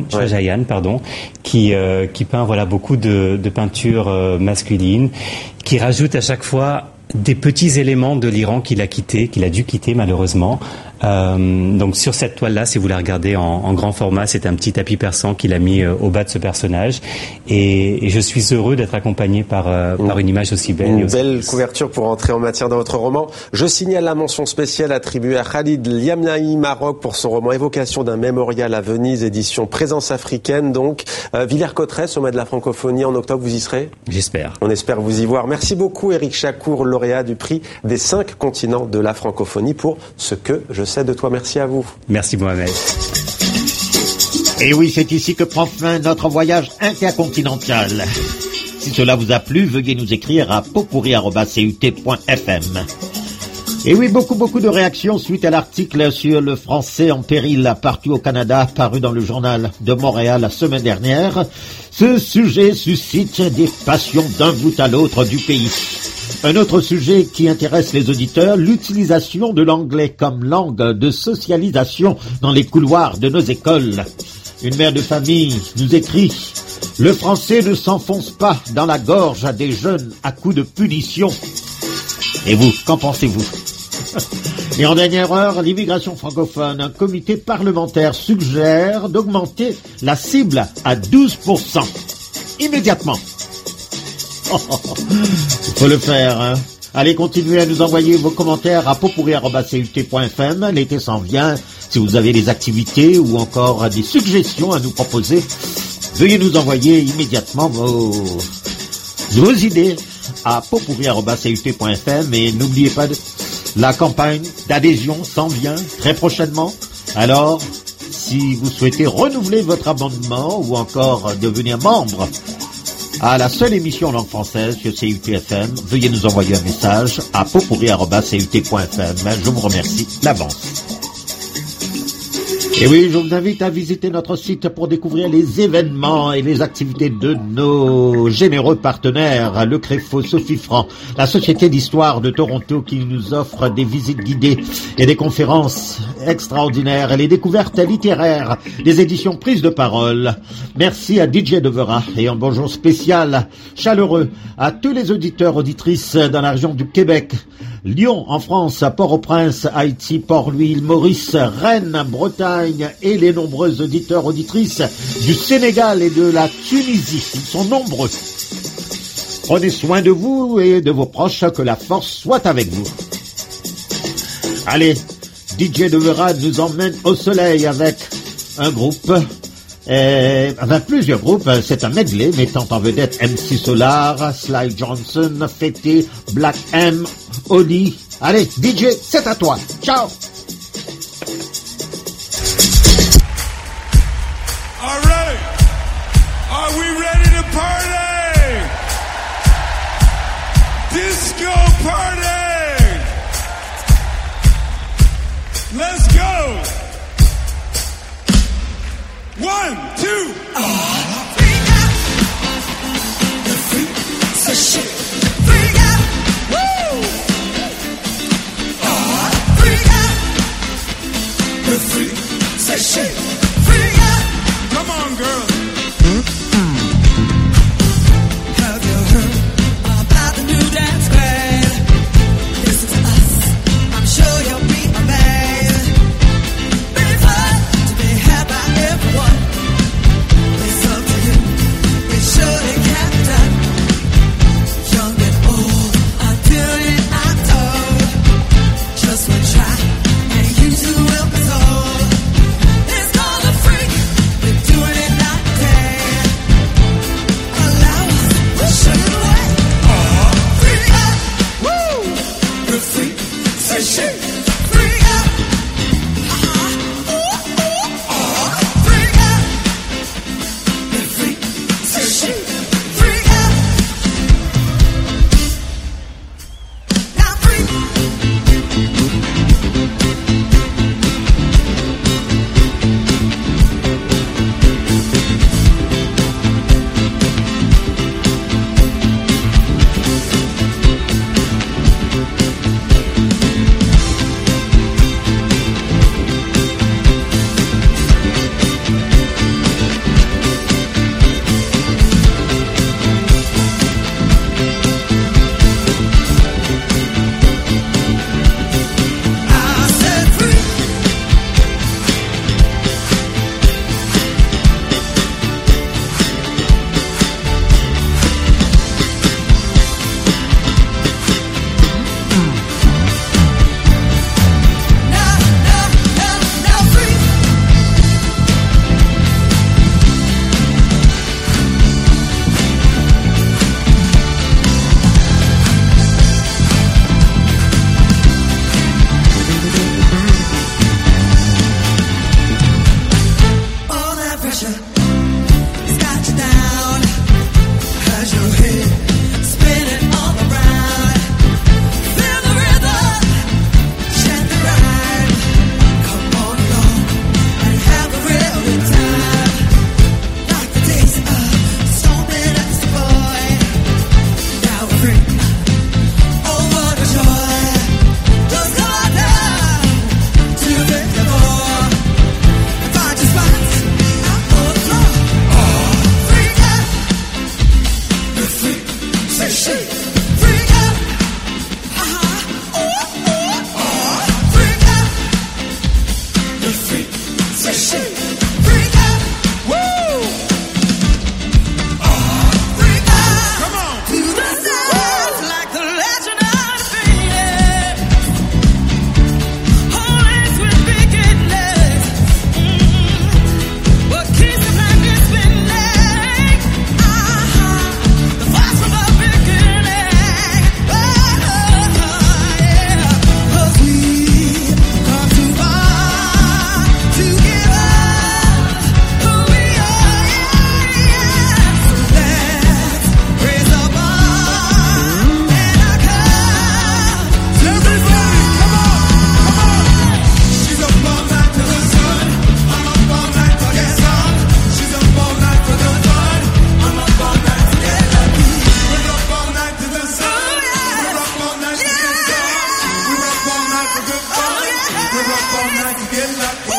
qui peint beaucoup de peintures masculines, qui rajoute à chaque fois des petits éléments de l'Iran qu'il a dû quitter malheureusement. Donc sur cette toile-là, si vous la regardez en grand format, c'est un petit tapis persan qu'il a mis au bas de ce personnage. Et je suis heureux d'être accompagné par une image aussi belle. Une belle couverture pour entrer en matière dans votre roman. Je signale la mention spéciale attribuée à Khalid Liamnaï Maroc pour son roman Évocation d'un mémorial à Venise, édition Présence africaine. Donc Villers-Cotterêts, sommet de la francophonie en octobre, vous y serez? J'espère. On espère vous y voir. Merci beaucoup Éric Chacour, lauréat du prix des 5 continents de la francophonie pour Ce que je sais de toi. Merci à vous. Merci Mohamed. Et oui, c'est ici que prend fin notre voyage intercontinental. Si cela vous a plu, veuillez nous écrire à potpourri@cut.fm. Et oui, beaucoup de réactions suite à l'article sur le français en péril partout au Canada, paru dans le journal de Montréal la semaine dernière. Ce sujet suscite des passions d'un bout à l'autre du pays. Un autre sujet qui intéresse les auditeurs, l'utilisation de l'anglais comme langue de socialisation dans les couloirs de nos écoles. Une mère de famille nous écrit « Le français ne s'enfonce pas dans la gorge à des jeunes à coups de punition. » Et vous, qu'en pensez-vous? Et en dernière heure, l'immigration francophone, un comité parlementaire suggère d'augmenter la cible à 12%. Immédiatement. Il faut le faire, hein. Allez, continuez à nous envoyer vos commentaires à potpourri@cut.fm. L'été s'en vient. Si vous avez des activités ou encore des suggestions à nous proposer, veuillez nous envoyer immédiatement vos idées à potpourri@cut.fm. Et n'oubliez pas, la campagne d'adhésion s'en vient très prochainement. Alors, si vous souhaitez renouveler votre abonnement ou encore devenir membre à la seule émission en langue française sur CUT-FM, veuillez nous envoyer un message à potpourri@cut.fm. Je vous remercie d'avance. Et oui, je vous invite à visiter notre site pour découvrir les événements et les activités de nos généreux partenaires, Le Créfau, Sophie Franc, la Société d'Histoire de Toronto qui nous offre des visites guidées et des conférences extraordinaires et les découvertes littéraires, des éditions prises de parole. Merci à DJ Devera et un bonjour spécial, chaleureux, à tous les auditeurs, auditrices dans la région du Québec, Lyon en France, Port-au-Prince, Haïti, Port-Louis, Maurice, Rennes, Bretagne et les nombreux auditeurs, auditrices du Sénégal et de la Tunisie. Ils sont nombreux. Prenez soin de vous et de vos proches, que la force soit avec vous. Allez, DJ Devera nous emmène au soleil avec un groupe, avec plusieurs groupes. C'est un medley mettant en vedette MC Solar, Sly Johnson, Fetty, Black M, Oli. Allez, DJ, c'est à toi. Ciao. All right. Are we ready to party? Disco party. Let's go. 1, 2. Freak out. The freak, so shit. Freak out. Woo. Freak out. The freak, so shit. Freak out. Come on, girl. Have you heard about the new dance club? This is us. I'm sure you'll be amazed. Pretty fun to be had by everyone. It's up to you. It surely can be done. Young and old, until it I'm told. Just one try, and you too will be told. It's called a freak. We're doing it night and day. Allow us, we'll show you the way. Freak out, woo! The freak, say shit. Freak out, freak out. The freak, say shit. Freak out. Now freak. I said freak. Now freak. All that pressure has got you down. Has your head spinning all around. Feel the rhythm, chant the rhyme. Come on along and have a real good time. Like the days of stomping at the boy. Now we're free. Oh, what a joy. Just go on down to the floor. Find your spots out on the floor. Freak out. The freak, night to get lucky.